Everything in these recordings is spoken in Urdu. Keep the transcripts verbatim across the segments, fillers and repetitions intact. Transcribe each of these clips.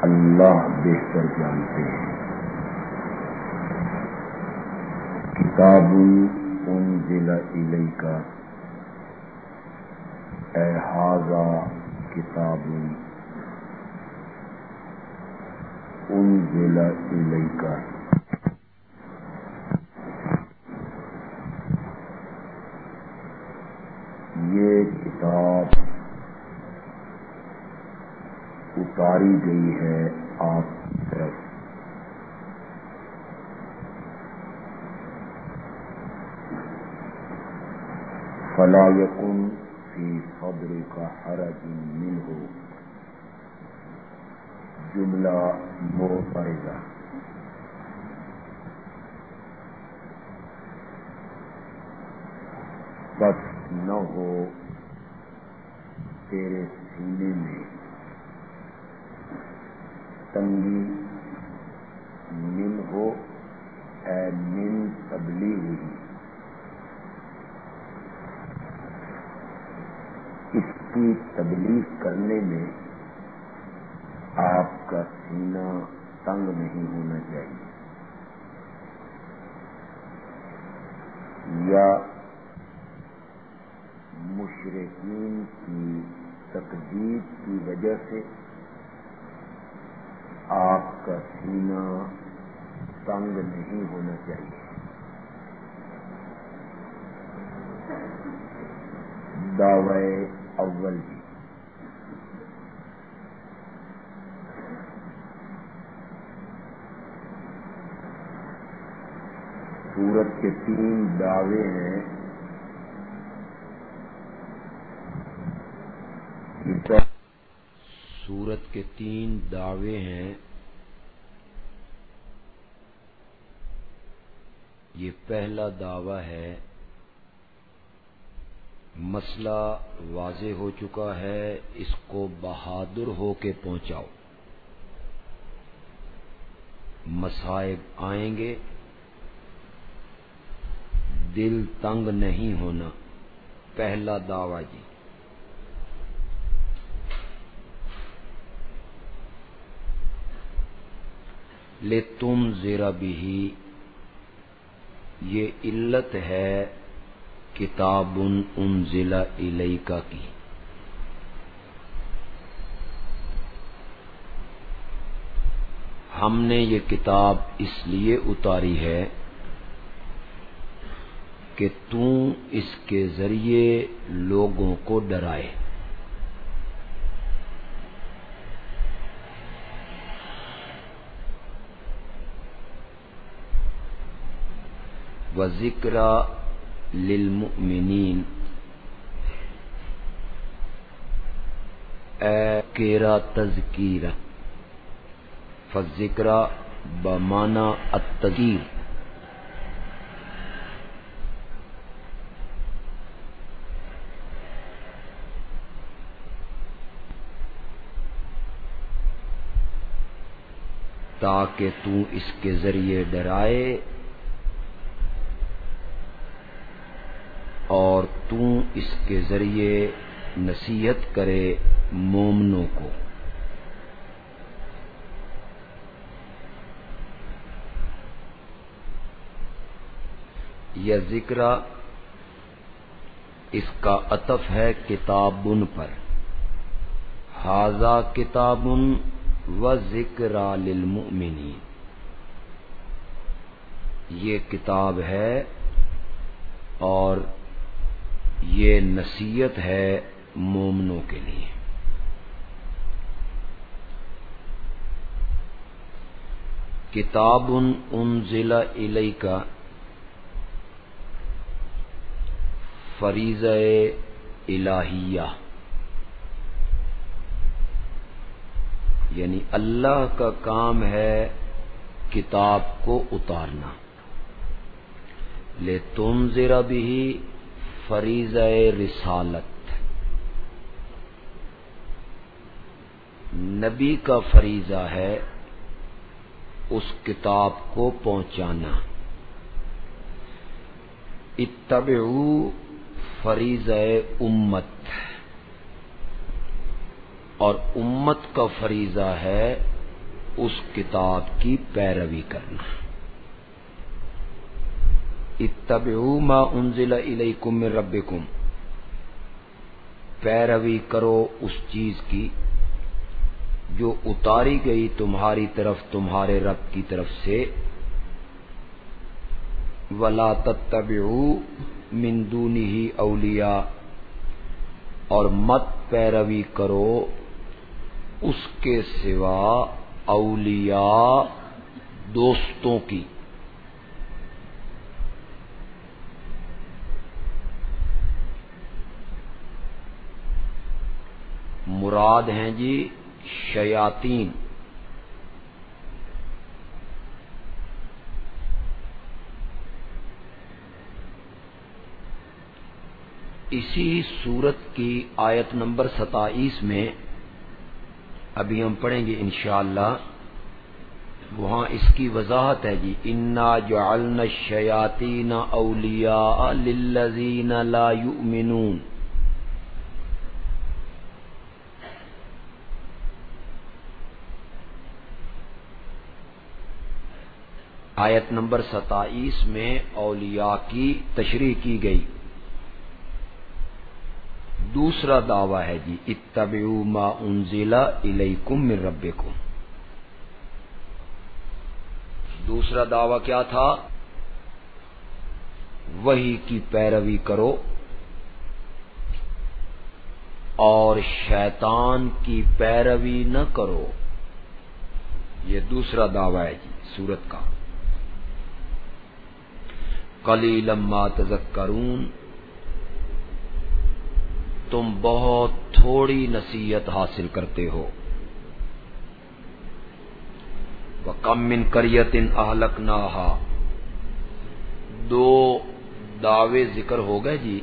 اللہ بہتر جانتے ہیں۔ کتاب انزل الیک اے ھذا کتاب انزل الیک، یہ کتاب اتاری گئی ہے آپ کی طرف۔ فلا یکن فی صدرک حرج منہ، جملہ معترضہ۔ بس نہ ہو تیرے سینے میں تنگی، من ہو اے من تبلیغ، اس کی تبلیغ کرنے میں آپ کا سینہ تنگ نہیں ہونا چاہیے، یا مشرکین کی تکذیب کی وجہ سے آپ کا سینہ تنگ نہیں ہونا چاہیے۔ دعوی اول بھی سورت کے تین دعوے ہیں۔ سورت کے تین دعوے ہیں۔ یہ پہلا دعویٰ ہے، مسئلہ واضح ہو چکا ہے، اس کو بہادر ہو کے پہنچاؤ، مصائب آئیں گے، دل تنگ نہیں ہونا، پہلا دعویٰ جی۔ لِتُنذِرَ بِهِ، یہ علت ہے کتاب انزل الیک کی۔ ہم نے یہ کتاب اس لیے اتاری ہے کہ تو اس کے ذریعے لوگوں کو ڈرائے۔ وَذِكْرَى لِلْمُؤْمِنِينَ، اے کیرا تذکیرہ، فالذکرى بمعنی التذکیر، تاکہ تو اس کے ذریعے ڈرائے اور تو اس کے ذریعے نصیحت کرے مومنوں کو۔ یہ ذکر اس کا عطف ہے کتابن پر، ھذا کتاب و ذکری للمؤمنین، یہ کتاب ہے اور یہ نصیحت ہے مومنوں کے لیے۔ کتاب انزل الیک فریضہ الہیہ، یعنی اللہ کا کام ہے کتاب کو اتارنا۔ لِتُنذِرَ بِهِ فریضہ رسالت، نبی کا فریضہ ہے اس کتاب کو پہنچانا۔ اتبعوا فریضہ امت، اور امت کا فریضہ ہے اس کتاب کی پیروی کرنا. اتبعوا ما انزل الیکم من ربکم، پیروی کرو اس چیز کی جو اتاری گئی تمہاری طرف تمہارے رب کی طرف سے. ولا تتبعوا من دونہ اولیاء، اور مت پیروی کرو اس کے سوا اولیاء دوستوں کی. مراد ہیں جی شیاطین. اسی سورت کی آیت نمبر ستائیس میں ابھی ہم پڑھیں گے انشاءاللہ، وہاں اس کی وضاحت ہے جی. انا جعلنا الشیاطین اولیاء للذین لا یؤمنون. آیت نمبر ستائیس میں اولیاء کی تشریح کی گئی. دوسرا دعویٰ ہے جی اتبعوا ما انزل الیکم من ربکم. دوسرا دعویٰ کیا تھا؟ وحی کی پیروی کرو اور شیطان کی پیروی نہ کرو. یہ دوسرا دعویٰ ہے جی سورت کا. قلیلا ما تذکرون، تم بہت تھوڑی نصیحت حاصل کرتے ہو. وَكَمْ مِنْ قَرْيَةٍ أَهْلَكْنَاهَا، دو دعوے ذکر ہو گئے جی.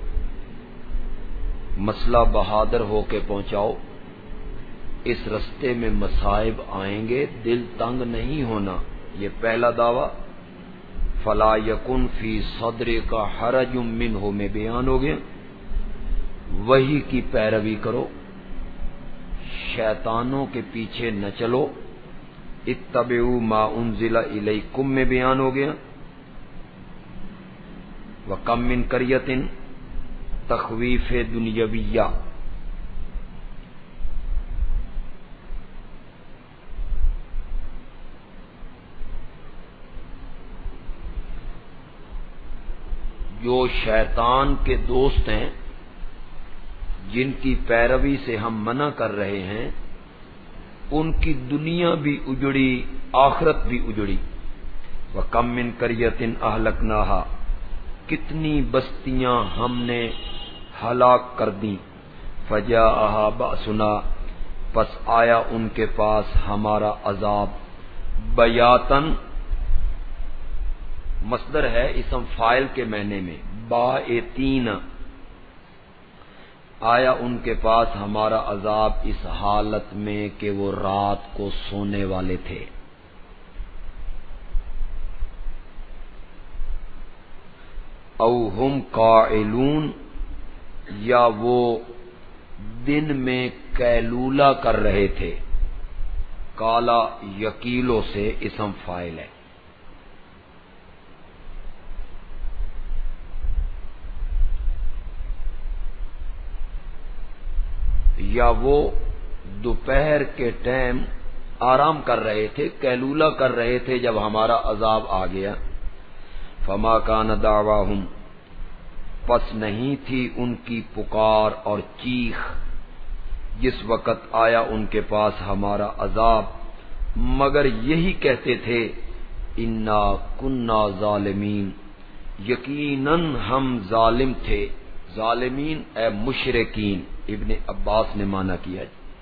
مسئلہ بہادر ہو کے پہنچاؤ، اس رستے میں مصائب آئیں گے، دل تنگ نہیں ہونا، یہ پہلا دعویٰ. فَلَا يَكُنْ فِي صَدْرِكَ حَرَجٌ مِّنْهُ میں بیان ہو گیا. وحی کی پیروی کرو، شیطانوں کے پیچھے نہ چلو. اتبعوا ما انزل الیکم میں بیان ہو گیا. وَكَمْ مِنْ قَرْيَةٍ تخویف دنیاویہ، جو شیطان کے دوست ہیں جن کی پیروی سے ہم منع کر رہے ہیں، ان کی دنیا بھی اجڑی آخرت بھی اجڑی. وَكَمْ مِنْ قَرْيَةٍ أَهْلَكْنَاهَا، کتنی بستیاں ہم نے ہلاک کر دیں. فَجَاءَهَا بَأْسُنَا، پس آیا ان کے پاس ہمارا عذاب. بیاتن مصدر ہے اسم فاعل کے معنی میں. بائتین، آیا ان کے پاس ہمارا عذاب اس حالت میں کہ وہ رات کو سونے والے تھے. او ہم قائلون، یا وہ دن میں قیلولہ کر رہے تھے. کالا یقیلوں سے اسم فاعل ہے. یا وہ دوپہر کے ٹائم آرام کر رہے تھے، قیلولہ کر رہے تھے جب ہمارا عذاب آ گیا. فما کان دعواہم، پس نہیں تھی ان کی پکار اور چیخ جس وقت آیا ان کے پاس ہمارا عذاب، مگر یہی کہتے تھے انا کنا ظالمین، یقیناً ہم ظالم تھے. ظالمین اے مشرکین، ابن عباس نے مانا کیا.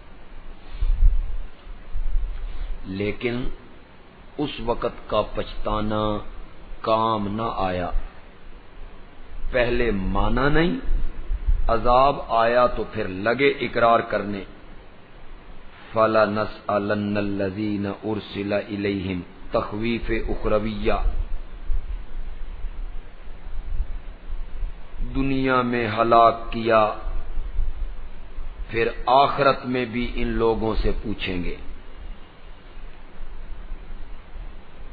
لیکن اس وقت کا پچھتانا کام نہ آیا. پہلے مانا نہیں، عذاب آیا تو پھر لگے اقرار کرنے. فَلَنَسْأَلَنَّ الَّذِينَ أُرْسِلَ إِلَيْهِمْ، تخویف اخرویہ. دنیا میں ہلاک کیا، پھر آخرت میں بھی ان لوگوں سے پوچھیں گے.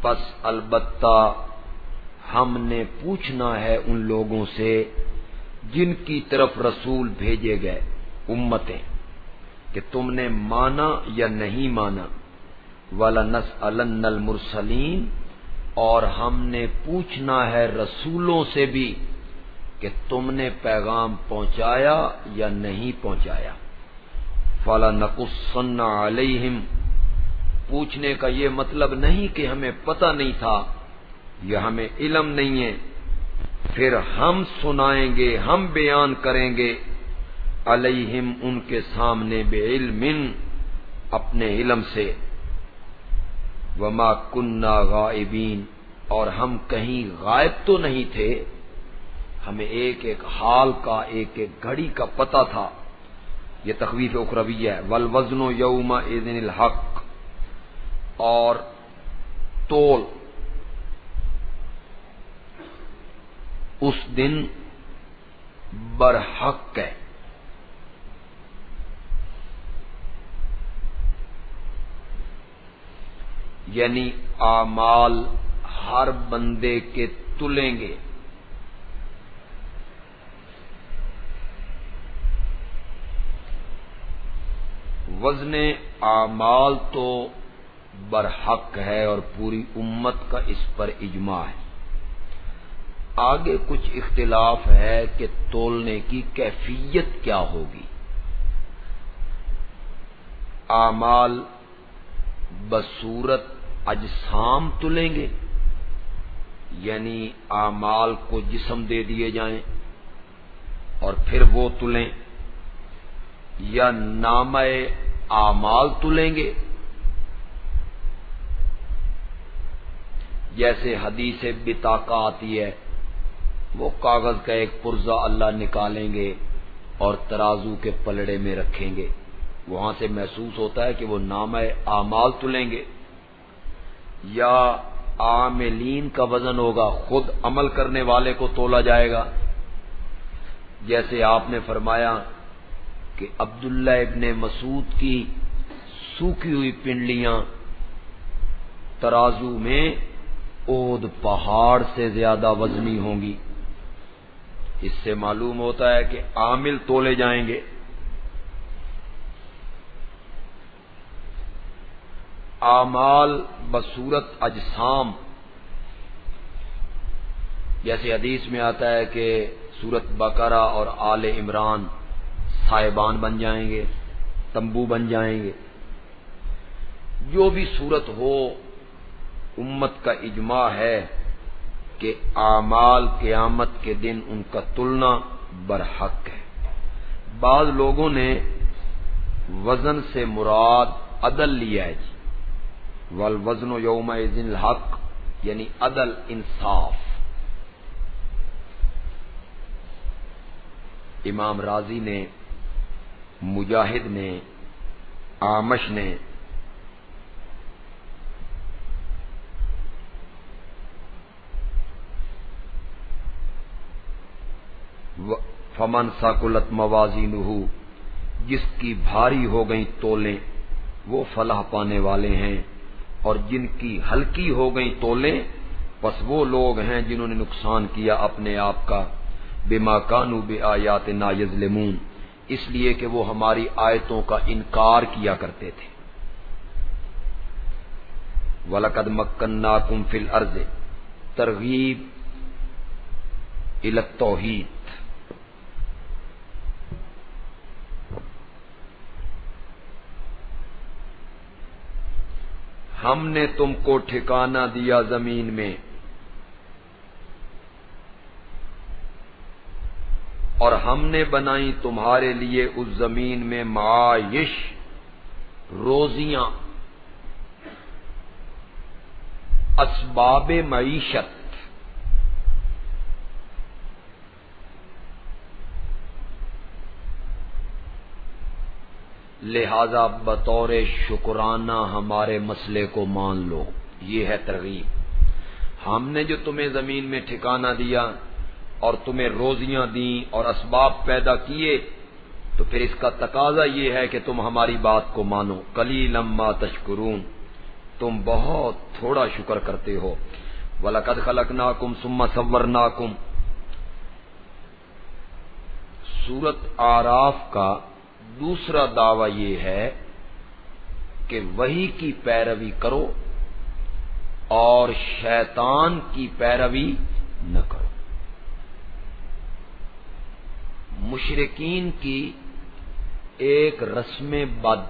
پس البتہ ہم نے پوچھنا ہے ان لوگوں سے جن کی طرف رسول بھیجے گئے امتیں کہ تم نے مانا یا نہیں مانا. وَلَنَسْأَلَنَّ الْمُرْسَلِينَ اور ہم نے پوچھنا ہے رسولوں سے بھی کہ تم نے پیغام پہنچایا یا نہیں پہنچایا. فَلَنَقُصَّنَّ عَلَيْهِمْ پوچھنے کا یہ مطلب نہیں کہ ہمیں پتہ نہیں تھا یا ہمیں علم نہیں ہے، پھر ہم سنائیں گے، ہم بیان کریں گے علیہم ان کے سامنے بعلم اپنے علم سے. وما کننا غائبین اور ہم کہیں غائب تو نہیں تھے، ہمیں ایک ایک حال کا ایک ایک گھڑی کا پتہ تھا. یہ تخویف اخروی ہے. والوزن یومئذ الحق اور تول اس دن برحق ہے. یعنی اعمال ہر بندے کے تلیں گے. وزن اعمال تو برحق ہے اور پوری امت کا اس پر اجماع ہے. آگے کچھ اختلاف ہے کہ تولنے کی کیفیت کیا ہوگی. اعمال بصورت اجسام تلیں گے، یعنی اعمال کو جسم دے دیے جائیں اور پھر وہ تلیں، یا نامہ اعمال تلیں گے جیسے حدیث بطاقہ آتی ہے، وہ کاغذ کا ایک پرزہ اللہ نکالیں گے اور ترازو کے پلڑے میں رکھیں گے. وہاں سے محسوس ہوتا ہے کہ وہ نامہ اعمال تلیں گے. یا عاملین کا وزن ہوگا، خود عمل کرنے والے کو تولا جائے گا. جیسے آپ نے فرمایا کہ عبداللہ ابن مسعود کی سوکھی ہوئی پنڈلیاں ترازو میں احد پہاڑ سے زیادہ وزنی ہوں گی. اس سے معلوم ہوتا ہے کہ عامل تولے جائیں گے. اعمال بصورت اجسام جیسے حدیث میں آتا ہے کہ سورت بقرہ اور آل عمران صاحبان بن جائیں گے، تمبو بن جائیں گے. جو بھی صورت ہو، امت کا اجماع ہے کہ اعمال قیامت کے دن ان کا تلنا برحق ہے. بعض لوگوں نے وزن سے مراد عدل لیا ہے جی. والوزن یومئذ الحق یعنی عدل، انصاف. امام راضی نے، مجاہد نے، آمش نے فمن ثقلت موازینہ جس کی بھاری ہو گئی تولیں وہ فلاح پانے والے ہیں، اور جن کی ہلکی ہو گئی تولیں پس وہ لوگ ہیں جنہوں نے نقصان کیا اپنے آپ کا. بما کانوا بآیاتنا یظلمون اس لیے کہ وہ ہماری آیتوں کا انکار کیا کرتے تھے. وَلَقَدْ مَكَّنَّاكُمْ فِي الْأَرْضِ ترغیب الی التوحید. ہم نے تم کو ٹھکانہ دیا زمین میں اور ہم نے بنائی تمہارے لیے اس زمین میں معائش، روزیاں، اسباب معیشت. لہذا بطور شکرانہ ہمارے مسئلے کو مان لو. یہ ہے ترغیب. ہم نے جو تمہیں زمین میں ٹھکانہ دیا اور تمہیں روزیاں دیں اور اسباب پیدا کیے، تو پھر اس کا تقاضا یہ ہے کہ تم ہماری بات کو مانو. قلیلا ما تشکرون تم بہت تھوڑا شکر کرتے ہو. وَلَقَدْ خَلَقْنَاكُمْ ثُمَّ صَوَّرْنَاكُمْ. سورۃ اعراف کا دوسرا دعویٰ یہ ہے کہ وحی کی پیروی کرو اور شیطان کی پیروی نہ کرو. مشرکین کی ایک رسم بد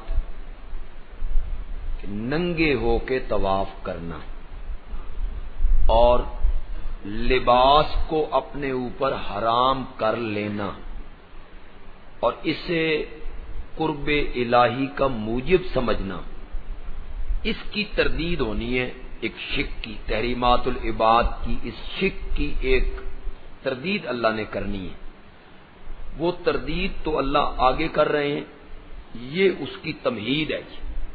ننگے ہو کے طواف کرنا اور لباس کو اپنے اوپر حرام کر لینا اور اسے قرب الہی کا موجب سمجھنا، اس کی تردید ہونی ہے. ایک شک کی، تحریمات العباد کی اس شک کی ایک تردید اللہ نے کرنی ہے. وہ تردید تو اللہ آگے کر رہے ہیں، یہ اس کی تمہید ہے.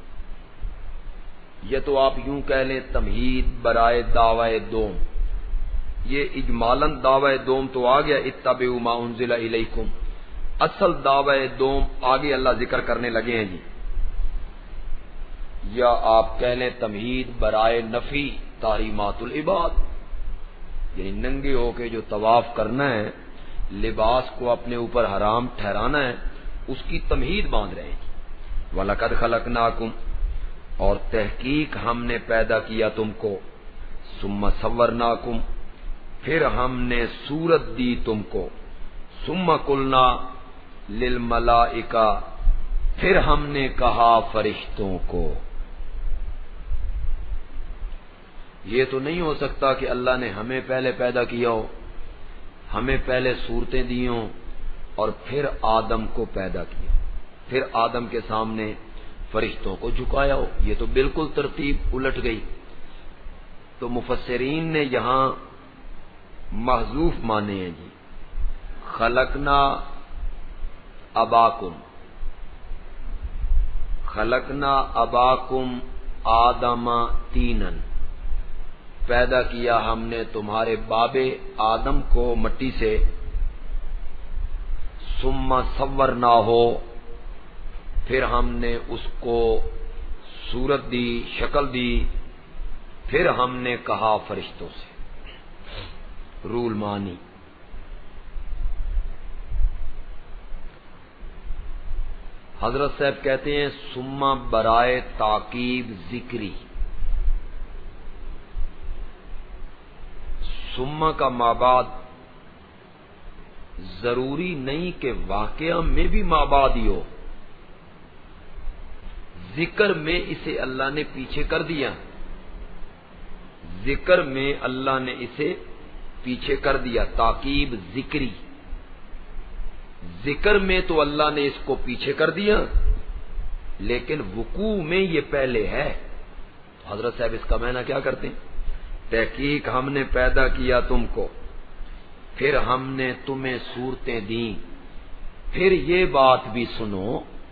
یہ تو آپ یوں کہہ لیں تمہید برائے دعوی دوم. یہ اجمالاً دعوی دوم تو آ گیا، اتبعوا ما انزل الیکم. اصل دعوی دوم آگے اللہ ذکر کرنے لگے ہیں جی. یا آپ کہہ لیں تمہید برائے نفی تحریمات العباد، یعنی ننگے ہو کے جو طواف کرنا ہے، لباس کو اپنے اوپر حرام ٹھہرانا ہے، اس کی تمہید باندھ رہے ہیں. وَلَقَدْ خَلَقْنَاكُمْ، اور تحقیق ہم نے پیدا کیا تم کو. ثُمَّ صَوَّرْنَاكُمْ، پھر ہم نے صورت دی تم کو. ثُمَّ قُلْنَا لِلْمَلَائِکَةِ، پھر ہم نے کہا فرشتوں کو. یہ تو نہیں ہو سکتا کہ اللہ نے ہمیں پہلے پیدا کیا ہو، ہمیں پہلے صورتیں دی ہوں اور پھر آدم کو پیدا کیا، پھر آدم کے سامنے فرشتوں کو جھکایا ہو. یہ تو بالکل ترتیب الٹ گئی. تو مفسرین نے یہاں محذوف مانے ہیں جی. خلقنا اباکم، خلقنا اباکم آدم تینن، پیدا کیا ہم نے تمہارے باب آدم کو مٹی سے. ثم صورنا ہو، پھر ہم نے اس کو صورت دی، شکل دی، پھر ہم نے کہا فرشتوں سے. رول مانی. حضرت صاحب کہتے ہیں ثم برائے تاکید ذکری. ثم کا مابعد ضروری نہیں کہ واقعہ میں بھی مابعد ہی ہو، ذکر میں اسے اللہ نے پیچھے کر دیا، ذکر میں اللہ نے اسے پیچھے کر دیا. تاکید ذکری، ذکر میں تو اللہ نے اس کو پیچھے کر دیا لیکن وقوع میں یہ پہلے ہے. حضرت صاحب اس کا معنی کیا کرتے ہیں؟ تحقیق ہم نے پیدا کیا تم کو، پھر ہم نے تمہیں صورتیں دیں. پھر یہ بات بھی سنو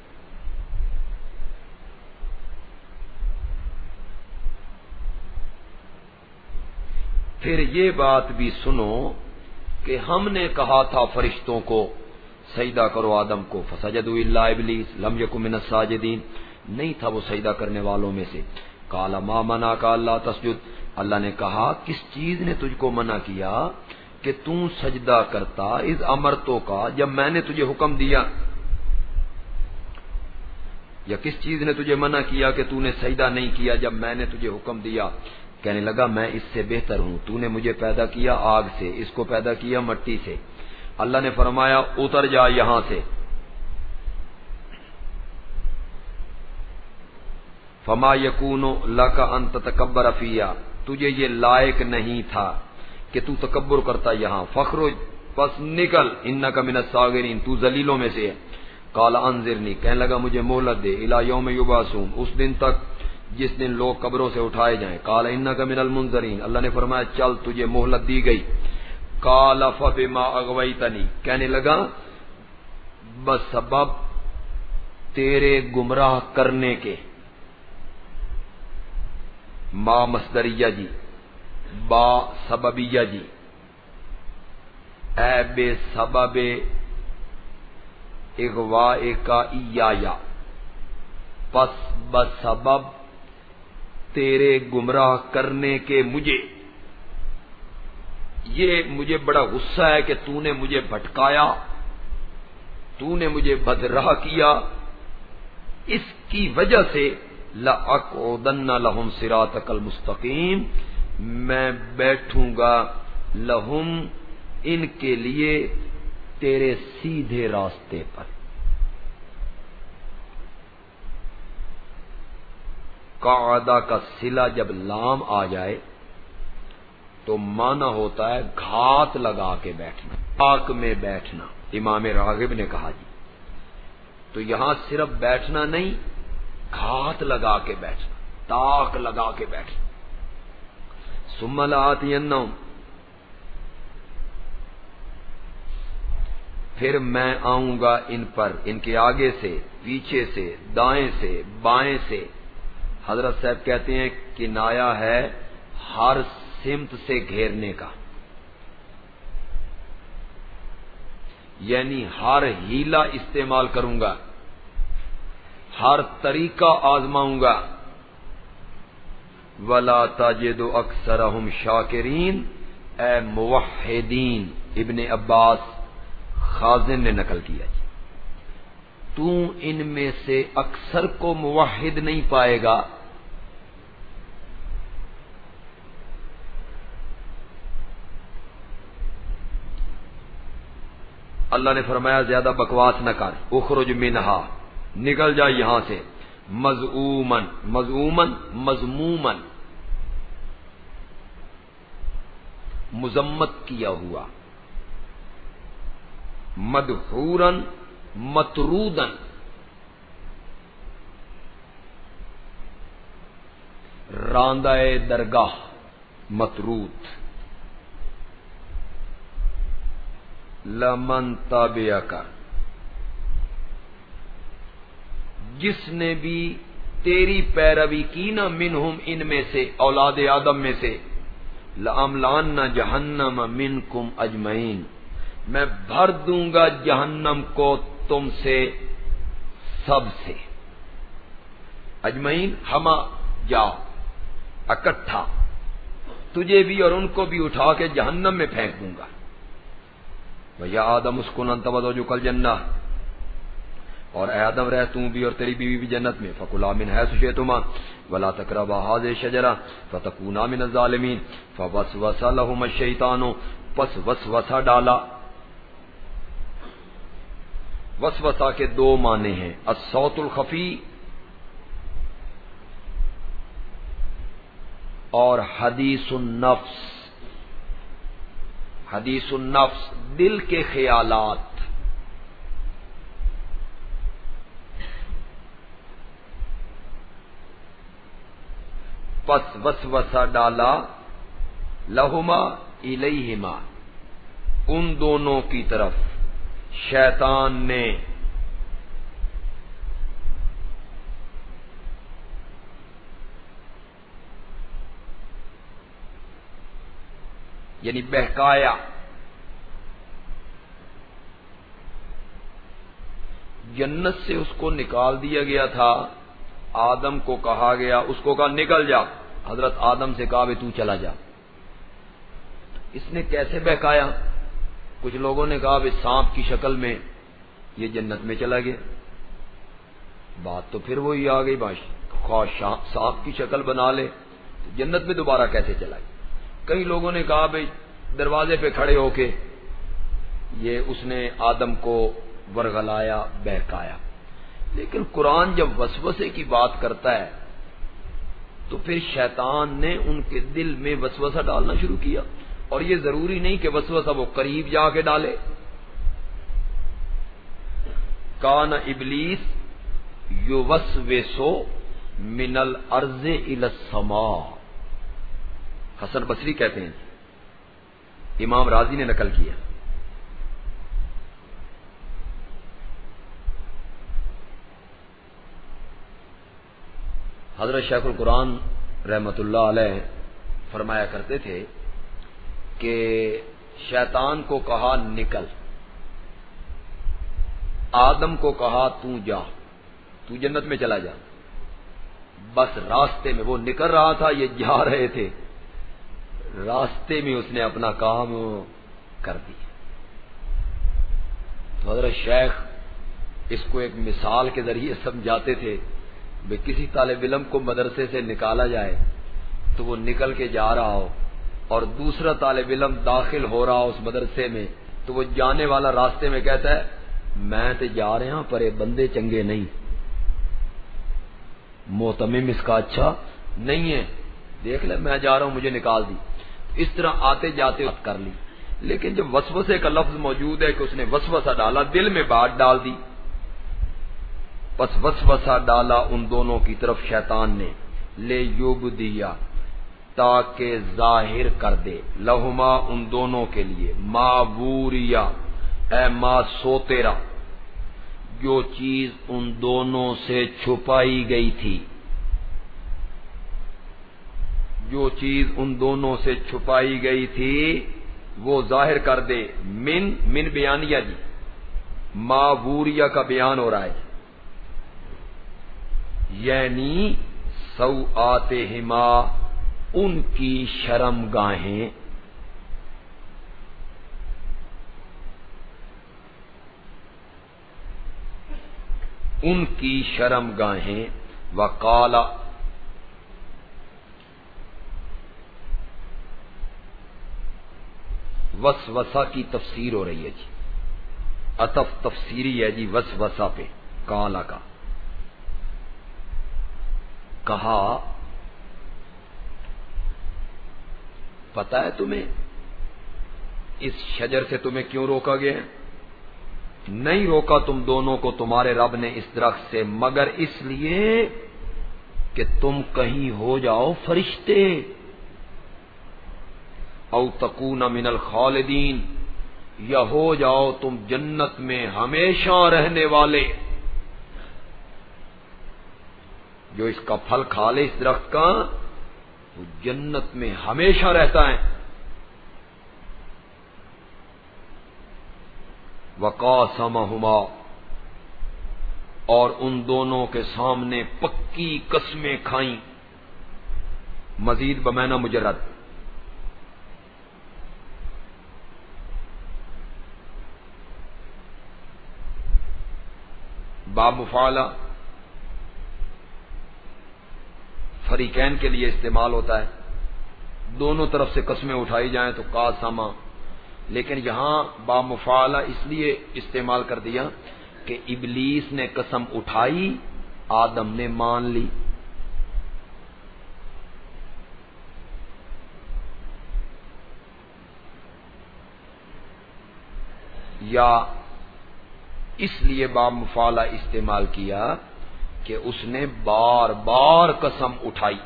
پھر یہ بات بھی سنو کہ ہم نے کہا تھا فرشتوں کو سجدہ کرو آدم کو. فسجدوا الا ابلیس لم یکن من الساجدین، نہیں تھا وہ سجدہ کرنے والوں میں سے. قال ما منعک الا تسجد، اللہ نے کہا کس چیز نے تجھ کو منع کیا کہ تم سجدہ کرتا اس امرتوں کا، جب میں نے تجھے حکم دیا. یا کس چیز نے تجھے منع کیا کہ تو نے سجدہ نہیں کیا جب میں نے تجھے حکم دیا؟ کہنے لگا میں اس سے بہتر ہوں، تو نے مجھے پیدا کیا آگ سے، اس کو پیدا کیا مٹی سے. اللہ نے فرمایا اتر جا یہاں سے. فما یکون لک ان تتکبر فیہا، تجھے یہ لائق نہیں تھا کہ تو تکبر کرتا یہاں. فخرج، پس نکل، انک من الصاغرین، تو ذلیلوں میں سے ہے. قال انظرنی، کہنے لگا مجھے مہلت دے، الی یوم یبعثون، اس دن تک جس دن لوگ قبروں سے اٹھائے جائیں. قال انک من المنذرین، اللہ نے فرمایا چل تجھے مہلت دی گئی. قال فبما اغویتنی، کہنے لگا بس سبب تیرے گمراہ کرنے کے. ما مصدریہ جی، با سببیہ جی، اے بے سبب اغواء کا ایایا، پس بسبب تیرے گمراہ کرنے کے مجھے، یہ مجھے بڑا غصہ ہے کہ تو نے مجھے بھٹکایا، تو نے مجھے بدراہ کیا، اس کی وجہ سے لَأَقْعُدَنَّ لَهُمْ صِرَاطَكَ الْمُسْتَقِيمَ، میں بیٹھوں گا لہم ان کے لیے تیرے سیدھے راستے پر۔ قعدہ کا صلہ جب لام آ جائے تو معنی ہوتا ہے گھات لگا کے بیٹھنا، پاک میں بیٹھنا۔ امام راغب نے کہا جی تو یہاں صرف بیٹھنا نہیں، گھات لگا کے بیٹھنا، تاک لگا کے بیٹھنا۔ ثم لآتینہم، پھر میں آؤں گا ان پر، ان کے آگے سے، پیچھے سے، دائیں سے، بائیں سے۔ حضرت صاحب کہتے ہیں کنایا ہے ہر سمت سے گھیرنے کا، یعنی ہر ہیلا استعمال کروں گا، ہر طریقہ آزماؤں گا۔ وَلَا تَجِدُ أَكْثَرَهُمْ شَاكِرِينَ، اے موحدین، ابن عباس خازن نے نقل کیا جی، تو ان میں سے اکثر کو موحد نہیں پائے گا۔ اللہ نے فرمایا زیادہ بکواس نہ کر، اخرج منہا، نکل جا یہاں سے، مذعومن، مذعومن مذمومن، مذمت کیا ہوا، مدحورن مطرودن، راندہ درگاہ مطرود۔ لمن تابعک، جس نے بھی تیری پیروی کی نا، منہم ان میں سے، اولاد آدم میں سے، لَأَمْلَأَنَّ جَهَنَّمَ مِنْكُمْ أَجْمَعِينَ، میں بھر دوں گا جہنم کو تم سے سب سے۔ اجمعین ہما جاؤ، اکٹھا، تجھے بھی اور ان کو بھی اٹھا کے جہنم میں پھینک دوں گا۔ وَيَا آدَمُ اسْكُنْ أَنْتَ وَزَوْجُكَ الْجَنَّةَ، اور اے آدم رہ تم بھی اور تیری بیوی بھی جنت میں، فَكُلَا مِنْ حَيْثُ شِئْتُمَا وَلَا تَقْرَبَا هَٰذِهِ الشَّجَرَةَ فَتَكُونَا مِنَ الظَّالِمِينَ فَوَسْوَسَ لَهُمَا الشَّيْطَانُ، پس وسوسہ ڈالا۔ وسوسہ کے دو معنی ہیں، الصوت الخفی اور حدیث النفس۔ حدیث النفس دل کے خیالات، پس وسوسہ ڈالا لہما الیہما، ان دونوں کی طرف، شیطان نے، یعنی بہکایا۔ جنت سے اس کو نکال دیا گیا تھا، آدم کو کہا گیا، اس کو کہا نکل جا، حضرت آدم سے کہا بھی تو چلا جا۔ اس نے کیسے بہکایا؟ کچھ لوگوں نے کہا بھی سانپ کی شکل میں یہ جنت میں چلا گیا۔ بات تو پھر وہی آ گئی، باش خواہ سانپ کی شکل بنا لے تو جنت میں دوبارہ کیسے چلا گیا؟ کئی لوگوں نے کہا بھائی دروازے پہ کھڑے ہو کے یہ اس نے آدم کو ورغلایا، بہکایا۔ لیکن قرآن جب وسوسے کی بات کرتا ہے تو پھر شیطان نے ان کے دل میں وسوسہ ڈالنا شروع کیا، اور یہ ضروری نہیں کہ وسوسہ وہ قریب جا کے ڈالے۔ کان ابلیس یوسوس من الارض الی السماء، حسن بصری کہتے ہیں، امام راضی نے نقل کیا۔ حضرت شیخ القرآن رحمت اللہ علیہ فرمایا کرتے تھے کہ شیطان کو کہا نکل، آدم کو کہا تو جا، تو جنت میں چلا جا۔ بس راستے میں وہ نکل رہا تھا، یہ جا رہے تھے، راستے میں اس نے اپنا کام کر دیا۔ تو حضرت شیخ اس کو ایک مثال کے ذریعے سمجھاتے تھے، بھئی کسی طالب علم کو مدرسے سے نکالا جائے تو وہ نکل کے جا رہا ہو، اور دوسرا طالب علم داخل ہو رہا ہو اس مدرسے میں، تو وہ جانے والا راستے میں کہتا ہے میں تو جا رہا ہوں پر یہ بندے چنگے نہیں، معتمم اس کا اچھا نہیں ہے، دیکھ لے میں جا رہا ہوں مجھے نکال دی۔ اس طرح آتے جاتے بات کر لی، لیکن جب وسوسے کا لفظ موجود ہے کہ اس نے وسوسہ ڈالا، دل میں بات ڈال دی، پس وسوسہ ڈالا ان دونوں کی طرف شیطان نے، لے یبدیا تاکہ ظاہر کر دے، لہما ان دونوں کے لیے، ما بوریا اے ما سوتیرا، جو چیز ان دونوں سے چھپائی گئی تھی، جو چیز ان دونوں سے چھپائی گئی تھی وہ ظاہر کر دے، من من بیانیہ جی، ما بوریا کا بیان ہو رہا ہے، یعنی سوآتہما ان کی شرم گاہیں، ان کی شرم گاہیں، وقالا وسوسہ کی تفسیر ہو رہی ہے جی، عطف تفسیری ہے جی وسوسہ پہ، کالا کا کہا، پتہ ہے تمہیں اس شجر سے تمہیں کیوں روکا گیا؟ نہیں روکا تم دونوں کو تمہارے رب نے اس درخت سے مگر اس لیے کہ تم کہیں ہو جاؤ فرشتے، او تکون من الخالدین، یا ہو جاؤ تم جنت میں ہمیشہ رہنے والے، جو اس کا پھل کھا لے اس درخت کا وہ جنت میں ہمیشہ رہتا ہے۔ وقاسمہما، اور ان دونوں کے سامنے پکی قسمیں کھائیں، مزید بمعنی مجرد، باب مفعلہ فریقین کے لیے استعمال ہوتا ہے، دونوں طرف سے قسمیں اٹھائی جائیں تو قاسمہ، لیکن یہاں با مفعلہ اس لیے استعمال کر دیا کہ ابلیس نے قسم اٹھائی، آدم نے مان لی، یا اس لیے با مفعلہ استعمال کیا کہ اس نے بار بار قسم اٹھائی،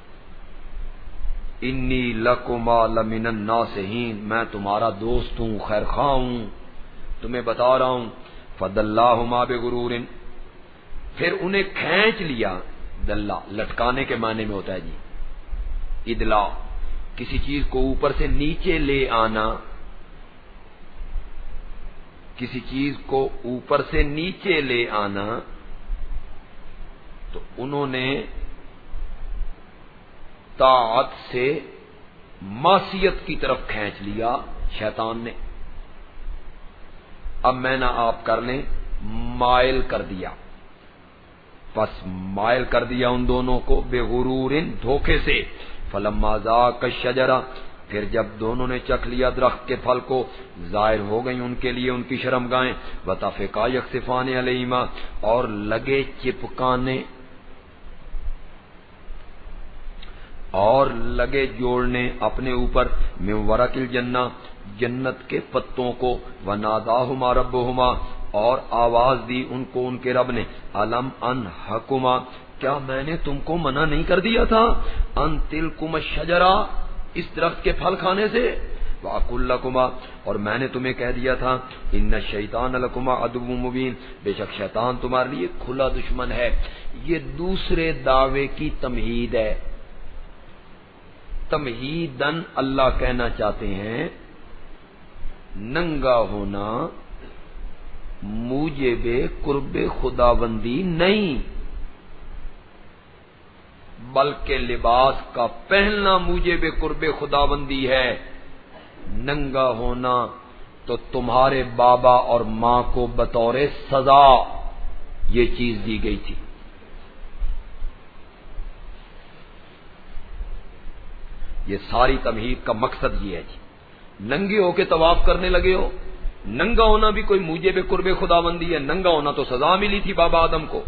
انی لکما لمن الناصحین، میں تمہارا دوست ہوں، خیر خواہ ہوں، تمہیں بتا رہا ہوں، فدلاہما بغرور، پھر انہیں کھینچ لیا، دلہ لٹکانے کے معنی میں ہوتا ہے جی، ادلا کسی چیز کو اوپر سے نیچے لے آنا، کسی چیز کو اوپر سے نیچے لے آنا، تو انہوں نے طاعت سے معصیت کی طرف کھینچ لیا شیطان نے، اب میں نہ آپ کر لیں، مائل کر دیا، پس مائل کر دیا ان دونوں کو، بے غرور، دھوکے سے، فلما ذاق الشجرہ، پھر جب دونوں نے چکھ لیا درخت کے پھل کو، ظاہر ہو گئی ان کے لیے ان کی شرمگاہیں، وطفقا یخصفان علیہما، اور لگے چپکانے اور لگے جوڑنے اپنے اوپر، من ورق الجنہ، جنت کے پتوں کو، وناداہما ربہما، اور آواز دی ان کو ان کے رب نے، الم انہکما، کیا میں نے تم کو منع نہیں کر دیا تھا، ان تلکما الشجرہ، اس درخت کے پھل کھانے سے، وَأَقُلْ لَكُمَا، اور میں نے تمہیں کہہ دیا تھا، ان الشیطان لکما عدو مبین، بے شک شیطان تمہارے لیے کھلا دشمن ہے۔ یہ دوسرے دعوے کی تمہید ہے، تمہیدن اللہ کہنا چاہتے ہیں ننگا ہونا موجب قرب خداوندی نہیں، بلکہ لباس کا پہننا موجب قرب خداوندی ہے، ننگا ہونا تو تمہارے بابا اور ماں کو بطور سزا یہ چیز دی گئی تھی۔ یہ ساری تمہید کا مقصد یہ ہے جی، ننگے ہو کے طواف کرنے لگے ہو، ننگا ہونا بھی کوئی موجب قرب خداوندی ہے، ننگا ہونا تو سزا ملی تھی بابا آدم کو۔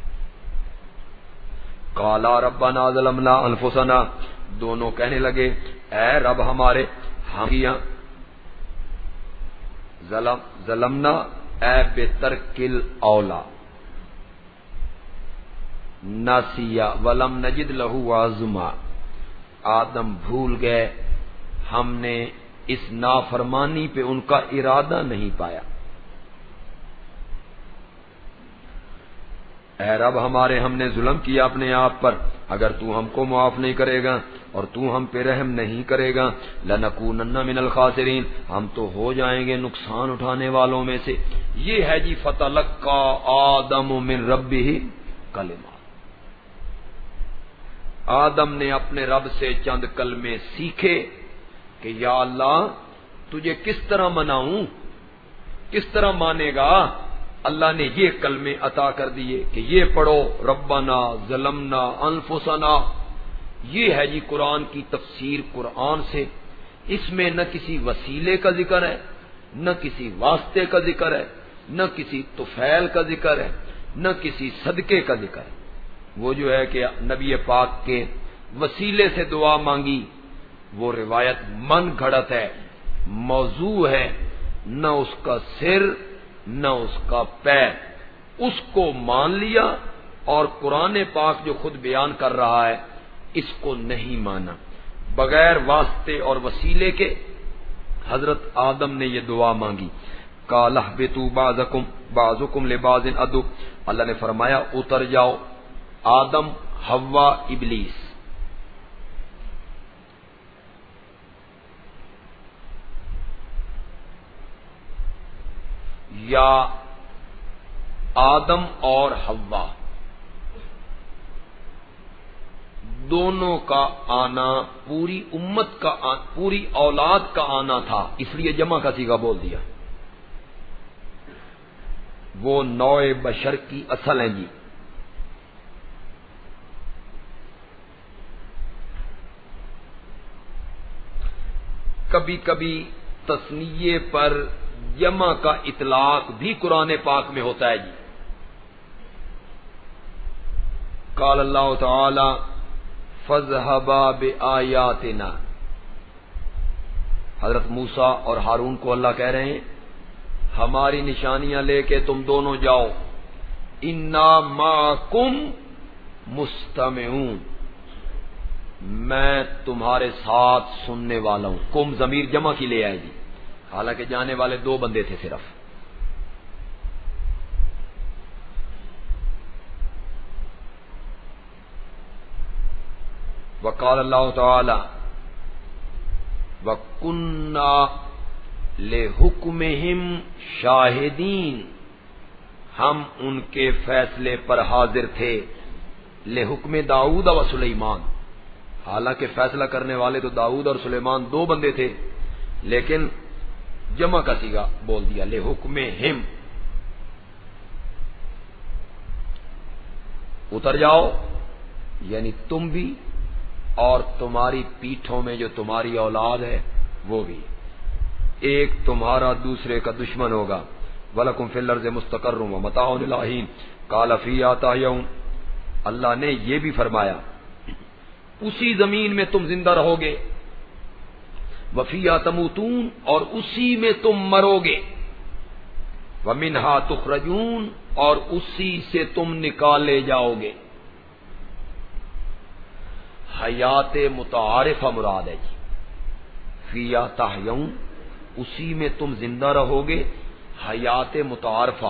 قالا ربنا ظلمنا انفسنا، دونوں کہنے لگے اے رب ہمارے، ہم کیا ظلم ظلمنا اے بترکل اولا ناسیا ولم نجد لہ عزما، آدم بھول گئے، ہم نے اس نافرمانی پہ ان کا ارادہ نہیں پایا۔ اے رب ہمارے، ہم نے ظلم کیا اپنے آپ پر، اگر تو ہم کو معاف نہیں کرے گا اور تو ہم پہ رحم نہیں کرے گا، لنکونن من الخاسرین، ہم تو ہو جائیں گے نقصان اٹھانے والوں میں سے۔ یہ ہے جی فتلقى آدم من ربہ کلمات، آدم نے اپنے رب سے چند کلمے سیکھے کہ یا اللہ تجھے کس طرح مناؤں، کس طرح مانے گا۔ اللہ نے یہ کلمے عطا کر دیے کہ یہ پڑھو ربنا ظلمنا انفسنا۔ یہ ہے جی قرآن کی تفسیر قرآن سے، اس میں نہ کسی وسیلے کا ذکر ہے، نہ کسی واسطے کا ذکر ہے، نہ کسی طفیل کا ذکر ہے، نہ کسی صدقے کا ذکر ہے۔ وہ جو ہے کہ نبی پاک کے وسیلے سے دعا مانگی، وہ روایت من گھڑت ہے، موضوع ہے، نہ اس کا سر نہ اس کا پیر، اس کو مان لیا، اور قرآن پاک جو خود بیان کر رہا ہے اس کو نہیں مانا۔ بغیر واسطے اور وسیلے کے حضرت آدم نے یہ دعا مانگی، قال اهبطوا بعضكم بعضكم لبعض عدو، اللہ نے فرمایا اتر جاؤ، آدم، حوا، ابلیس، یا آدم اور حوا دونوں کا آنا، پوری امت کا آنا، پوری اولاد کا آنا تھا، اس لیے جمع کا صیغہ بول دیا۔ وہ نوع بشر کی اصل ہیں جی۔ کبھی کبھی تثنیے پر جمع کا اطلاق بھی قرآن پاک میں ہوتا ہے جی۔ قال اللہ تعالی فاذهبا بآیاتنا، حضرت موسیٰ اور ہارون کو اللہ کہہ رہے ہیں ہماری نشانیاں لے کے تم دونوں جاؤ، انا معکم مستمعون، میں تمہارے ساتھ سننے والا ہوں۔ کم ضمیر جمع کی لے آئے گی، حالانکہ جانے والے دو بندے تھے صرف۔ وقال اللہ تعالی وَكُنَّا لِحُكْمِهِمْ شَاهِدِينَ، ہم ان کے فیصلے پر حاضر تھے، لحکم داؤد و سلیمان، حالانکہ فیصلہ کرنے والے تو داؤد اور سلیمان دو بندے تھے، لیکن جمع کا صیغہ بول دیا لحکمہم۔ اتر جاؤ یعنی تم بھی اور تمہاری پیٹھوں میں جو تمہاری اولاد ہے وہ بھی، ایک تمہارا دوسرے کا دشمن ہوگا۔ وَلَكُمْ فِي الْأَرْضِ مُسْتَقَرٌّ وَمَتَاعٌ إِلَىٰ حِينٍ قَالَ فِيهَا تَحْيَوْنَ، اللہ نے یہ بھی فرمایا اسی زمین میں تم زندہ رہو گے، وَفِيهَا تَمُوتُونَ، اور اسی میں تم مرو گے، وَمِنْهَا تُخْرَجُونَ، اور اسی سے تم نکالے جاؤ گے۔ حیات متعارفہ مراد ہے جی، فِيهَا تَحْيَوْنَ، اسی میں تم زندہ رہو گے، حیات متعارفہ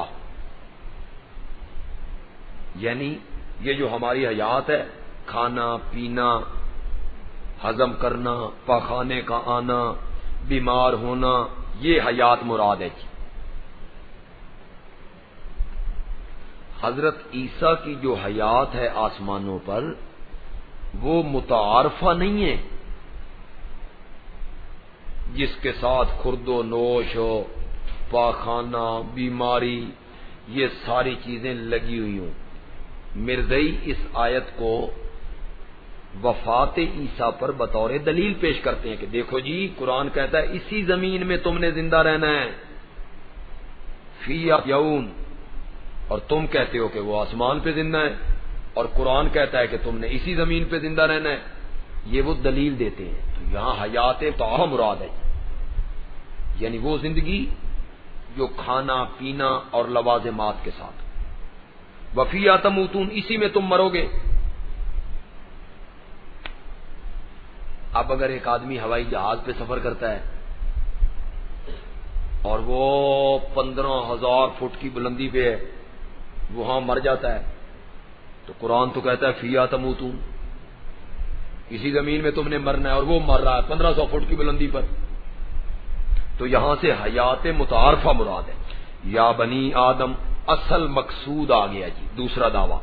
یعنی یہ جو ہماری حیات ہے، کھانا پینا، ہضم کرنا، پاخانے کا آنا، بیمار ہونا، یہ حیات مراد ہے جی۔ حضرت عیسیٰ کی جو حیات ہے آسمانوں پر، وہ متعارفہ نہیں ہے جس کے ساتھ خرد و نوش ہو، پاخانہ، بیماری، یہ ساری چیزیں لگی ہوئی ہوں۔ مرزئی اس آیت کو وفات عیسیٰ پر بطور دلیل پیش کرتے ہیں کہ دیکھو جی قرآن کہتا ہے اسی زمین میں تم نے زندہ رہنا ہے، فی یون، اور تم کہتے ہو کہ وہ آسمان پہ زندہ ہے، اور قرآن کہتا ہے کہ تم نے اسی زمین پہ زندہ رہنا ہے، یہ وہ دلیل دیتے ہیں۔ تو یہاں حیات طاہرہ مراد ہے، یعنی وہ زندگی جو کھانا پینا اور لوازمات کے ساتھ، وفیہا تموتون، اسی میں تم مرو گے۔ اب اگر ایک آدمی ہوائی جہاز پہ سفر کرتا ہے اور وہ پندرہ ہزار فٹ کی بلندی پہ ہے، وہاں مر جاتا ہے، تو قرآن تو کہتا ہے فیہا تموتون، اسی زمین میں تم نے مرنا ہے، اور وہ مر رہا ہے پندرہ سو فٹ کی بلندی پر۔ تو یہاں سے حیات متعارفہ مراد ہے۔ یا بنی آدم، اصل مقصود آ گیا جی، دوسرا دعویٰ۔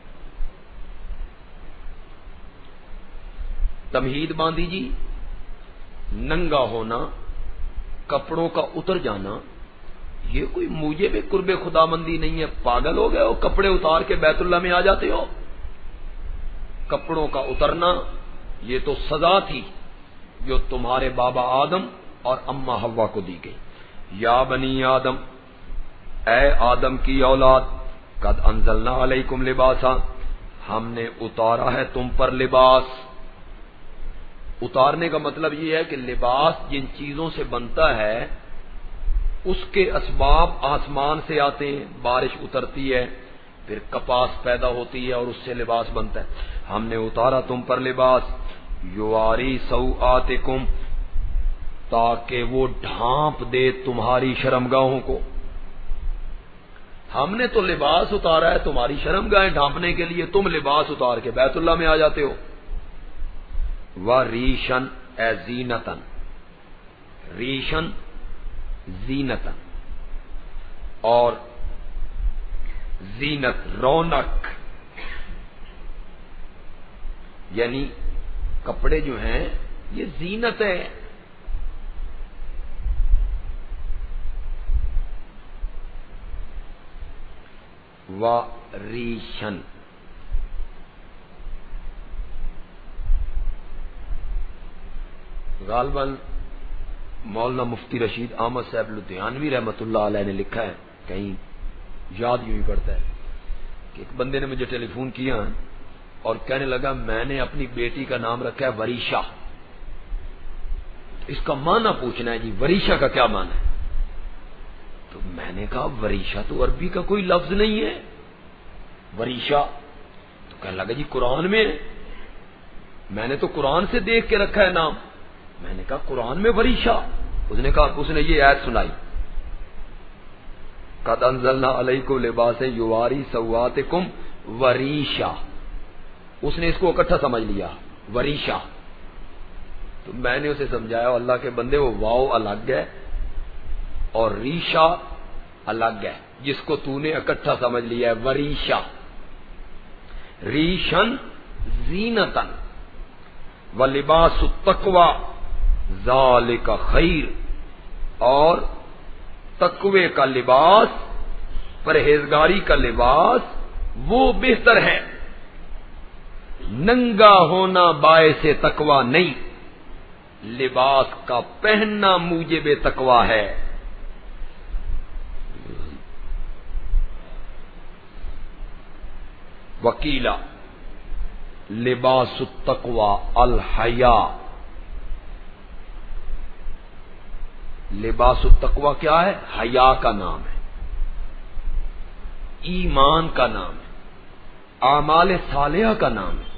تمہید باندھی جی، ننگا ہونا، کپڑوں کا اتر جانا، یہ کوئی موجب قرب خدا مندی نہیں ہے۔ پاگل ہو گئے ہو؟ کپڑے اتار کے بیت اللہ میں آ جاتے ہو؟ کپڑوں کا اترنا یہ تو سزا تھی جو تمہارے بابا آدم اور اماں حوا کو دی گئی۔ یا بنی آدم، اے آدم کی اولاد، قد انزلنا علیکم لباسا، ہم نے اتارا ہے تم پر لباس۔ اتارنے کا مطلب یہ ہے کہ لباس جن چیزوں سے بنتا ہے اس کے اسباب آسمان سے آتے ہیں، بارش اترتی ہے، پھر کپاس پیدا ہوتی ہے اور اس سے لباس بنتا ہے۔ ہم نے اتارا تم پر لباس، یواری سوآتکم، تاکہ وہ ڈھانپ دے تمہاری شرمگاہوں کو۔ ہم نے تو لباس اتارا ہے تمہاری شرمگاہیں ڈھانپنے کے لیے، تم لباس اتار کے بیت اللہ میں آ جاتے ہو۔ وَرِیشًا اے زینتن، ریشن زینتن، اور زینت رونق، یعنی کپڑے جو ہیں یہ زینت ہے۔ وَرِیشًا، غالباً مولانا مفتی رشید احمد صاحب لدھیانوی رحمۃ اللہ علیہ نے لکھا ہے، کہیں یاد یوں ہی پڑتا ہے کہ ایک بندے نے مجھے ٹیلی فون کیا اور کہنے لگا میں نے اپنی بیٹی کا نام رکھا ہے وریشا، اس کا معنی پوچھنا ہے جی، وریشا کا کیا معنی ہے؟ تو میں نے کہا وریشا تو عربی کا کوئی لفظ نہیں ہے، وریشا تو کہنے لگا جی قرآن میں، میں نے تو قرآن سے دیکھ کے رکھا ہے نام۔ میں نے کہا قرآن میں وریشا؟ اس نے کہا، اس نے یہ آیت سنائی، قد انزلنا علیکم لباسا یواری سوآتکم وریشا، اس نے اس کو اکٹھا سمجھ لیا وریشا۔ تو میں نے اسے سمجھایا اللہ کے بندے وہ واو الگ ہے اور ریشا الگ ہے، جس کو تو نے اکٹھا سمجھ لیا ہے وریشا۔ ریشن زینتن ولباس التقوی ذالک خیر، اور تقوی کا لباس، پرہیزگاری کا لباس وہ بہتر ہے۔ ننگا ہونا باعث تقوی نہیں، لباس کا پہننا موجب تقوی ہے۔ وکیلا لباس التقوی الحیا، لباس التقوی کیا ہے؟ حیا کا نام ہے، ایمان کا نام ہے، اعمال صالحہ کا نام ہے۔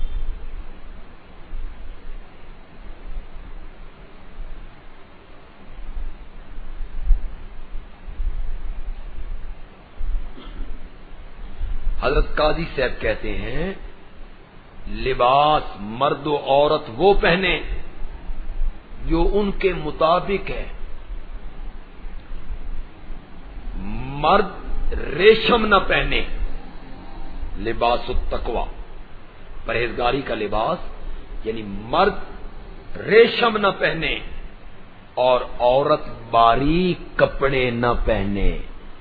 حضرت قاضی صاحب کہتے ہیں لباس مرد و عورت وہ پہنے جو ان کے مطابق ہے۔ مرد ریشم نہ پہنے، لباس التقوی، پرہیزگاری کا لباس یعنی مرد ریشم نہ پہنے اور عورت باریک کپڑے نہ پہنے.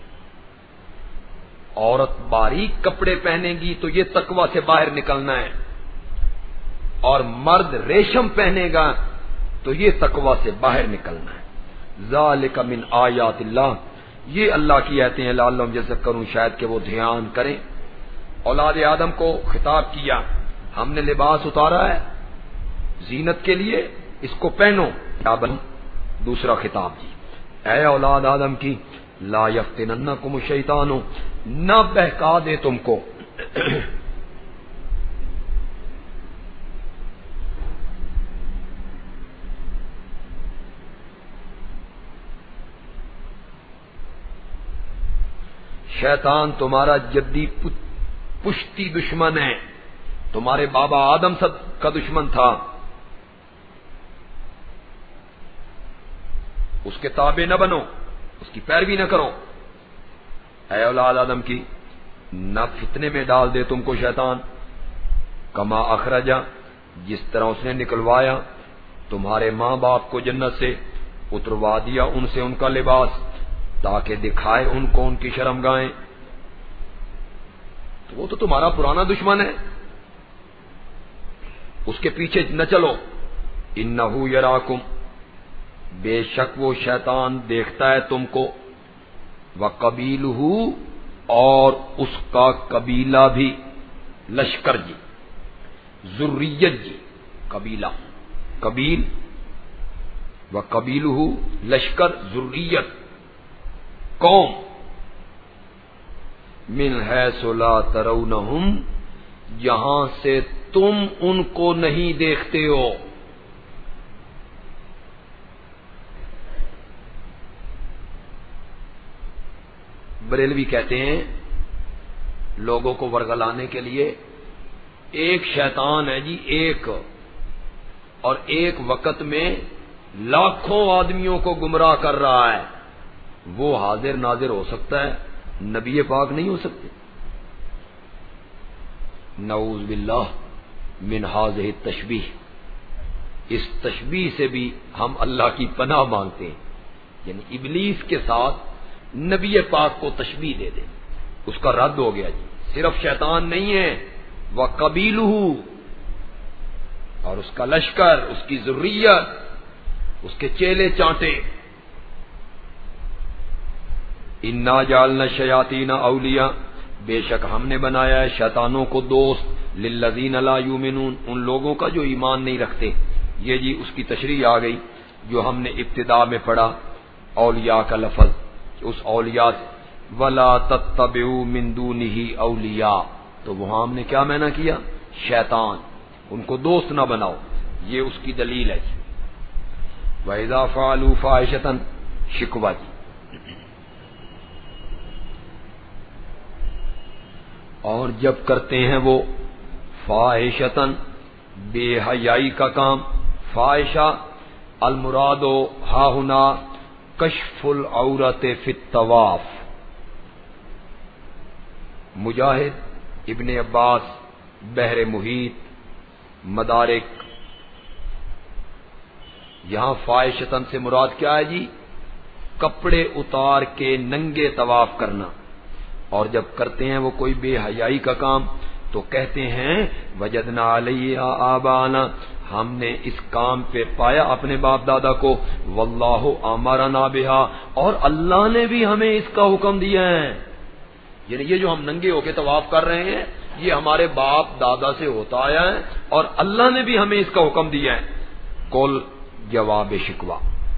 عورت باریک کپڑے پہنے گی تو یہ تقوی سے باہر نکلنا ہے، اور مرد ریشم پہنے گا تو یہ تقوی سے باہر نکلنا ہے. ذالک من آیات اللہ، یہ اللہ کی آیتیں ہیں. لعلہم یذکرون، شاید کہ وہ دھیان کریں. اولاد آدم کو خطاب کیا، ہم نے لباس اتارا ہے زینت کے لیے، اس کو پہنو. دوسرا خطاب جی، اے اولاد آدم کی، لا یفتننکم الشیطان، نہ بہکا دے تم کو شیطان تمہارا جدی پشتی دشمن ہے، تمہارے بابا آدم سب کا دشمن تھا، اس کے تابع نہ بنو، اس کی پیروی نہ کرو. اے اولاد آدم کی، نہ فتنے میں ڈال دے تم کو شیطان. کما اخرجا، جس طرح اس نے نکلوایا تمہارے ماں باپ کو جنت سے، اتروا دیا ان سے ان کا لباس تاکہ دکھائے ان کو ان کی شرمگاہیں. تو وہ تو تمہارا پرانا دشمن ہے، اس کے پیچھے نہ چلو. انہو یراکم، بے شک وہ شیطان دیکھتا ہے تم کو، وقبیلہ، اور اس کا قبیلہ بھی، لشکر جی، ذریت جی، قبیلہ قبیل، وقبیلہ لشکر، ذریت قوم، من حیث لا ترونہم، جہاں سے تم ان کو نہیں دیکھتے ہو. بریلوی کہتے ہیں لوگوں کو ورگلانے کے لیے ایک شیطان ہے جی، ایک، اور ایک وقت میں لاکھوں آدمیوں کو گمراہ کر رہا ہے. وہ حاضر ناظر ہو سکتا ہے، نبی پاک نہیں ہو سکتے. نعوذ باللہ من ہذہ التشبیہ، اس تشبیہ سے بھی ہم اللہ کی پناہ مانگتے ہیں. یعنی ابلیس کے ساتھ نبی پاک کو تشبیہ دے دے، اس کا رد ہو گیا جی. صرف شیطان نہیں ہے، وقبیلہ، اور اس کا لشکر، اس کی ذریت، اس کے چیلے چانٹے. انا جعلنا الشیاطین اولیاء، بے شک ہم نے بنایا ہے شیطانوں کو دوست، للذین لا یؤمنون، ان لوگوں کا جو ایمان نہیں رکھتے. یہ جی اس کی تشریح آ گئی جو ہم نے ابتدا میں پڑھا، اولیاء کا لفظ، اس اولیاء ولا تتبعوا من دونہ اولیاء، تو وہاں ہم نے کیا معنی کیا؟ شیطان، ان کو دوست نہ بناؤ. یہ اس کی دلیل ہے. وَإِذَا فَعَلُوا فَاحِشَةً، شکوہ جی. اور جب کرتے ہیں وہ فاحشتن، بے حیائی کا کام. فاحشہ المراد ہا ہنا کشف العورت فی الطواف. مجاہد، ابن عباس، بحر محیط، مدارک. یہاں فاحشتن سے مراد کیا ہے جی؟ کپڑے اتار کے ننگے طواف کرنا. اور جب کرتے ہیں وہ کوئی بے حیائی کا کام تو کہتے ہیں وجدنا علیہ آبانا، ہم نے اس کام پہ پایا اپنے باپ دادا کو. واللہ امرنا بہا، اور اللہ نے بھی ہمیں اس کا حکم دیا ہے. یعنی یہ جو ہم ننگے ہو کے طواف کر رہے ہیں یہ ہمارے باپ دادا سے ہوتا آیا ہے اور اللہ نے بھی ہمیں اس کا حکم دیا ہے. قل، جواب شکوہ،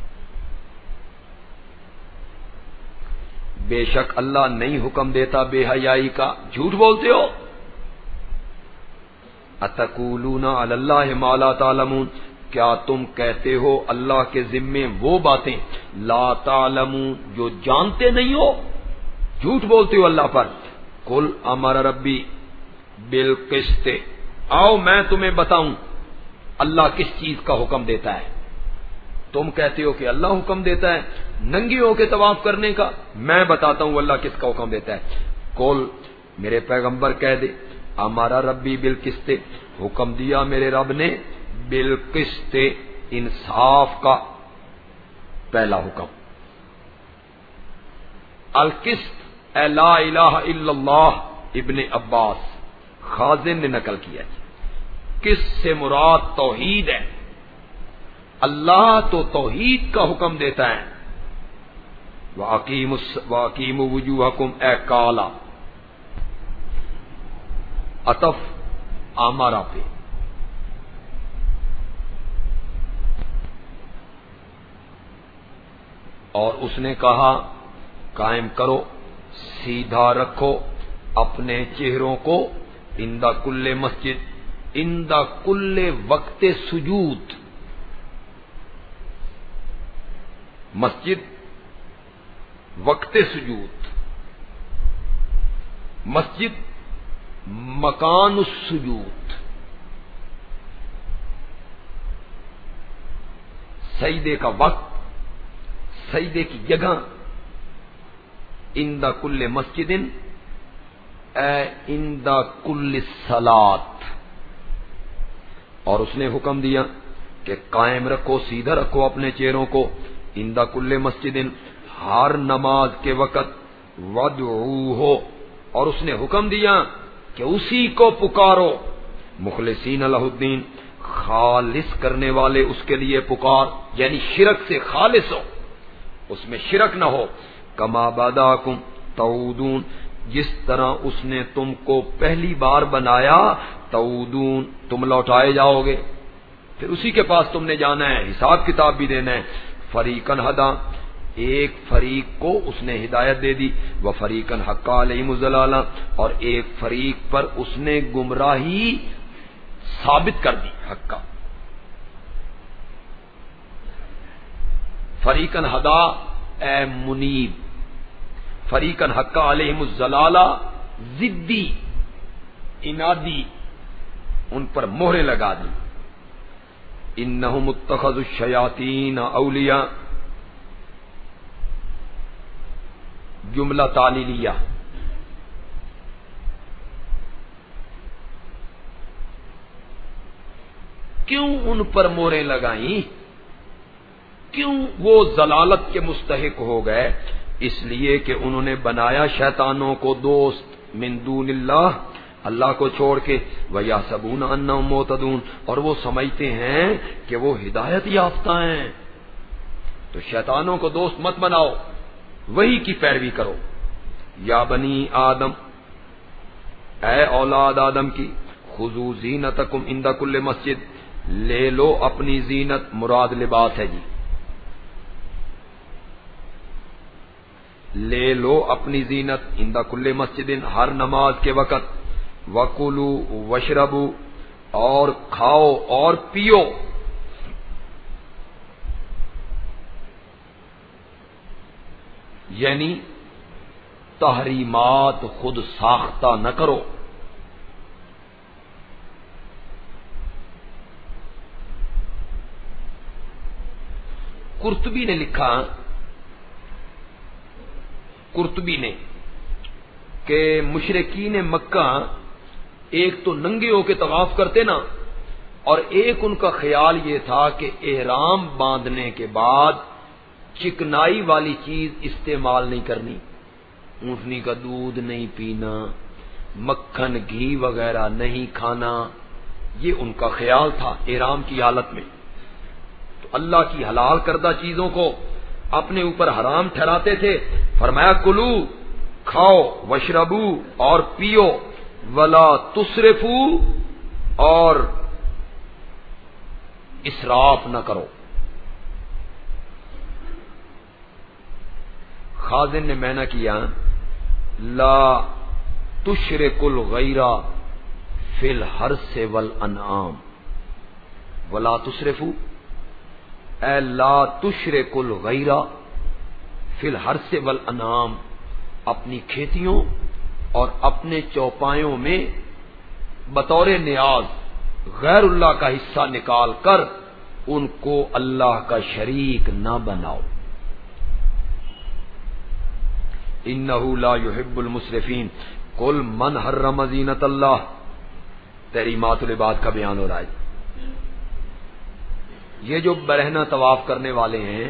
بے شک اللہ نہیں حکم دیتا بے حیائی کا. جھوٹ بولتے ہو. اتقولون علی اللہ ما لا تعلمون، کیا تم کہتے ہو اللہ کے ذمے وہ باتیں لا تعلمون جو جانتے نہیں ہو؟ جھوٹ بولتے ہو اللہ پر. قل امر ربی بالقسط، آؤ میں تمہیں بتاؤں اللہ کس چیز کا حکم دیتا ہے. تم کہتے ہو کہ اللہ حکم دیتا ہے ننگی ہو کے طواف کرنے کا، میں بتاتا ہوں اللہ کس کا حکم دیتا ہے. قل، میرے پیغمبر کہہ دے، ہمارا ربی بالقسط، حکم دیا میرے رب نے بالقسط، انصاف کا پہلا حکم. القسط اے لا الہ الا اللہ، ابن عباس خازن نے نقل کیا. کس سے مراد توحید ہے. اللہ تو توحید کا حکم دیتا ہے. وَأَقِيمُوا وُجُوهَكُمْ اے کالا، عطف آمارہ پہ. اور اس نے کہا قائم کرو، سیدھا رکھو اپنے چہروں کو، اندہ کل مسجد، اندہ کل وقت سجود. مسجد وقت سجود، مسجد مکان السجود. سجدے کا وقت، سجدے کی جگہ. اندہ کل مسجد اے اندہ کل صلاۃ. اور اس نے حکم دیا کہ قائم رکھو، سیدھا رکھو اپنے چہروں کو، اندہ کل مسجد، ہر نماز کے وقت. وَادْعُوهُ، اور اس نے حکم دیا کہ اسی کو پکارو، مخلصین لہ الدین، خالص کرنے والے اس کے لیے پکار، یعنی شرک سے خالص ہو، اس میں شرک نہ ہو. کما بداکم تعودون، جس طرح اس نے تم کو پہلی بار بنایا، تعودون تم لوٹائے جاؤ گے، پھر اسی کے پاس تم نے جانا ہے، حساب کتاب بھی دینا ہے. فریقاً ہدا، ایک فریق کو اس نے ہدایت دے دی، وہ فریقاً حق علیہم الضلالہ، اور ایک فریق پر اس نے گمراہی ثابت کر دی حق کا. فریقاً ہدا اے منیب، فریقاً حق علیہم الضلالہ ضدی انادی، ان پر مہریں لگا دی. انہم اتخذوا الشیاطین اولیاء، جملہ تعلیلیہ. کیوں ان پر موریں لگائیں؟ کیوں وہ ضلالت کے مستحق ہو گئے؟ اس لیے کہ انہوں نے بنایا شیطانوں کو دوست من دون اللہ، اللہ کو چھوڑ کے. وَيَحْسَبُونَ أَنَّهُمْ مُهْتَدُونَ، اور وہ سمجھتے ہیں کہ وہ ہدایت یافتہ ہیں. تو شیطانوں کو دوست مت بناؤ، وہی کی پیروی کرو. یا بنی آدم، اے اولاد آدم کی، خذوا زینتکم عند کل مسجد، لے لو اپنی زینت، مراد لباس ہے جی، لے لو اپنی زینت عند کل مسجد، ہر نماز کے وقت. وَكُلُوا وَاشْرَبُوا، اور کھاؤ اور پیو. یعنی تحریمات خود ساختہ نہ کرو. قرطبی نے لکھا، قرطبی نے کہ مشرکین مکہ ایک تو ننگے ہو کے طواف کرتے نا، اور ایک ان کا خیال یہ تھا کہ احرام باندھنے کے بعد چکنائی والی چیز استعمال نہیں کرنی، اونٹنی کا دودھ نہیں پینا، مکھن گھی وغیرہ نہیں کھانا. یہ ان کا خیال تھا احرام کی حالت میں. تو اللہ کی حلال کردہ چیزوں کو اپنے اوپر حرام ٹھہراتے تھے. فرمایا کلو، کھاؤ، وشربو، اور پیو، ولا تسرفو، اور اسراف نہ کرو. خازن نے میں نہ کیا، لا تشرک الغیر فی الحرث والانعام، ولا تسرفو، اے لا تشرک الغیر فی الحرث والانعام، اپنی کھیتیوں اور اپنے چوپایوں میں بطور نیاز غیر اللہ کا حصہ نکال کر ان کو اللہ کا شریک نہ بناؤ. انہ لا یحب المسرفین. قل من حرم زینت اللہ، تحریمات العباد کا بیان ہو رہا ہے. یہ جو برہنہ طواف کرنے والے ہیں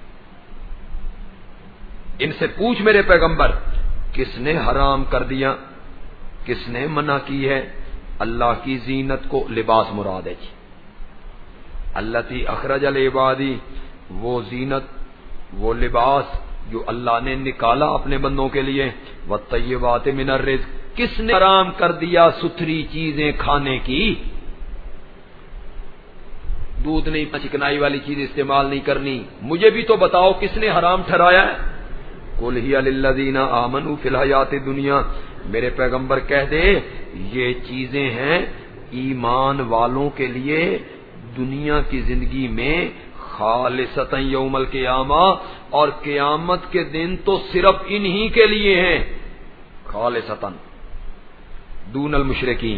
ان سے پوچھ میرے پیغمبر کس نے حرام کر دیا، کس نے منع کی ہے؟ اللہ کی زینت کو لباس مراد ہے جی، التی اخرج العبادی، وہ زینت وہ لباس جو اللہ نے نکالا اپنے بندوں کے لیے، والطیبات من الرزق، کس نے حرام کر دیا ستھری چیزیں کھانے کی؟ دودھ نہیں، چکنائی والی چیز استعمال نہیں کرنی، مجھے بھی تو بتاؤ کس نے حرام ٹھہرایا ہے؟ قل ہی للذین آمنوا فی الحیات الدنیا، میرے پیغمبر کہہ دے یہ چیزیں ہیں ایمان والوں کے لیے دنیا کی زندگی میں، خالصتا یوم القیامہ، اور قیامت کے دن تو صرف انہی کے لیے ہیں، خالصتا دون المشرکین۔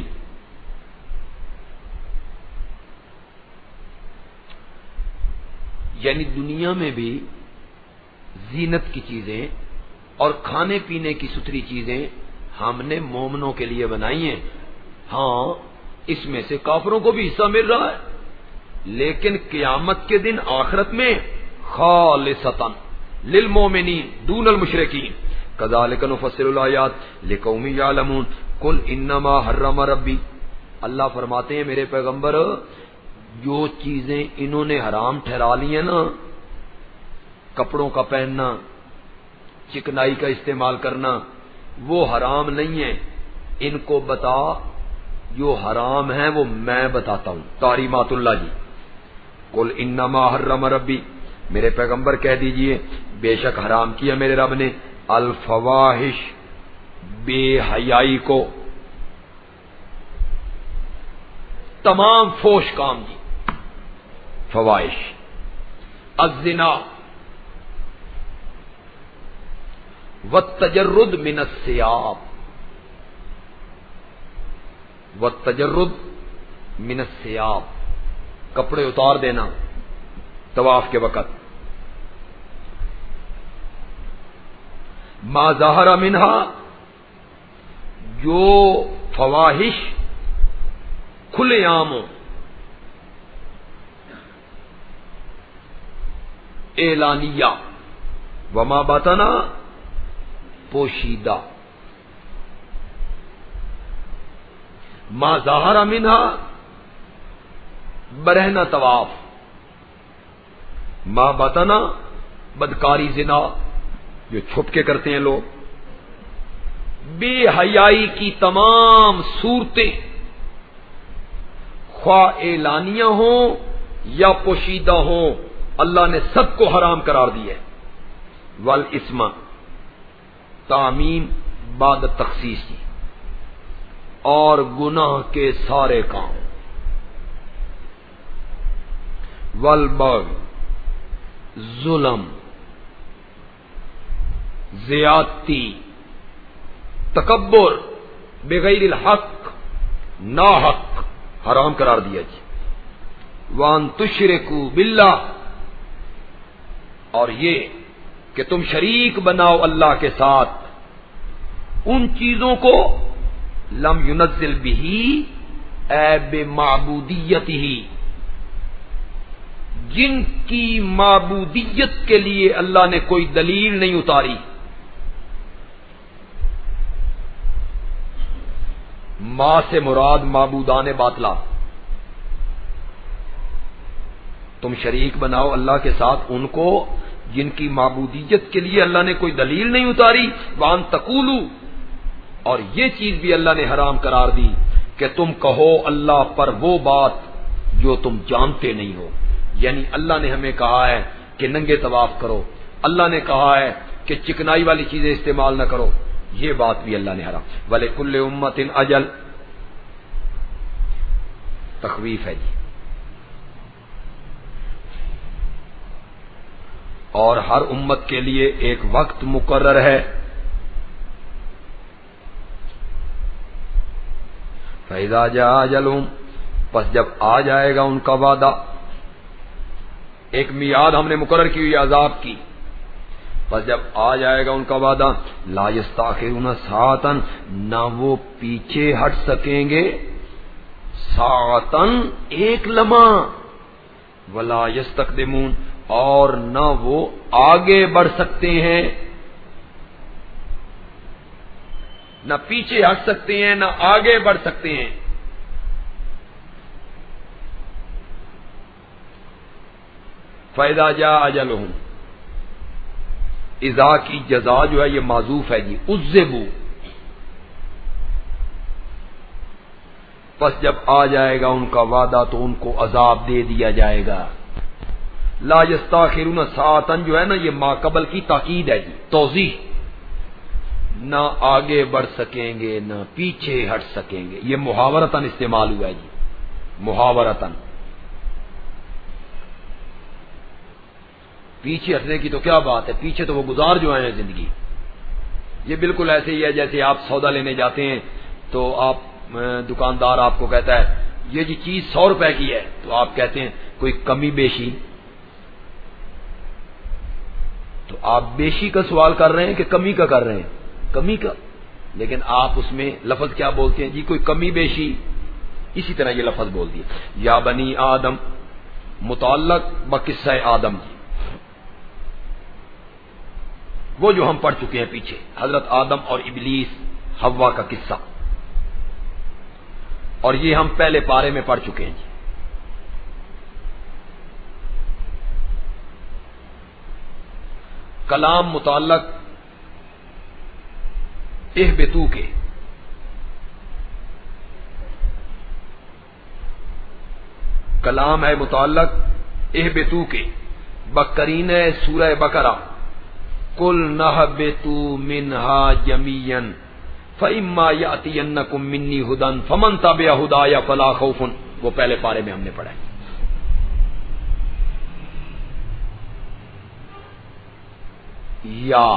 یعنی دنیا میں بھی زینت کی چیزیں اور کھانے پینے کی ستھری چیزیں ہم نے مومنوں کے لیے بنائی ہیں، ہاں اس میں سے کافروں کو بھی حصہ مل رہا ہے، لیکن قیامت کے دن آخرت میں خالصتا للمومنین دون المشرکین، کذالک نفصل الآیات لقوم یعلمون، قل انما حرم ربی، اللہ فرماتے ہیں میرے پیغمبر جو چیزیں انہوں نے حرام ٹھہرا لی ہیں نا، کپڑوں کا پہننا، چکنائی کا استعمال کرنا، وہ حرام نہیں ہے، ان کو بتا جو حرام ہے وہ میں بتاتا ہوں، تعلیمات اللہ جی۔ قل انما حرم ربی، میرے پیغمبر کہہ دیجئے بے شک حرام کیا میرے رب نے، الفواحش، بے حیائی کو، تمام فوش کام جی، فواحش، الزنا والتجرد من الثياب، والتجرد من الثياب، کپڑے اتار دینا طواف کے وقت، ما ظہر منہا، جو فواحش کھلے عام ہو، اعلانیہ، وما بطنا پوشیدہ، ما ظاہر منہا برہنہ طواف، ما بطنا بدکاری زنا جو چھپ کے کرتے ہیں لوگ، بے حیائی کی تمام صورتیں خواہ اعلانیہ ہوں یا پوشیدہ ہوں، اللہ نے سب کو حرام قرار دیا ہے۔ والاسم، تعمیم بعد تخصیص کی، اور گناہ کے سارے کام، والبغی، ظلم، زیادتی، تکبر، بغیر الحق، ناحق حرام قرار دیا جی۔ وان تشرکوا باللہ، اور یہ کہ تم شریک بناؤ اللہ کے ساتھ ان چیزوں کو لم ينزل به اے بمعبودیتہ، جن کی معبودیت کے لیے اللہ نے کوئی دلیل نہیں اتاری، ما سے مراد معبودان باطلہ، تم شریک بناؤ اللہ کے ساتھ ان کو جن کی معبودیت کے لیے اللہ نے کوئی دلیل نہیں اتاری، وان تقولوا، اور یہ چیز بھی اللہ نے حرام قرار دی کہ تم کہو اللہ پر وہ بات جو تم جانتے نہیں ہو، یعنی اللہ نے ہمیں کہا ہے کہ ننگے طواف کرو، اللہ نے کہا ہے کہ چکنائی والی چیزیں استعمال نہ کرو، یہ بات بھی اللہ نے حرام۔ وَلِكُلِّ أُمَّةٍ أَجَلٌ، تخویف ہے جی، اور ہر امت کے لیے ایک وقت مقرر ہے۔ فَإِذَا جَاءَ أَجَلُهُمْ، پس جب آ جائے گا ان کا وعدہ، ایک میعاد ہم نے مقرر کی ہوئی عذاب کی، پس جب آ جائے گا ان کا وعدہ، لا يستأخرون ساعتاً، نہ وہ پیچھے ہٹ سکیں گے، ساعتاً ایک لمحہ، ولا یستقدمون، اور نہ وہ آگے بڑھ سکتے ہیں، نہ پیچھے ہٹ سکتے ہیں، نہ آگے بڑھ سکتے ہیں۔ فَإِذَا جَاءَ أَجَلُهُمْ، اذا کی جزا جو ہے یہ معذوف ہے جی، عذبوا، پس جب آ جائے گا ان کا وعدہ تو ان کو عذاب دے دیا جائے گا۔ لا یستاخرون ساعتاً جو ہے نا یہ ما قبل کی تاکید ہے جی، توضیح، نہ آگے بڑھ سکیں گے نہ پیچھے ہٹ سکیں گے، یہ محاورتاً استعمال ہوا ہے جی، محاورتاً۔ پیچھے ہٹنے کی تو کیا بات ہے، پیچھے تو وہ گزار جو آئے ہیں زندگی۔ یہ بالکل ایسے ہی ہے جیسے آپ سودا لینے جاتے ہیں تو آپ دکاندار آپ کو کہتا ہے یہ جی چیز سو روپے کی ہے، تو آپ کہتے ہیں کوئی کمی بیشی، تو آپ بیشی کا سوال کر رہے ہیں کہ کمی کا کر رہے ہیں؟ کمی کا، لیکن آپ اس میں لفظ کیا بولتے ہیں جی، کوئی کمی بیشی، اسی طرح یہ لفظ بول دیا۔ یا بنی آدم متعلق بقصہ آدم جی، وہ جو ہم پڑھ چکے ہیں پیچھے، حضرت آدم اور ابلیس حوا کا قصہ، اور یہ ہم پہلے پارے میں پڑھ چکے ہیں جی۔ کلام متعلق اہبتو کے، کلام ہے متعلق اہبتو کے بقرین سورہ بقرہ، قل نہبتوا منہا جمیعا فإما یأتینکم منی ھدی فمن تبع ھدایا فلا خوف، وہ پہلے پارے میں ہم نے پڑھا ہے۔ یا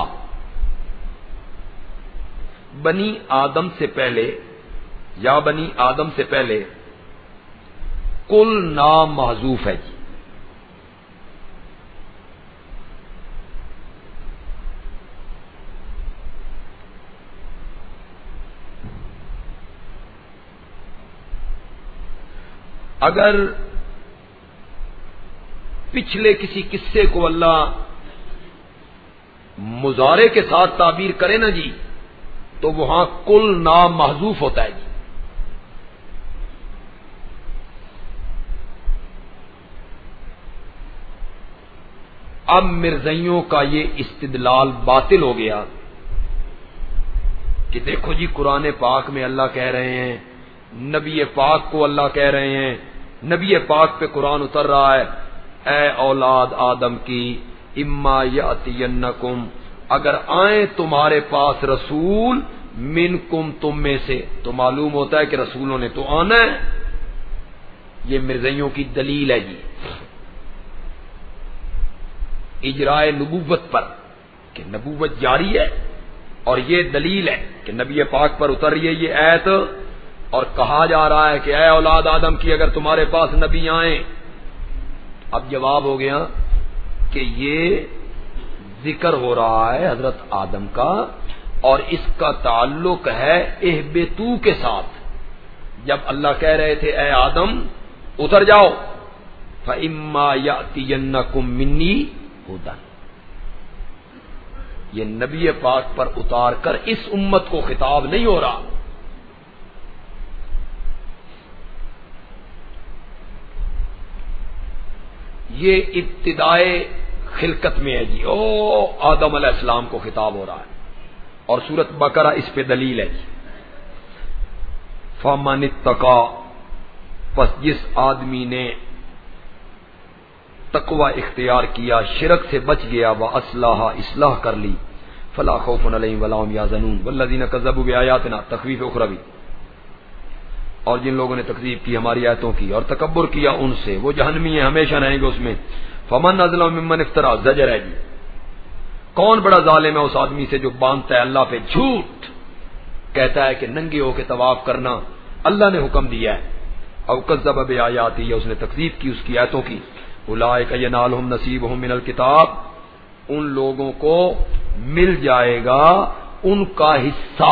بنی آدم سے پہلے، یا بنی آدم سے پہلے کل نام محذوف ہے جی، اگر پچھلے کسی قصے کو اللہ مضارع کے ساتھ تعبیر کرے نا جی تو وہاں کل نام محذوف ہوتا ہے جی۔ اب مرزائیوں کا یہ استدلال باطل ہو گیا کہ دیکھو جی قرآن پاک میں اللہ کہہ رہے ہیں، نبی پاک کو اللہ کہہ رہے ہیں، نبی پاک پہ قرآن اتر رہا ہے، اے اولاد آدم کی اما یاتینکم، اگر آئیں تمہارے پاس رسول منکم، تم میں سے، تو معلوم ہوتا ہے کہ رسولوں نے تو آنا ہے۔ یہ مرزائیوں کی دلیل ہے جی اجرائے نبوت پر، کہ نبوت جاری ہے، اور یہ دلیل ہے کہ نبی پاک پر اتر رہی ہے یہ آیت، اور کہا جا رہا ہے کہ اے اولاد آدم کی اگر تمہارے پاس نبی آئیں۔ اب جواب ہو گیا کہ یہ ذکر ہو رہا ہے حضرت آدم کا، اور اس کا تعلق ہے اہبتو کے ساتھ۔ جب اللہ کہہ رہے تھے اے آدم اتر جاؤ، فَإِمَّا يَأْتِيَنَّكُم مِّنِّي ھُدًى، یہ نبی پاک پر اتار کر اس امت کو خطاب نہیں ہو رہا۔ یہ ابتدائے خلقت میں ہے جی، او آدم علیہ السلام کو خطاب ہو رہا ہے، اور سورۃ بقرہ اس پہ دلیل ہے جی۔ فَمَنِ اتَّقَىٰ، پس جس آدمی نے تقوی اختیار کیا، شرک سے بچ گیا، وَأَصْلَحَ، اصلاح کر لی، فَلَا خَوْفٌ عَلَيْهِمْ وَلَا هُمْ يَحْزَنُونَ وَالَّذِينَ كَذَّبُوا بِآيَاتِنَا، تخویف اخروی، اور جن لوگوں نے تکذیب کی ہماری آیتوں کی اور تکبر کیا ان سے، وہ جہنمی ہیں، ہمیشہ رہیں گے اس میں۔ فَمَنْ أَظْلَمُ مِمَّنِ افْتَرَىٰ، زجر ہے جی، کون بڑا ظالم ہے اس آدمی سے جو باندھتا ہے اللہ پہ جھوٹ، کہتا ہے کہ ننگے ہو کے طواف کرنا اللہ نے حکم دیا ہے، او کذب بآیاتی، یا اس نے تکذیب کی اس کی آیتوں کی۔ اولئک ینالہم نصیبہم من الکتاب، ان لوگوں کو مل جائے گا ان کا حصہ،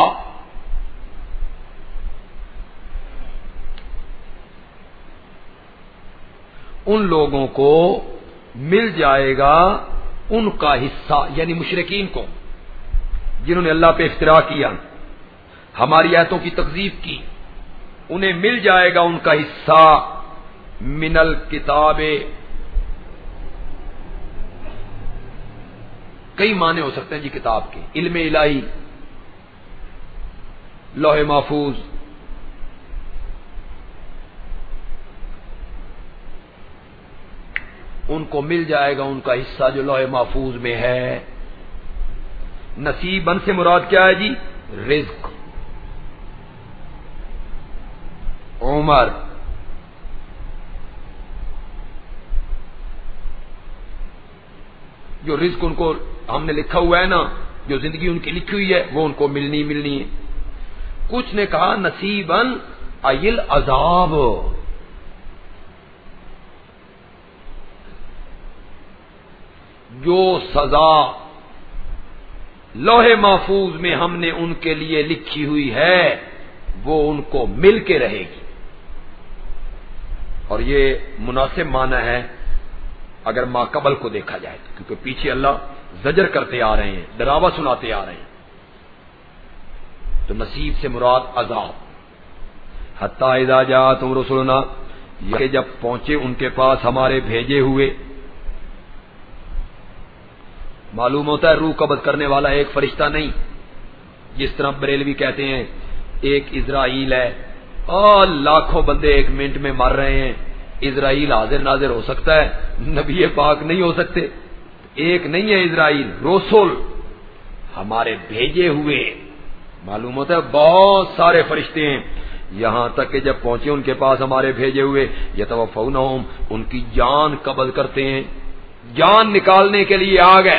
ان لوگوں کو مل جائے گا ان کا حصہ، یعنی مشرکین کو جنہوں نے اللہ پہ افتراء کیا، ہماری آیتوں کی تکذیب کی، انہیں مل جائے گا ان کا حصہ من الکتاب. کئی معنی ہو سکتے ہیں جی کتاب کے، علم الہی، لوح محفوظ، ان کو مل جائے گا ان کا حصہ جو لوح محفوظ میں ہے. نصیباً سے مراد کیا ہے جی؟ رزق. عمر جو رزق ان کو ہم نے لکھا ہوا ہے نا، جو زندگی ان کی لکھی ہوئی ہے وہ ان کو ملنی ملنی ہے. کچھ نے کہا نصیباً ایل عذاب، جو سزا لوح محفوظ میں ہم نے ان کے لیے لکھی ہوئی ہے وہ ان کو مل کے رہے گی. اور یہ مناسب معنی ہے اگر ماقبل کو دیکھا جائے، کیونکہ پیچھے اللہ زجر کرتے آ رہے ہیں، ڈراوا سناتے آ رہے ہیں. تو نصیب سے مراد عذاب. حتی اذا جاءتهم رسلنا، یہ جب پہنچے ان کے پاس ہمارے بھیجے ہوئے. معلوم ہوتا ہے روح قبض کرنے والا ایک فرشتہ نہیں، جس طرح بریلوی کہتے ہیں ایک اسرائیل ہے اور لاکھوں بندے ایک منٹ میں مر رہے ہیں. اسرائیل حاضر ناظر ہو سکتا ہے، نبی پاک نہیں ہو سکتے. ایک نہیں ہے اسرائیل، رسول ہمارے بھیجے ہوئے. معلوم ہوتا ہے بہت سارے فرشتے ہیں. یہاں تک کہ جب پہنچے ان کے پاس ہمارے بھیجے ہوئے، یتوفونہم، ان کی جان قبض کرتے ہیں، جان نکالنے کے لیے آ گئے.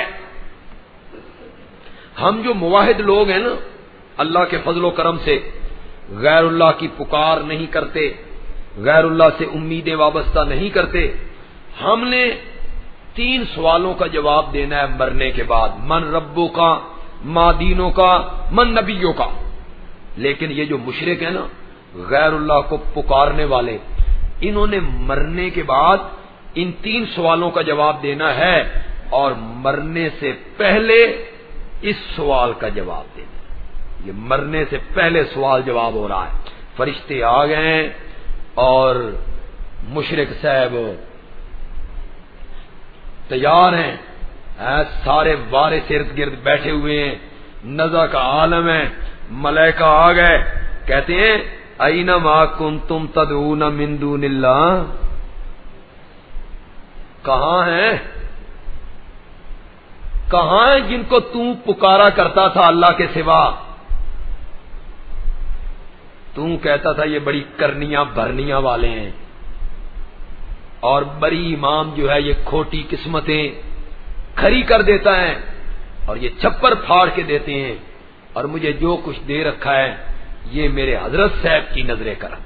ہم جو موحد لوگ ہیں نا، اللہ کے فضل و کرم سے غیر اللہ کی پکار نہیں کرتے، غیر اللہ سے امیدیں وابستہ نہیں کرتے. ہم نے تین سوالوں کا جواب دینا ہے مرنے کے بعد: من ربو کا، ما دینوں کا، من نبیوں کا. لیکن یہ جو مشرک ہیں نا، غیر اللہ کو پکارنے والے، انہوں نے مرنے کے بعد ان تین سوالوں کا جواب دینا ہے، اور مرنے سے پہلے اس سوال کا جواب دینا. یہ مرنے سے پہلے سوال جواب ہو رہا ہے. فرشتے آ گئے ہیں اور مشرک صاحب تیار ہیں، سارے وارث ارد گرد بیٹھے ہوئے ہیں، نزا کا عالم ہے. ملائکہ آ گئے، کہتے ہیں اینما کنتم تدعون من دون اللہ، کہاں ہیں کہاں ہیں جن کو تو پکارا کرتا تھا اللہ کے سوا؟ تو کہتا تھا یہ بڑی کرنیاں بھرنیاں والے ہیں، اور بڑی امام جو ہے یہ کھوٹی قسمتیں کھری کر دیتا ہے، اور یہ چھپر پھاڑ کے دیتے ہیں، اور مجھے جو کچھ دے رکھا ہے یہ میرے حضرت صاحب کی نظر کرم.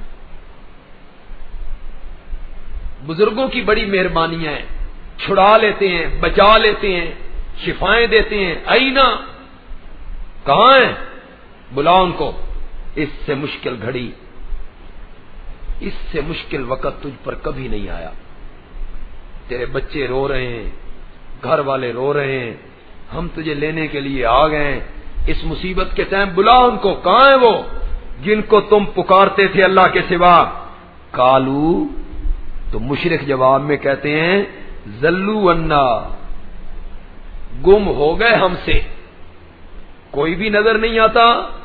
بزرگوں کی بڑی مہربانی ہے، چھڑا لیتے ہیں، بچا لیتے ہیں، شفائیں دیتے ہیں. اینا، کہاں ہیں؟ بلا ان کو. اس سے مشکل گھڑی، اس سے مشکل وقت تجھ پر کبھی نہیں آیا. تیرے بچے رو رہے ہیں، گھر والے رو رہے ہیں، ہم تجھے لینے کے لیے آ گئے ہیں. اس مصیبت کے ٹائم بلا ان کو. کہاں ہیں وہ جن کو تم پکارتے تھے اللہ کے سوا؟ کالو، تو مشرک جواب میں کہتے ہیں زلو انا، گم ہو گئے ہم سے، کوئی بھی نظر نہیں آتا.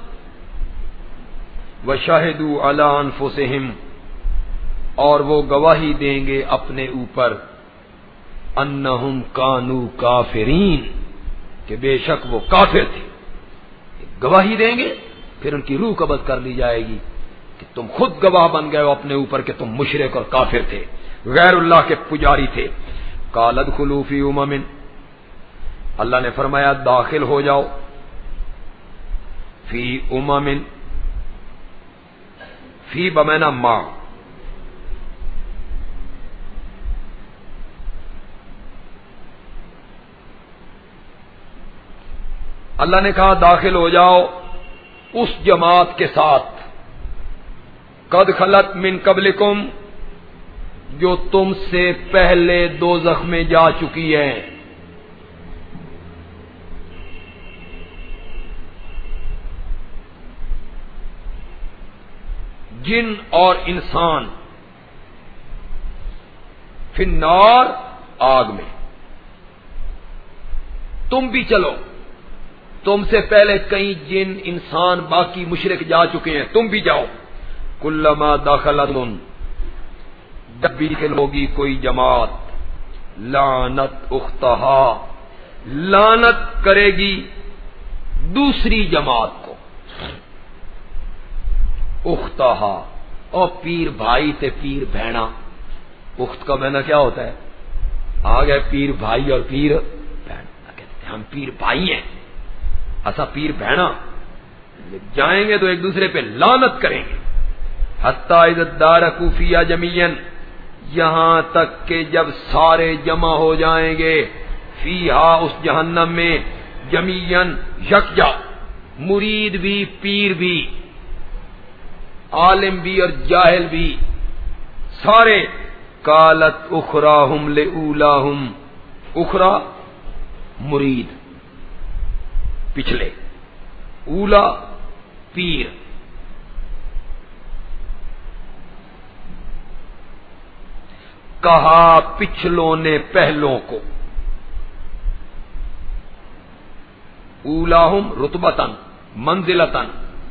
وشاہدوا علی انفسہم، اور وہ گواہی دیں گے اپنے اوپر، انہم کانوا کافرین، کہ بے شک وہ کافر تھے. گواہی دیں گے، پھر ان کی روح قبض کر لی جائے گی کہ تم خود گواہ بن گئے ہو اپنے اوپر کہ تم مشرک اور کافر تھے، غیر اللہ کے پجاری تھے. قال ادخلوا فی امم، اللہ نے فرمایا داخل ہو جاؤ فی امم، فی بمعنی ما، اللہ نے کہا داخل ہو جاؤ اس جماعت کے ساتھ، قد خلت من قبلکم، جو تم سے پہلے دوزخ میں جا چکی ہے. جن اور انسان فی النار آگ میں. تم بھی چلو, تم سے پہلے کئی جن انسان باقی مشرک جا چکے ہیں, تم بھی جاؤ. کلما دخلت جب بھی داخل ہوگی کوئی جماعت, لعنت اختہا, لعنت کرے گی دوسری جماعت کو. اختہا اور پیر بھائی تے پیر بہنا. اخت کا بہنا کیا ہوتا ہے؟ آ گئے پیر بھائی اور پیر بہن, کہتے ہیں ہم پیر بھائی ہیں, ایسا پیر بہنا. جائیں گے تو ایک دوسرے پہ لعنت کریں گے. حتی اذا ادارکوا فیہا جمیعا, یہاں تک کہ جب سارے جمع ہو جائیں گے فیہا اس جہنم میں, جمیعا یکجا, مرید بھی پیر بھی عالم بھی اور جاہل بھی سارے. قالت اخراہم لأولاہم, اخرا مرید پچھلے, اولا پیر. کہا پچھلوں نے پہلوں کو, اولاہم رتبتن منزلتن,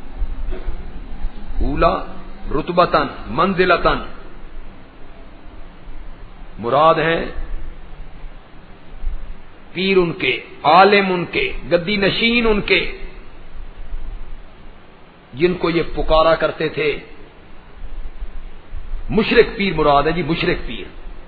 اولا رتبتن منزلتن مراد ہے پیر ان کے, عالم ان کے, گدی نشین ان کے, جن کو یہ پکارا کرتے تھے. مشرک پیر مراد ہے جی, مشرک پیر.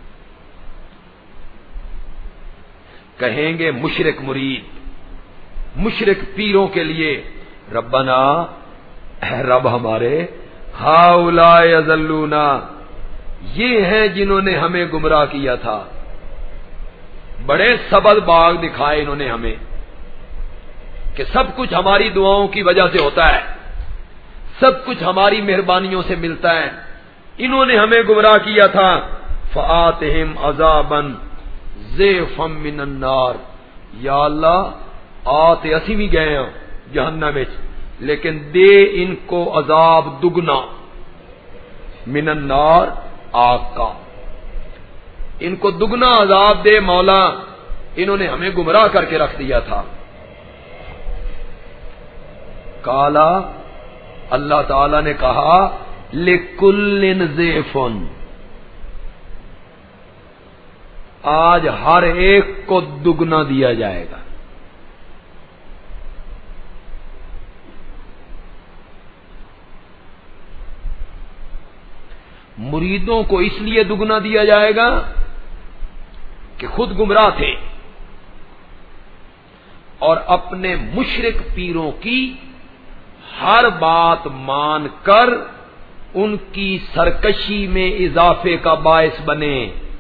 کہیں گے مشرک مرید, مشرک پیروں کے لیے ربنا, اے رب ہمارے, ہؤلاء یضلونا, یہ ہیں جنہوں نے ہمیں گمراہ کیا تھا. بڑے سبز باغ دکھائے انہوں نے ہمیں کہ سب کچھ ہماری دعاؤں کی وجہ سے ہوتا ہے, سب کچھ ہماری مہربانیوں سے ملتا ہے. انہوں نے ہمیں گمراہ کیا تھا. فآتہم عذابا ضعفا من النار, یا اللہ آتے اسی بھی گئے ہیں جہنم میں, لیکن دے ان کو عذاب دگنا, من النار آگ کا, ان کو دگنا عذاب دے مولا, انہوں نے ہمیں گمراہ کر کے رکھ دیا تھا. کالا, اللہ تعالی نے کہا, لکل ضعف, آج ہر ایک کو دگنا دیا جائے گا. مریدوں کو اس لیے دگنا دیا جائے گا کہ خود گمراہ تھے اور اپنے مشرک پیروں کی ہر بات مان کر ان کی سرکشی میں اضافے کا باعث بنے.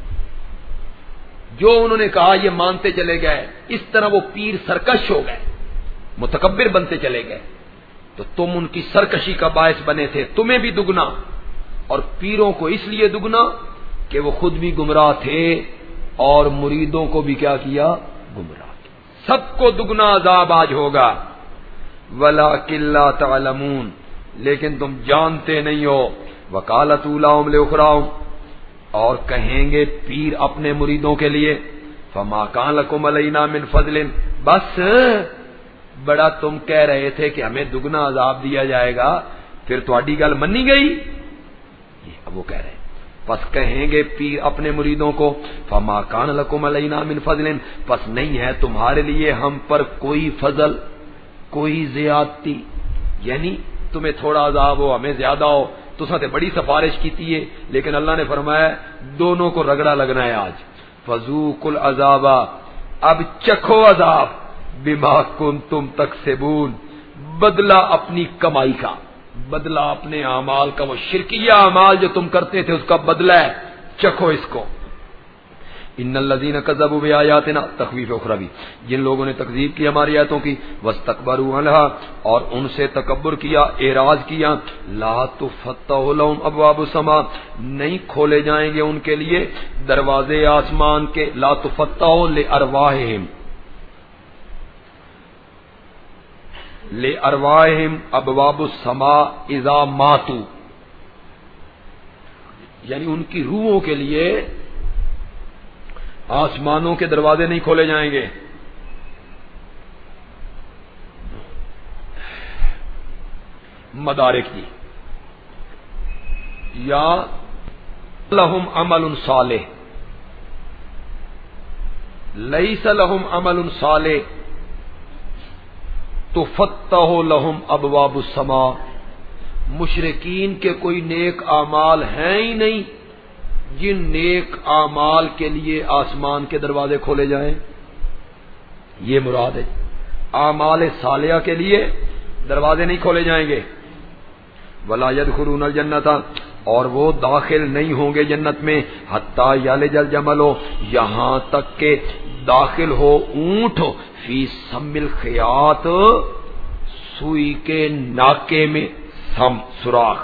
جو انہوں نے کہا یہ مانتے چلے گئے, اس طرح وہ پیر سرکش ہو گئے, متکبر بنتے چلے گئے. تو تم ان کی سرکشی کا باعث بنے تھے, تمہیں بھی دگنا, اور پیروں کو اس لیے دگنا کہ وہ خود بھی گمراہ تھے اور مریدوں کو بھی کیا کیا, گمراہ کیا. سب کو دگنا عذاب آج ہوگا. وَلَٰكِن لَّا تَعْلَمُونَ, لیکن تم جانتے نہیں ہو. وَقَالَتْ أُولَاهُمْ لِأُخْرَاهُمْ, اور کہیں گے پیر اپنے مریدوں کے لیے, فَمَا كَانَ لَكُمْ عَلَيْنَا مِنْ فَضْلٍ, بس بڑا تم کہہ رہے تھے کہ ہمیں دگنا عذاب دیا جائے گا, پھر تہاڈی گل منی گئی. اب وہ کہہ رہے ہیں, پس کہیں گے پیر اپنے مریدوں کو, فَمَا كَانَ لَكُمْ عَلَيْنَا مِنْ فَضْلٍ, پس نہیں ہے تمہارے لیے ہم پر کوئی فضل, کوئی زیادتی, یعنی تمہیں تھوڑا عذاب ہو ہمیں زیادہ ہو, تو ساتھ بڑی سفارش کی ہے, لیکن اللہ نے فرمایا دونوں کو رگڑا لگنا ہے آج. فذوقوا العذاب, اب چکھو عذاب, بما کنتم تکسبون, بدلہ اپنی کمائی کا, بدلہ اپنے اعمال کا, وہ شرکیہ اعمال جو تم کرتے تھے اس کا بدلہ ہے, چکھو اس کو. ان الذین کذبوا بآیاتنا تخویف اخروی، جن لوگوں نے تکذیب کی ہماری آیتوں کی، واستکبروا عنہا اور ان سے تکبر کیا، اعراض کیا، لا تفتح لهم ابواب السماء نہیں کھولے جائیں گے ان کے لیے دروازے آسمان کے، لا تفتح لارواحہم لارواحہم ابواب السماء اذا ماتوا، یعنی ان کی روحوں کے لیے آسمانوں کے دروازے نہیں کھولے جائیں گے. مدارک کی یا لہم عمل صالح، لیس لہم عمل صالح تفتح لہم ابواب السماء، مشرکین کے کوئی نیک اعمال ہیں ہی نہیں جن نیک اعمال کے لیے آسمان کے دروازے کھولے جائیں. یہ مراد ہے، اعمال صالحہ کے لیے دروازے نہیں کھولے جائیں گے. ولا يدخلون الجنۃ اور وہ داخل نہیں ہوں گے جنت میں، حتی یلج الجمل یہاں تک کہ داخل ہو اونٹ فی سم الخیاط سوئی کے ناکے میں، سم سوراخ،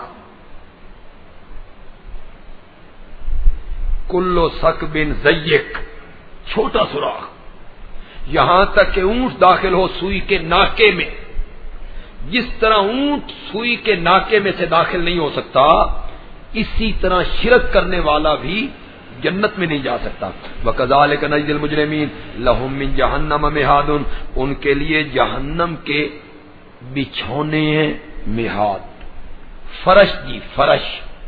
کلو سکب ضیق چھوٹا سوراخ، یہاں تک کہ اونٹ داخل ہو سوئی کے ناکے میں. جس طرح اونٹ سوئی کے ناکے میں سے داخل نہیں ہو سکتا، اسی طرح شرک کرنے والا بھی جنت میں نہیں جا سکتا. وَكَذَلِكَ نَجْزِي الْمُجْرِمِينَ لَهُم مِّن جَهَنَّمَ مِهَادٌ ان کے لیے جہنم کے بچھونے ہیں، مہاد فرش جی فرش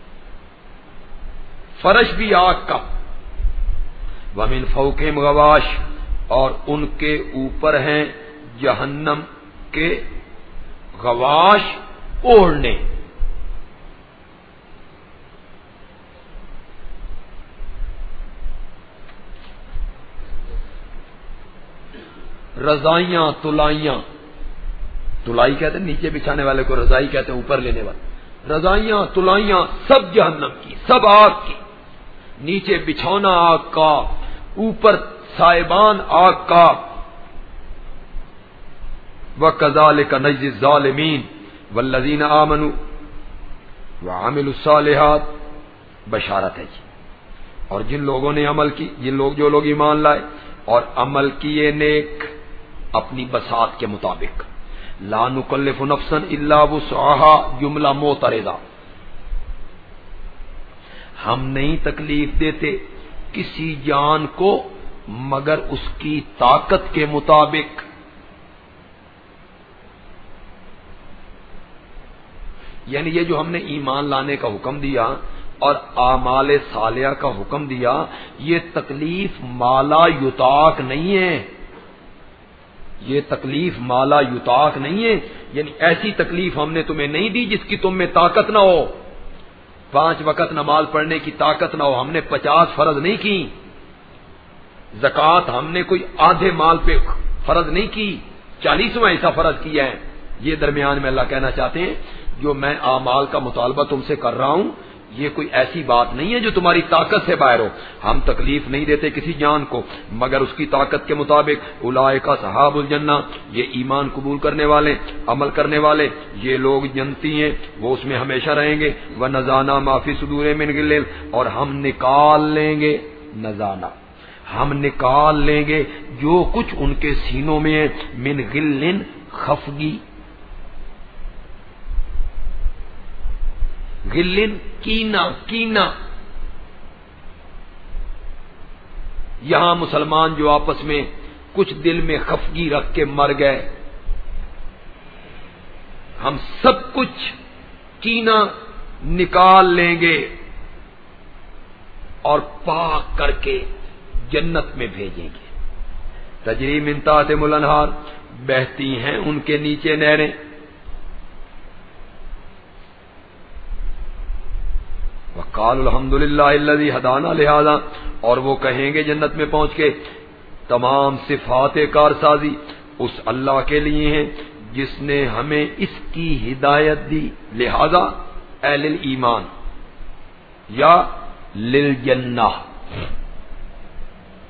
فرش بھی آگ کا. وَمِن فَوْقِهِمْ غَوَاشٍ اور ان کے اوپر ہیں جہنم کے غواش، اوڑھنے. رضائیاں، تلائیاں، تلائی کہتے ہیں نیچے بچھانے والے کو، رضائی کہتے ہیں اوپر لینے والے. رضائیاں، تلائیاں سب جہنم کی، سب آگ کی. نیچے بچھونا آگ کا، اوپر سائبان آگ کا. وَكَذَلِكَ نَجْزِي الظَّالِمِينَ وَالَّذِينَ آمَنُوا وَعَمِلُوا الصَّالِحَاتِ بشارت ہے جی. اور جن لوگوں نے عمل کی، جن لوگ جو لوگ ایمان لائے اور عمل کیے نیک اپنی بساط کے مطابق. لا نکلف نفسا الا وسعها جملہ معترضہ، ہم نہیں تکلیف دیتے کسی جان کو مگر اس کی طاقت کے مطابق. یعنی یہ جو ہم نے ایمان لانے کا حکم دیا اور اعمال صالحہ کا حکم دیا، یہ تکلیف مالا یطاق نہیں ہے، یہ تکلیف مالا یطاق نہیں ہے. یعنی ایسی تکلیف ہم نے تمہیں نہیں دی جس کی تم میں طاقت نہ ہو. پانچ وقت نماز پڑھنے کی طاقت نہ ہو، ہم نے پچاس فرض نہیں کی. زکوٰۃ ہم نے کوئی آدھے مال پہ فرض نہیں کی، چالیسواں حصہ فرض کیا ہے. یہ درمیان میں اللہ کہنا چاہتے ہیں جو میں اعمال کا مطالبہ تم سے کر رہا ہوں یہ کوئی ایسی بات نہیں ہے جو تمہاری طاقت سے باہر ہو. ہم تکلیف نہیں دیتے کسی جان کو مگر اس کی طاقت کے مطابق. اولئک اصحاب الجنہ، یہ ایمان قبول کرنے والے، عمل کرنے والے، یہ لوگ جنتی ہیں، وہ اس میں ہمیشہ رہیں گے. ونزعنا ما فی صدورہم من غل اور ہم نکال لیں گے، نزانا ہم نکال لیں گے جو کچھ ان کے سینوں میں ہے، من غل خفگی، غلن کینا کینا. یہاں مسلمان جو آپس میں کچھ دل میں خفگی رکھ کے مر گئے، ہم سب کچھ کینا نکال لیں گے اور پاک کر کے جنت میں بھیجیں گے. تجری من تحتہم الانہار، بہتی ہیں ان کے نیچے نہریں. وقال الحمد للہ الذی ہدانا لہذا اور وہ کہیں گے جنت میں پہنچ کے تمام صفات کارسازی اس اللہ کے لیے ہیں جس نے ہمیں اس کی ہدایت دی. لہذا اے للایمان یا للجنہ،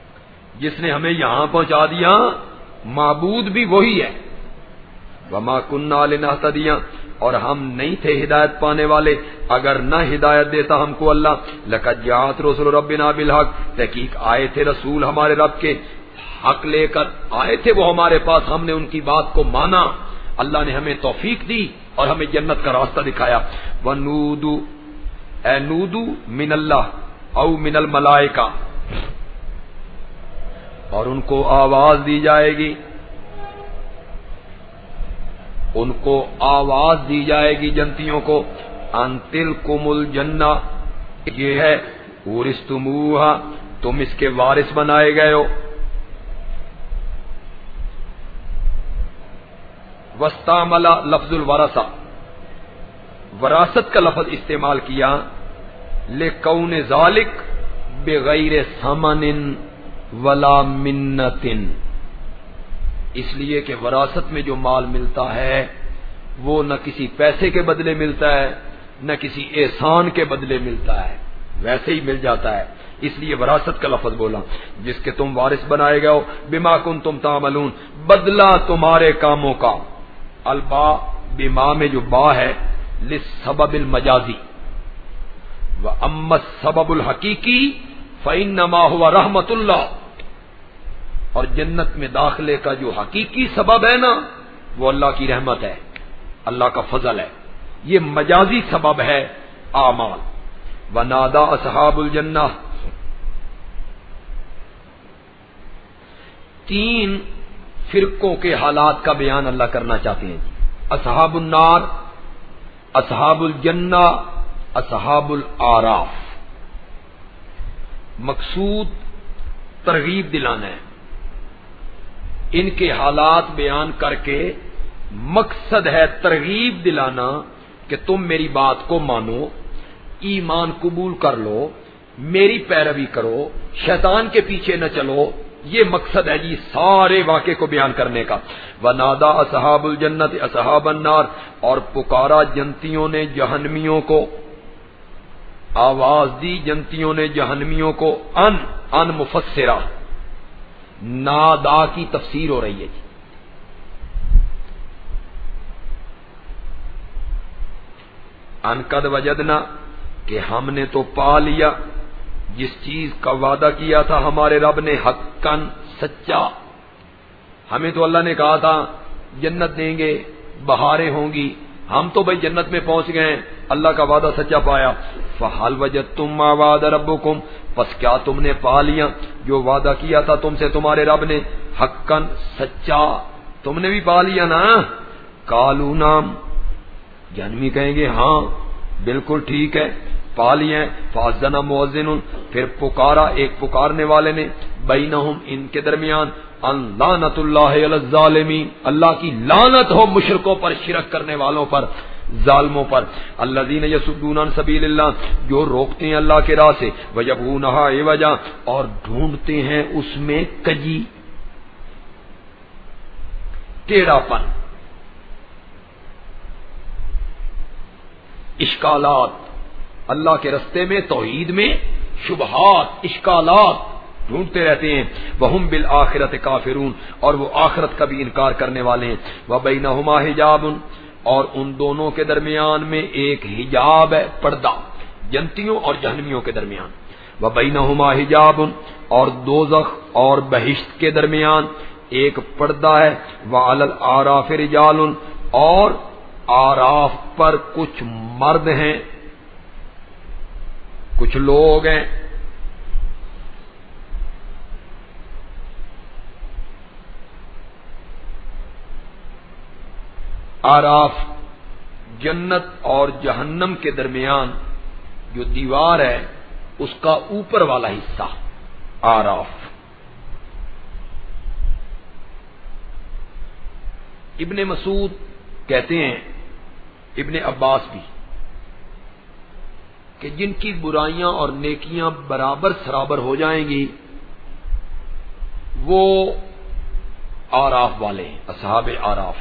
جس نے ہمیں یہاں پہنچا دیا معبود بھی وہی ہے. وما کننا لنہتدی، اور ہم نہیں تھے ہدایت پانے والے اگر نہ ہدایت دیتا ہم کو اللہ. لقد جاءت رسل ربنا بالحق، تحقیق آئے تھے رسول ہمارے رب کے حق لے کر آئے تھے وہ ہمارے پاس، ہم نے ان کی بات کو مانا، اللہ نے ہمیں توفیق دی اور ہمیں جنت کا راستہ دکھایا. ونودو، اے نودو من اللہ او من الملائکہ، اور ان کو آواز دی جائے گی، ان کو آواز دی جائے گی جنتیوں کو، ان تلکم الجنہ، یہ ہے ورثتموہا، تم اس کے وارث بنائے گئے ہو. واستعمل لفظ الورثہ، وراثت کا لفظ استعمال کیا، لکون ذالک بغیر ثمن ولا منت، اس لیے کہ وراثت میں جو مال ملتا ہے وہ نہ کسی پیسے کے بدلے ملتا ہے نہ کسی احسان کے بدلے ملتا ہے، ویسے ہی مل جاتا ہے، اس لیے وراثت کا لفظ بولا. جس کے تم وارث بنائے گئے ہو، بما کنتم تعملون، بدلہ تمہارے کاموں کا. البا بما میں جو با ہے للسبب المجازی، واما السبب الحقیقی فانما هو رحمت اللہ، اور جنت میں داخلے کا جو حقیقی سبب ہے نا وہ اللہ کی رحمت ہے، اللہ کا فضل ہے. یہ مجازی سبب ہے اعمال. ونادا اصحاب الجنہ، تین فرقوں کے حالات کا بیان اللہ کرنا چاہتے ہیں. اصحاب النار، اصحاب الجنہ، اصحاب الاعراف. مقصود ترغیب دلانا ہے، ان کے حالات بیان کر کے مقصد ہے ترغیب دلانا کہ تم میری بات کو مانو، ایمان قبول کر لو، میری پیروی کرو، شیطان کے پیچھے نہ چلو. یہ مقصد ہے جی سارے واقعے کو بیان کرنے کا. ونادا اصحاب الجنت اصحاب النار، اور پکارا جنتیوں نے جہنمیوں کو، آواز دی جنتیوں نے جہنمیوں کو. ان ان مفسرہ، نادا کی تفسیر ہو رہی ہے جی. ان قد وجدنا، کہ ہم نے تو پا لیا جس چیز کا وعدہ کیا تھا ہمارے رب نے، حقاً سچا. ہمیں تو اللہ نے کہا تھا جنت دیں گے، بہاریں ہوں گی، ہم تو بھائی جنت میں پہنچ گئے، اللہ کا وعدہ سچا پایا. فَهَلْ وَجَدْتُم مَّا وَعَدَ رَبُّكُمْ، پس کیا تم نے پا لیا جو وعدہ کیا تھا تم سے تمہارے رب نے، حقاً سچا، تم نے بھی پا لیا نا. قالوا نعم، جہنمی کہیں گے ہاں بالکل ٹھیک ہے پا لیے. فاذن مؤذن، پھر پکارا ایک پکارنے والے نے، بینہم، ان کے درمیان، ان لعنت اللہ علی الظالمین، اللہ کی لعنت ہو مشرکوں پر، شرک کرنے والوں پر، ظالموں پر. الذین یصدون عن سبیل اللہ، جو روکتے ہیں اللہ کے راہ سے، ویبغونہا عوجا، اور ڈھونڈتے ہیں اس میں کجی، ٹیڑھا پن، اشکالات. اللہ کے رستے میں، توحید میں شبہات، اشکالات ڈھونڈتے رہتے ہیں. وہم بالآخرۃ کافرون، اور وہ آخرت کا بھی انکار کرنے والے ہیں. وبینہما حجاب، اور ان دونوں کے درمیان میں ایک حجاب ہے، پردہ، جنتیوں اور جہنمیوں کے درمیان. وبینہما حجاب، اور دوزخ اور بہشت کے درمیان ایک پردہ ہے. وعلی الاعراف رجال، اور آراف پر کچھ مرد ہیں، کچھ لوگ ہیں. آراف جنت اور جہنم کے درمیان جو دیوار ہے اس کا اوپر والا حصہ آراف. ابن مسعود کہتے ہیں، ابن عباس بھی، کہ جن کی برائیاں اور نیکیاں برابر سرابر ہو جائیں گی وہ آراف والے ہیں، اصحاب آراف.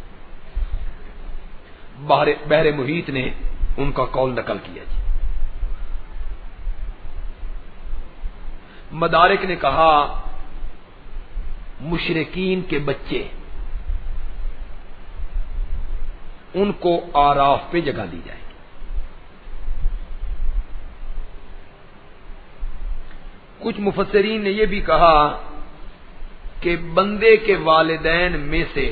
بحر بحر محیط نے ان کا قول نقل کیا جی. مدارک نے کہا مشرکین کے بچے ان کو آراف پہ جگہ دی جائے گی۔ کچھ مفسرین نے یہ بھی کہا کہ بندے کے والدین میں سے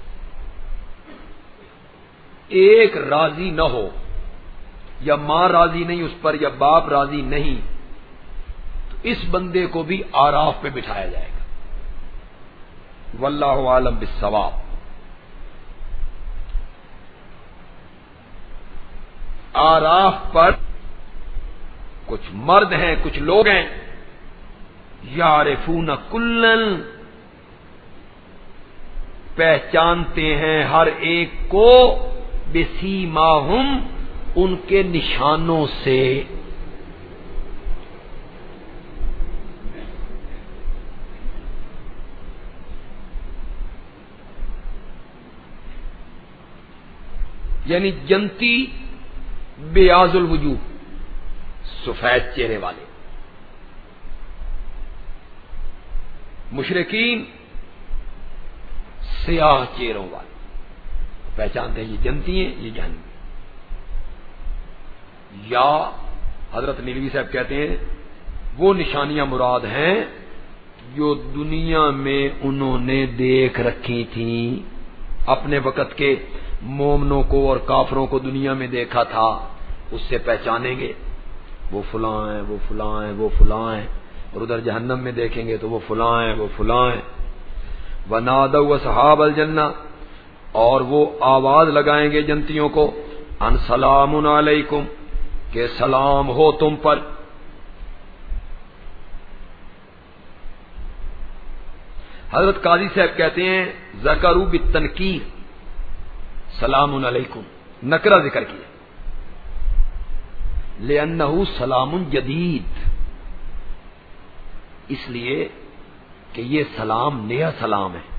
ایک راضی نہ ہو، یا ماں راضی نہیں اس پر یا باپ راضی نہیں، تو اس بندے کو بھی آراف پہ بٹھایا جائے گا۔ واللہ عالم بالصواب۔ آراف پر کچھ مرد ہیں، کچھ لوگ ہیں، یعرفون کلن، پہچانتے ہیں ہر ایک کو، بسیماہم، ان کے نشانوں سے۔ یعنی جنتی بیاض الوجوہ، سفید چہرے والے، مشرکین سیاہ چہروں والے، پہچانتے ہیں یہ جنتی ہیں، یہ جہنمی۔ یا حضرت نیلوی صاحب کہتے ہیں وہ نشانیاں مراد ہیں جو دنیا میں انہوں نے دیکھ رکھی تھیں، اپنے وقت کے مومنوں کو اور کافروں کو دنیا میں دیکھا تھا، اس سے پہچانیں گے وہ فلاں ہیں، وہ فلاں ہیں، وہ فلاں ہیں، اور ادھر جہنم میں دیکھیں گے تو وہ فلاں ہیں، وہ فلاں ہیں۔ وَنَادَوْا أَصْحَابَ الْجَنَّةِ، اور وہ آواز لگائیں گے جنتیوں کو، ان سلام علیکم، کہ سلام ہو تم پر۔ حضرت قاضی صاحب کہتے ہیں ذکروا بالتنکیر، سلام علیکم نکرہ ذکر کیا، لأنہ سلام جدید، اس لیے کہ یہ سلام نیا سلام ہے۔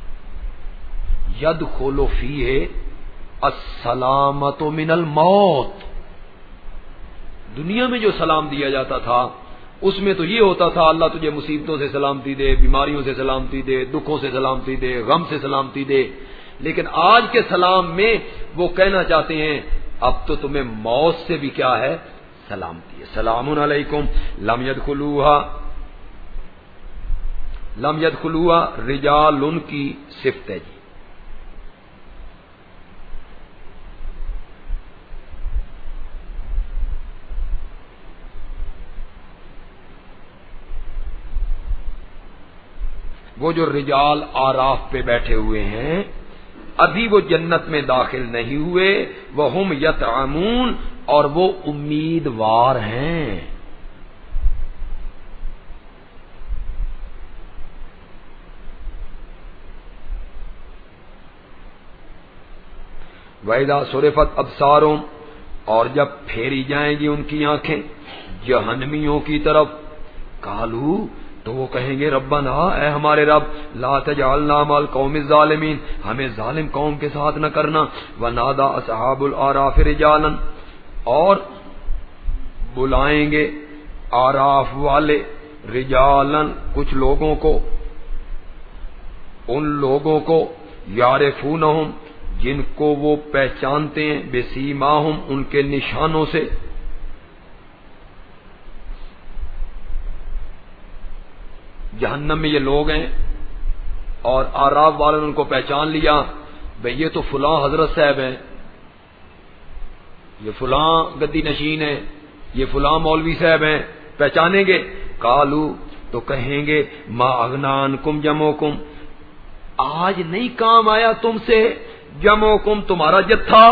یدخل فیہ السلامۃ من الموت، دنیا میں جو سلام دیا جاتا تھا اس میں تو یہ ہوتا تھا اللہ تجھے مصیبتوں سے سلامتی دے، بیماریوں سے سلامتی دے، دکھوں سے سلامتی دے، غم سے سلامتی دے، لیکن آج کے سلام میں وہ کہنا چاہتے ہیں اب تو تمہیں موت سے بھی کیا ہے، سلامتی ہے۔ سلام علیکم لم یدخلوها، لم یدخلوها رجال، ان کی صفت ہے جی۔ وہ جو رجال آراف پہ بیٹھے ہوئے ہیں ابھی وہ جنت میں داخل نہیں ہوئے، وہم یطعمون، اور وہ امیدوار ہیں۔ وَإِذَا صُرِفَتْ أَبْصَارُهُمْ، اور جب پھیری جائیں گی ان کی آنکھیں جہنمیوں کی طرف، قالوا، تو وہ کہیں گے ربنا، اے ہمارے رب، لا تجعلنا مع القوم الظالمین، ہمیں ظالم قوم کے ساتھ نہ کرنا۔ ونادى اصحاب الاعراف رجالا، اور بلائیں گے آراف والے رجالا، کچھ لوگوں کو، ان لوگوں کو، یعرفونہم، جن کو وہ پہچانتے ہیں، بسیماہم، ان کے نشانوں سے۔ جہنم میں یہ لوگ ہیں اور آراف والوں نے ان کو پہچان لیا، بھئی یہ تو فلاں حضرت صاحب ہیں، یہ فلاں گدی نشین ہے، یہ فلاں مولوی صاحب ہیں، پہچانیں گے۔ قالو، تو کہیں گے ما اغنی عنکم جمعکم، آج نہیں کام آیا تم سے جمعکم، تمہارا جتھا،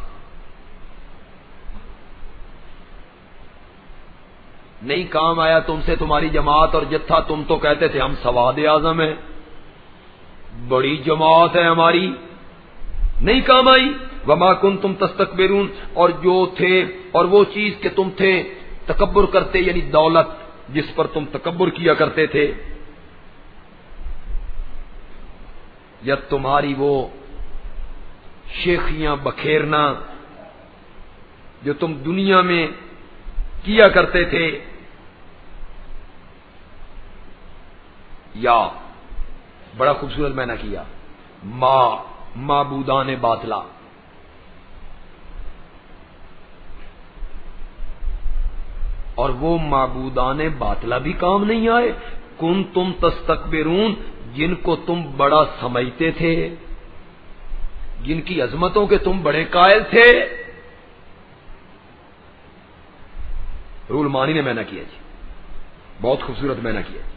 نہیں کام آیا تم سے تمہاری جماعت اور جتھا، تم تو کہتے تھے ہم سواد اعظم ہیں، بڑی جماعت ہے ہماری، نہیں کام آئی۔ وما کنتم تستکبرون، اور جو تھے، اور وہ چیز کہ تم تھے تکبر کرتے، یعنی دولت جس پر تم تکبر کیا کرتے تھے، یا تمہاری وہ شیخیاں بکھیرنا جو تم دنیا میں کیا کرتے تھے، یا بڑا خوبصورت میں نے کیا، ماں معبودان باطلا، اور وہ معبودان باطلا بھی کام نہیں آئے، کن تم تستکبرون، جن کو تم بڑا سمجھتے تھے، جن کی عظمتوں کے تم بڑے قائل تھے. رول مانی نے میں نے کیا جی، بہت خوبصورت میں نے کیا.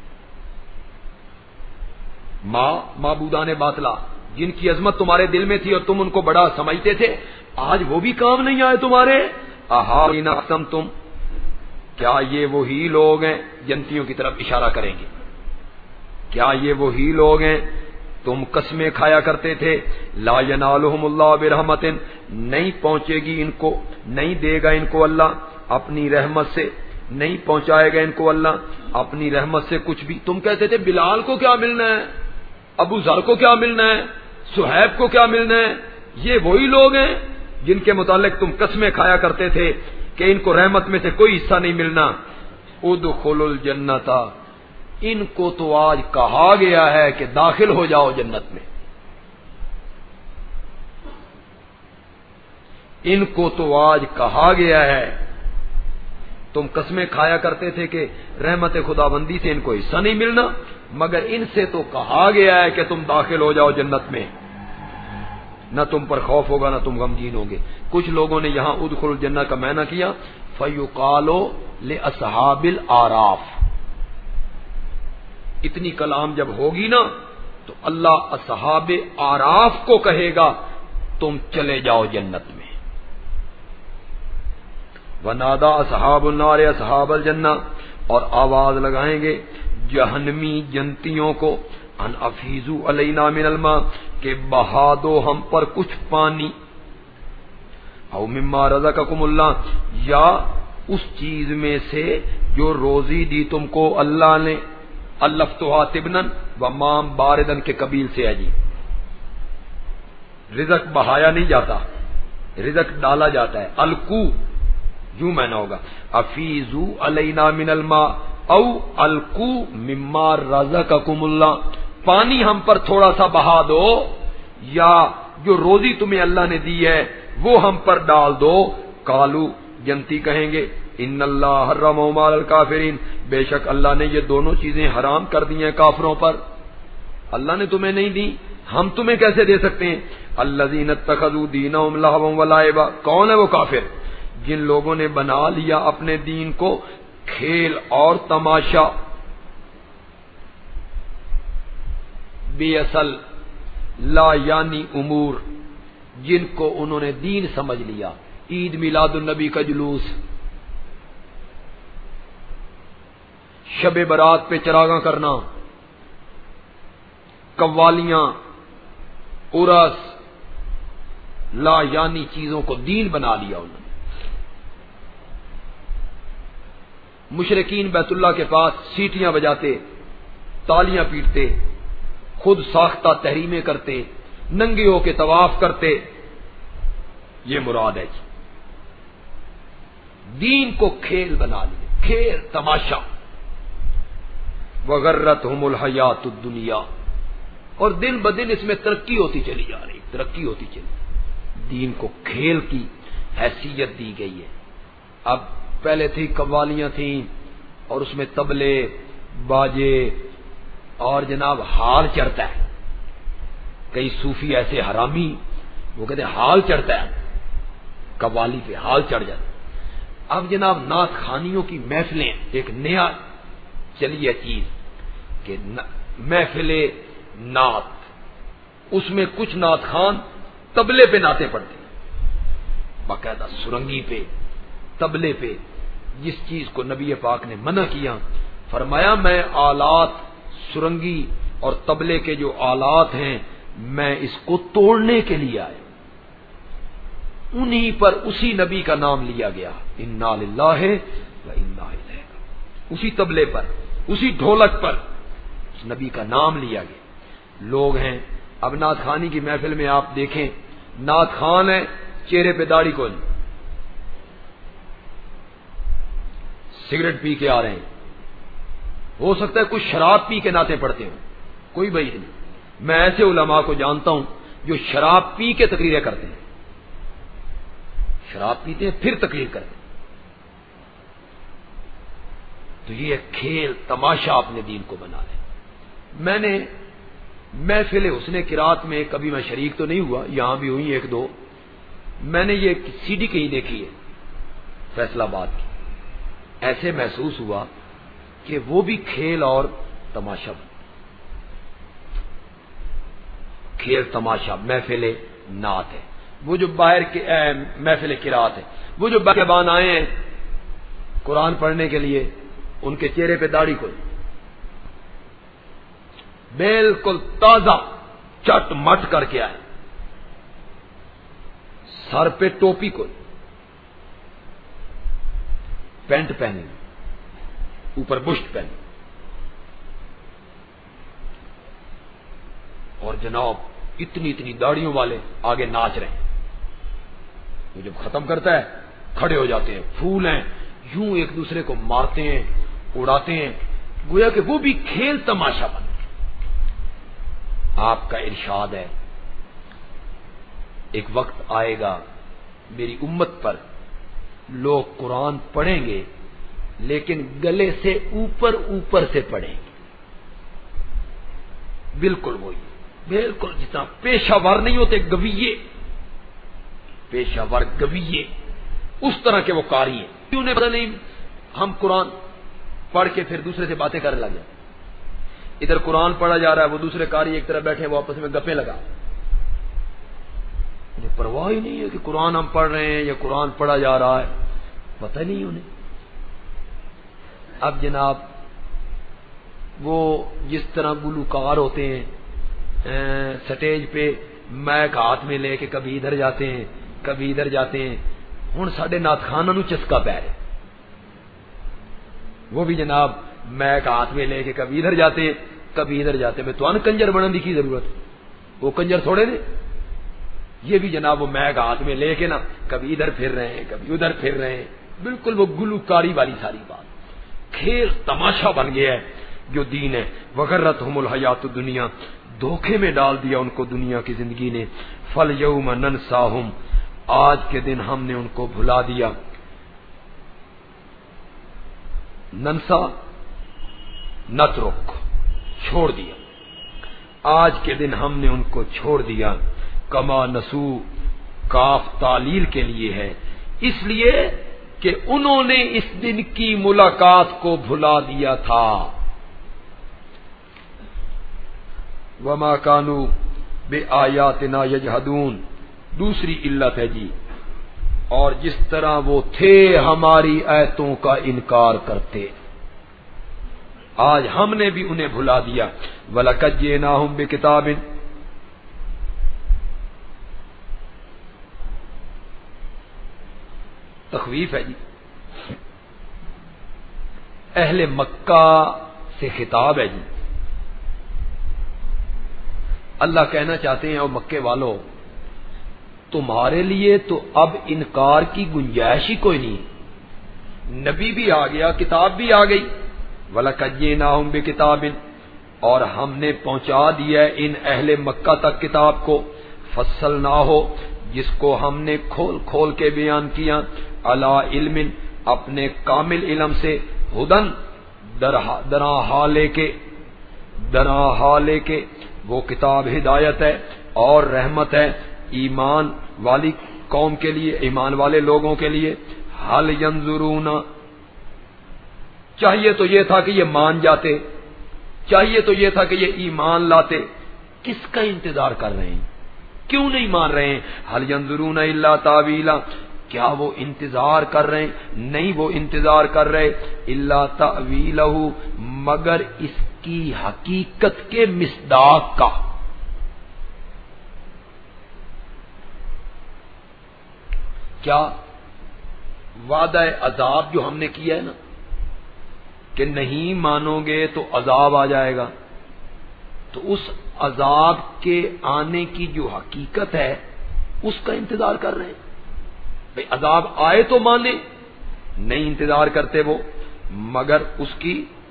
ماں معبودان باطلا، جن کی عظمت تمہارے دل میں تھی اور تم ان کو بڑا سمجھتے تھے، آج وہ بھی کام نہیں آئے تمہارے. اہا اقسم تم، کیا یہ وہی لوگ ہیں، جنتیوں کی طرف اشارہ کریں گے، کیا یہ وہی لوگ ہیں تم قسمیں کھایا کرتے تھے، لا ینالہم اللہ برحمت، نہیں پہنچے گی ان کو، نہیں دے گا ان کو اللہ اپنی رحمت سے، نہیں پہنچائے گا ان کو اللہ اپنی رحمت سے کچھ بھی. تم کہتے تھے بلال کو کیا ملنا ہے، ابو ذر کو کیا ملنا ہے، صہیب کو کیا ملنا ہے. یہ وہی لوگ ہیں جن کے متعلق تم قسمیں کھایا کرتے تھے کہ ان کو رحمت میں سے کوئی حصہ نہیں ملنا. ادخلوا الجنت، ان کو تو آج کہا گیا ہے کہ داخل ہو جاؤ جنت میں. ان کو تو آج کہا گیا ہے، تم قسمیں کھایا کرتے تھے کہ رحمت خدا بندی سے ان کو حصہ نہیں ملنا، مگر ان سے تو کہا گیا ہے کہ تم داخل ہو جاؤ جنت میں، نہ تم پر خوف ہوگا نہ تم غمگین ہوگے. کچھ لوگوں نے یہاں ادخل الجنہ کا معنی کیا فیقال لاصحاب الاعراف. اتنی کلام جب ہوگی نا تو اللہ اصحاب اعراف کو کہے گا تم چلے جاؤ جنت میں. ونادا اصحاب النار اصحاب الجنہ، اور آواز لگائیں گے جہنمی جنتیوں کو ان افیزو علینا من الماء، کہ بہا دو ہم پر کچھ پانی، او مما رزقکم اللہ، یا اس چیز میں سے جو روزی دی تم کو اللہ نے. الفتھا تبنن و مام باردن کے قبیل سے ہے جی. رزق بہایا نہیں جاتا، رزق ڈالا جاتا ہے. الکو یوں میں نہ ہوگا افیزو علینا من الماء او الکو مما رزقکم اللہ، پانی ہم پر تھوڑا سا بہا دو، یا جو روزی تمہیں اللہ نے دی ہے وہ ہم پر ڈال دو. قالو، جنتی کہیں گے ان اللہ حرم مال الکافرین، بے شک اللہ نے یہ دونوں چیزیں حرام کر دی ہیں کافروں پر. اللہ نے تمہیں نہیں دی، ہم تمہیں کیسے دے سکتے ہیں. الذین اتخذوا دینہم لہوا ولعبا، کون ہے وہ کافر؟ جن لوگوں نے بنا لیا اپنے دین کو کھیل اور تماشا. بے اصل لا یعنی امور، جن کو انہوں نے دین سمجھ لیا. عید میلاد النبی کا جلوس، شب برات پہ چراغاں کرنا، قوالیاں، عرس، لا یعنی چیزوں کو دین بنا لیا انہوں نے. مشرکین بیت اللہ کے پاس سیٹیاں بجاتے، تالیاں پیٹتے، خود ساختہ تحریمیں کرتے، ننگے ہو کے طواف کرتے. یہ مراد ہے جی، دین کو کھیل بنا لیے، کھیل تماشا. وغرتہم الحیات الدنیا، اور دن بدن اس میں ترقی ہوتی چلی جا رہی، ترقی ہوتی چلی. دین کو کھیل کی حیثیت دی گئی ہے. اب پہلے تھی قوالیاں تھیں اور اس میں طبلے باجے اور جناب حال چڑھتا ہے. کئی صوفی ایسے حرامی وہ کہتے ہیں حال چڑھتا ہے، قوالی پہ حال چڑھ جاتا. اب جناب نعت خوانیوں کی محفلیں، ایک نیا چلی ہے چیز کہ محفل نعت، اس میں کچھ نعت خوان طبلے پہ نعتیں پڑھتے ہیں، باقاعدہ سرنگی پہ، طبلے پہ. جس چیز کو نبی پاک نے منع کیا، فرمایا میں آلات سرنگی اور طبلے کے جو آلات ہیں میں اس کو توڑنے کے لیے آیا. انہی پر اسی نبی کا نام لیا گیا، انا للہ و انا الیہ، اسی طبلے پر، اسی ڈھولک پر اس نبی کا نام لیا گیا. لوگ ہیں اب نعت خوانی کی محفل میں آپ دیکھیں، نعت خوان ہے چہرے پہ داڑھی کو، سگریٹ پی کے آ رہے ہیں، ہو سکتا ہے کچھ شراب پی کے نعتیں پڑھتے ہوں، کوئی بھائی نہیں. میں ایسے علماء کو جانتا ہوں جو شراب پی کے تقریریں کرتے ہیں، شراب پیتے ہیں پھر تقریر کرتے ہیں۔ تو یہ کھیل تماشا اپنے دین کو بنا لے۔ میں نے محفل حسن قرات میں کبھی میں شریک تو نہیں ہوا، یہاں بھی ہوئی ایک دو، میں نے یہ سی ڈی کہیں دیکھی ہے فیصل آباد کی، ایسے محسوس ہوا کہ وہ بھی کھیل اور تماشا، کھیل تماشا محفل نعت ہے، وہ جو باہر کے محفل قرات ہے، وہ جو باغبان آئے ہیں قرآن پڑھنے کے لیے، ان کے چہرے پہ داڑھی کوئی بالکل تازہ چٹ مٹ کر کے آئے، سر پہ ٹوپی کوئی، پینٹ پہنی، اوپر بشت پہنی، اور جناب اتنی اتنی داڑھیوں والے آگے ناچ رہے ہیں۔ وہ جب ختم کرتا ہے کھڑے ہو جاتے ہیں، پھول ہیں، یوں ایک دوسرے کو مارتے ہیں، اڑاتے ہیں، گویا کہ وہ بھی کھیل تماشا بن۔ آپ کا ارشاد ہے ایک وقت آئے گا میری امت پر لوگ قرآن پڑھیں گے لیکن گلے سے اوپر اوپر سے پڑھیں گے، بالکل وہی، بالکل جتنا پیشہ ور نہیں ہوتے گویے، پیشہ ور گویے اس طرح کے وہ قاری ہیں۔ کیوں نے پتہ نہیں، ہم قرآن پڑھ کے پھر دوسرے سے باتیں کرنے لگے، ادھر قرآن پڑھا جا رہا ہے، وہ دوسرے قاری ایک طرف بیٹھے وہ آپس میں گپیں لگا، انہیں پرواہ ہی نہیں ہے کہ قرآن ہم پڑھ رہے ہیں یا قرآن پڑھا جا رہا ہے، پتہ نہیں انہیں۔ اب جناب وہ جس طرح گلوکار ہوتے ہیں سٹیج پہ میک ہاتھ میں لے کے کبھی ادھر جاتے ہیں کبھی ادھر جاتے ہیں، ہن ساڈے نات خاناں نوں چسکا پی رہا، وہ بھی جناب میک ہاتھ میں لے کے کبھی ادھر جاتے ہیں کبھی ادھر جاتے ہیں۔ میں تو ان کنجر بننے کی کی ضرورت، وہ کنجر تھوڑے نے، یہ بھی جناب وہ میک ہاتھ میں لے کے نا کبھی ادھر پھر رہے ہیں کبھی ادھر پھر رہے ہیں، بالکل وہ گلوکاری والی ساری بات، کھیل تماشا بن گیا ہے جو دین ہے۔ وغرتہم الحیات الدنیا، دھوکے میں ڈال دیا ان کو دنیا کی زندگی نے۔ فالیوم ننساہم، آج کے دن ہم نے ان کو بھلا دیا۔ ننسا نترک، چھوڑ دیا، آج کے دن ہم نے ان کو چھوڑ دیا۔ کما نسو، کاف تعلیل کے لیے ہے، اس لیے کہ انہوں نے اس دن کی ملاقات کو بھلا دیا تھا۔ وما کانوا بآیاتنا یجحدون، دوسری علت ہے جی، اور جس طرح وہ تھے ہماری آیتوں کا انکار کرتے، آج ہم نے بھی انہیں بھلا دیا۔ وَلَقَدْ جِئْنَاهُمْ بِكِتَابٍ، تخویف ہے جی، اہل مکہ سے خطاب ہے جی۔ اللہ کہنا چاہتے ہیں او مکے والو، تمہارے لیے تو اب انکار کی گنجائش ہی کوئی نہیں، نبی بھی آ گیا، کتاب بھی آ گئی۔ وَلَقَدْ جِئْنَاهُمْ بِكِتَابٍ، اور ہم نے پہنچا دیا ان اہل مکہ تک کتاب کو، فَصَّلْنَاهُ، جس کو ہم نے کھول کھول کے بیان کیا، عَلَىٰ عِلْمٍ، اپنے کامل علم سے، ہدن، درا حالے کے درا حالے کے وہ کتاب ہدایت ہے اور رحمت ہے ایمان والی قوم کے لیے، ایمان والے لوگوں کے لیے۔ حل ینظرون، چاہیے تو یہ تھا کہ یہ مان جاتے، چاہیے تو یہ تھا کہ یہ ایمان لاتے، کس کا انتظار کر رہے ہیں؟ کیوں نہیں مان رہے ہیں؟ حل ینظرون الا تاویلا، کیا وہ انتظار کر رہے ہیں؟ نہیں وہ انتظار کر رہے الا تاویلہ، مگر اس کی حقیقت کے مصداق کا۔ کیا وعدہ عذاب جو ہم نے کیا ہے نا کہ نہیں مانو گے تو عذاب آ جائے گا، تو اس عذاب کے آنے کی جو حقیقت ہے اس کا انتظار کر رہے ہیں۔ بھئی عذاب آئے تو مانے، نہیں انتظار کرتے وہ، مگر اس کی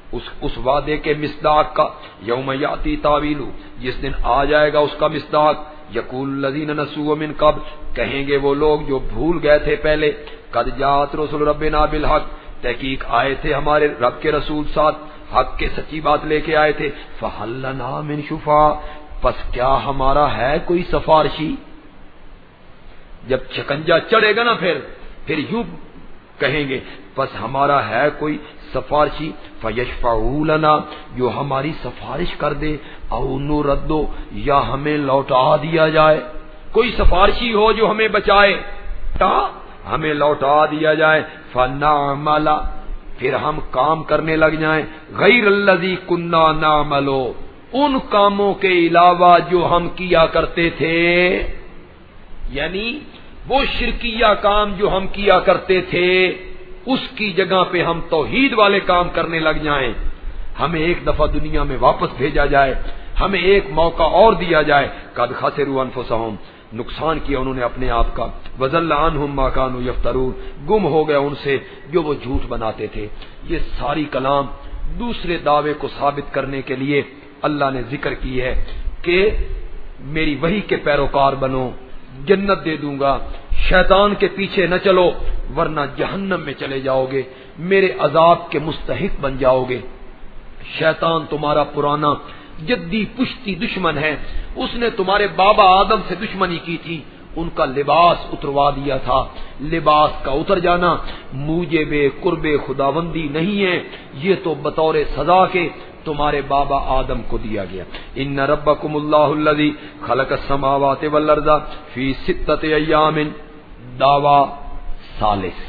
اس اس وعدے کے مصداق کا، یوم یاتی تاویلو، جس دن آ جائے گا اس کا مصداق، یقول الذین نسوا من قبل، کہیں گے وہ لوگ جو بھول گئے تھے پہلے، قد جاءت رسل ربنا بالحق، تحقیق آئے تھے ہمارے رب کے رسول ساتھ حق کے سچی بات لے کے آئے تھے، فہل لنا من شفاء، پس کیا ہمارا ہے کوئی سفارشی؟ جب شکنجہ چڑھے گا نا پھر پھر یوں کہیں گے، پس ہمارا ہے کوئی سفارشی، فیشفعوا لنا، جو ہماری سفارش کر دے، او نردو، یا ہمیں لوٹا دیا جائے، کوئی سفارشی ہو جو ہمیں بچائے، تا ہمیں لوٹا دیا جائے، فنعمل، پھر ہم کام کرنے لگ جائیں، غیر الذی کنا نعمل، ان کاموں کے علاوہ جو ہم کیا کرتے تھے، یعنی وہ شرکیہ کام جو ہم کیا کرتے تھے اس کی جگہ پہ ہم توحید والے کام کرنے لگ جائیں، ہمیں ایک دفعہ دنیا میں واپس بھیجا جائے، ہمیں ایک موقع اور دیا جائے، قد خسروا انفسهم، نقصان کیا انہوں نے اپنے آپ کا، وضل عنہم ما كانوا یفترون، گم ہو گیا ان سے جو وہ جھوٹ بناتے تھے۔ یہ ساری کلام دوسرے دعوے کو ثابت کرنے کے لیے اللہ نے ذکر کی ہے کہ میری وحی کے پیروکار بنو، جنت دے دوں گا، شیطان کے پیچھے نہ چلو ورنہ جہنم میں چلے جاؤ گے، میرے عذاب کے مستحق بن جاؤ گے۔ شیطان تمہارا پرانا جدی پشتی دشمن ہے، اس نے تمہارے بابا آدم سے دشمنی کی تھی، ان کا لباس اتروا دیا تھا، لباس کا اتر جانا موجب قرب خداوندی نہیں ہے، یہ تو بطور سزا کے تمہارے بابا آدم کو دیا گیا۔ ان ربکم اللہ الذی خلق السماوات والارض فی ستۃ ایام، دعوی ثالث،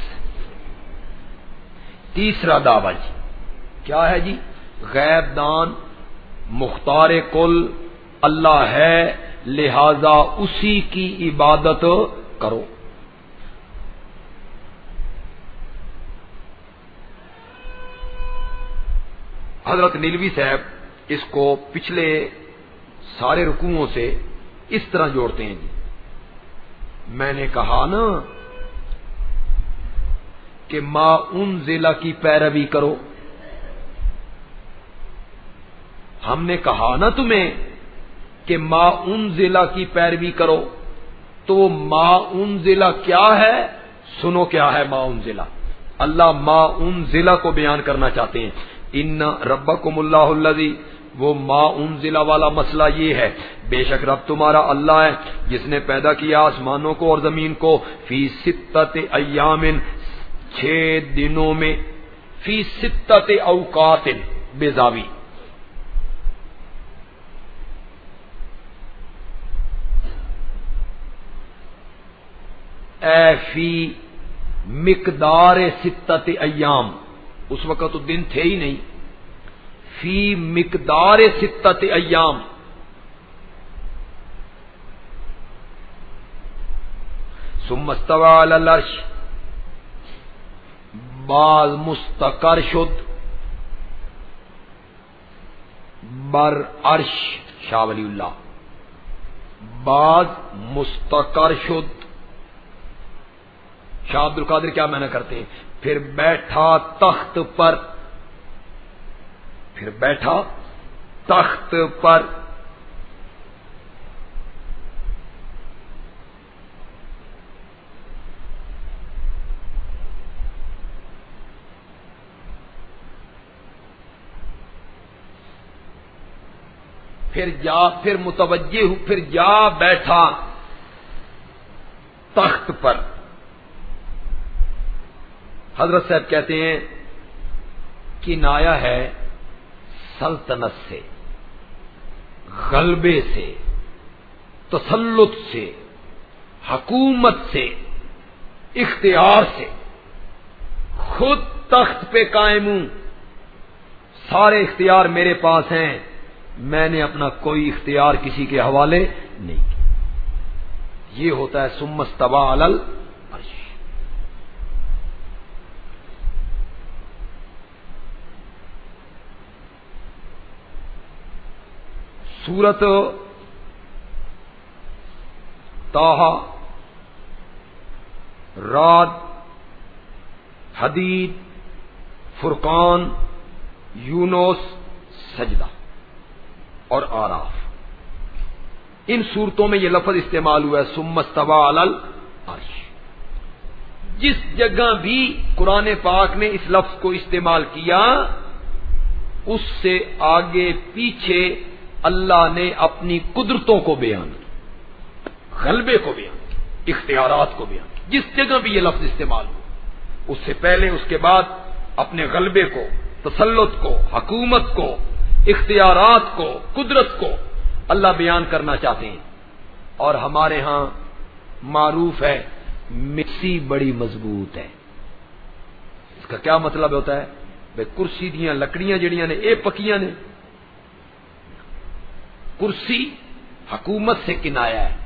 تیسرا دعوی جی کیا ہے جی؟ غیب دان مختار کل اللہ ہے، لہذا اسی کی عبادت کرو۔ حضرت نیلوی صاحب اس کو پچھلے سارے رکوعوں سے اس طرح جوڑتے ہیں جی، میں نے کہا نا کہ ما انزل کی پیروی کرو، ہم نے کہا نا تمہیں کہ ما انزل کی پیروی کرو، تو ما انزل کیا ہے؟ سنو کیا ہے ما انزل۔ اللہ ما انزل کو بیان کرنا چاہتے ہیں، ان ربکم اللہ الذی، وہ ما انزل والا مسئلہ یہ ہے، بے شک رب تمہارا اللہ ہے جس نے پیدا کیا آسمانوں کو اور زمین کو، فی ستۃ ایام، چھ دنوں میں، فی ستۃ اوقات بیضاوی، اے فی مقدار ستۃ ایام، اس وقت تو دن تھے ہی نہیں، فی مقدار ستۃ ایام، ثم استوى علی العرش، بعض مستقر شد بر عرش، شاہ ولی اللہ، بعض مستقر شد، شاہ عبد القادر کیا معنی کرتے ہیں؟ پھر بیٹھا تخت پر، پھر بیٹھا تخت پر، پھر جا پھر متوجہ ہو، پھر جا بیٹھا تخت پر۔ حضرت صاحب کہتے ہیں کنایا ہے سلطنت سے، غلبے سے، تسلط سے، حکومت سے، اختیار سے، خود تخت پہ قائم ہوں، سارے اختیار میرے پاس ہیں، میں نے اپنا کوئی اختیار کسی کے حوالے نہیں کیا۔ یہ ہوتا ہے ثم استوى علی العرش۔ سورت طٰہٰ، رعد، حدید، فرقان، یونس سجدہ اور آراف، ان صورتوں میں یہ لفظ استعمال ہوا ہے ثم استوى علی العرش۔ جس جگہ بھی قرآن پاک نے اس لفظ کو استعمال کیا اس سے آگے پیچھے اللہ نے اپنی قدرتوں کو بیان کیا، غلبے کو بیان کیا، اختیارات کو بیان کیا۔ جس جگہ بھی یہ لفظ استعمال ہوا اس سے پہلے اس کے بعد اپنے غلبے کو، تسلط کو، حکومت کو، اختیارات کو، قدرت کو اللہ بیان کرنا چاہتے ہیں۔ اور ہمارے ہاں معروف ہے مکسی بڑی مضبوط ہے۔ اس کا کیا مطلب ہوتا ہے؟ بھئی کرسی دیاں لکڑیاں جڑیاں نے اے پکیاں نے۔ کرسی حکومت سے کنایا ہے،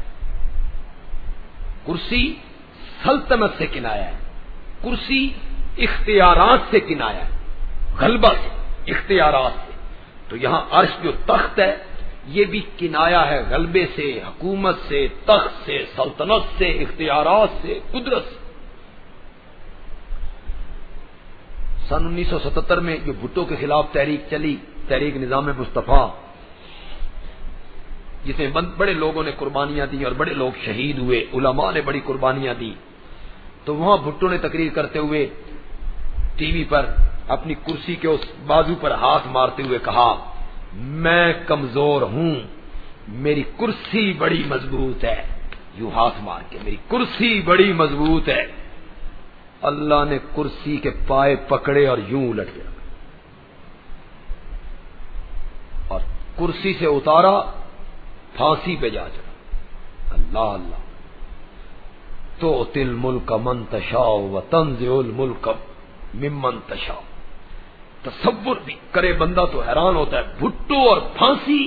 کرسی سلطنت سے کنایا ہے، کرسی اختیارات سے کنایا ہے، غلبہ سے، اختیارات سے۔ تو یہاں عرش جو تخت ہے یہ بھی کنایا ہے غلبے سے، حکومت سے، تخت سے، سلطنت سے، اختیارات سے، قدرت سے۔ سن انیس سو ستتر میں جو بھٹو کے خلاف تحریک چلی، تحریک نظام مصطفیٰ، جس میں بڑے لوگوں نے قربانیاں دی اور بڑے لوگ شہید ہوئے، علماء نے بڑی قربانیاں دی، تو وہاں بھٹو نے تقریر کرتے ہوئے ٹی وی پر اپنی کرسی کے اس بازو پر ہاتھ مارتے ہوئے کہا، میں کمزور ہوں، میری کرسی بڑی مضبوط ہے۔ یوں ہاتھ مار کے، میری کرسی بڑی مضبوط ہے۔ اللہ نے کرسی کے پائے پکڑے اور یوں الٹ کے رکھا اور کرسی سے اتارا، پھانسی پہ جا چڑھا۔ اللہ اللہ، تو تل ملک من تشاء وتنزع الملک ممن تشاء۔ تصور بھی کرے بندہ تو حیران ہوتا ہے، بھٹو اور پھانسی۔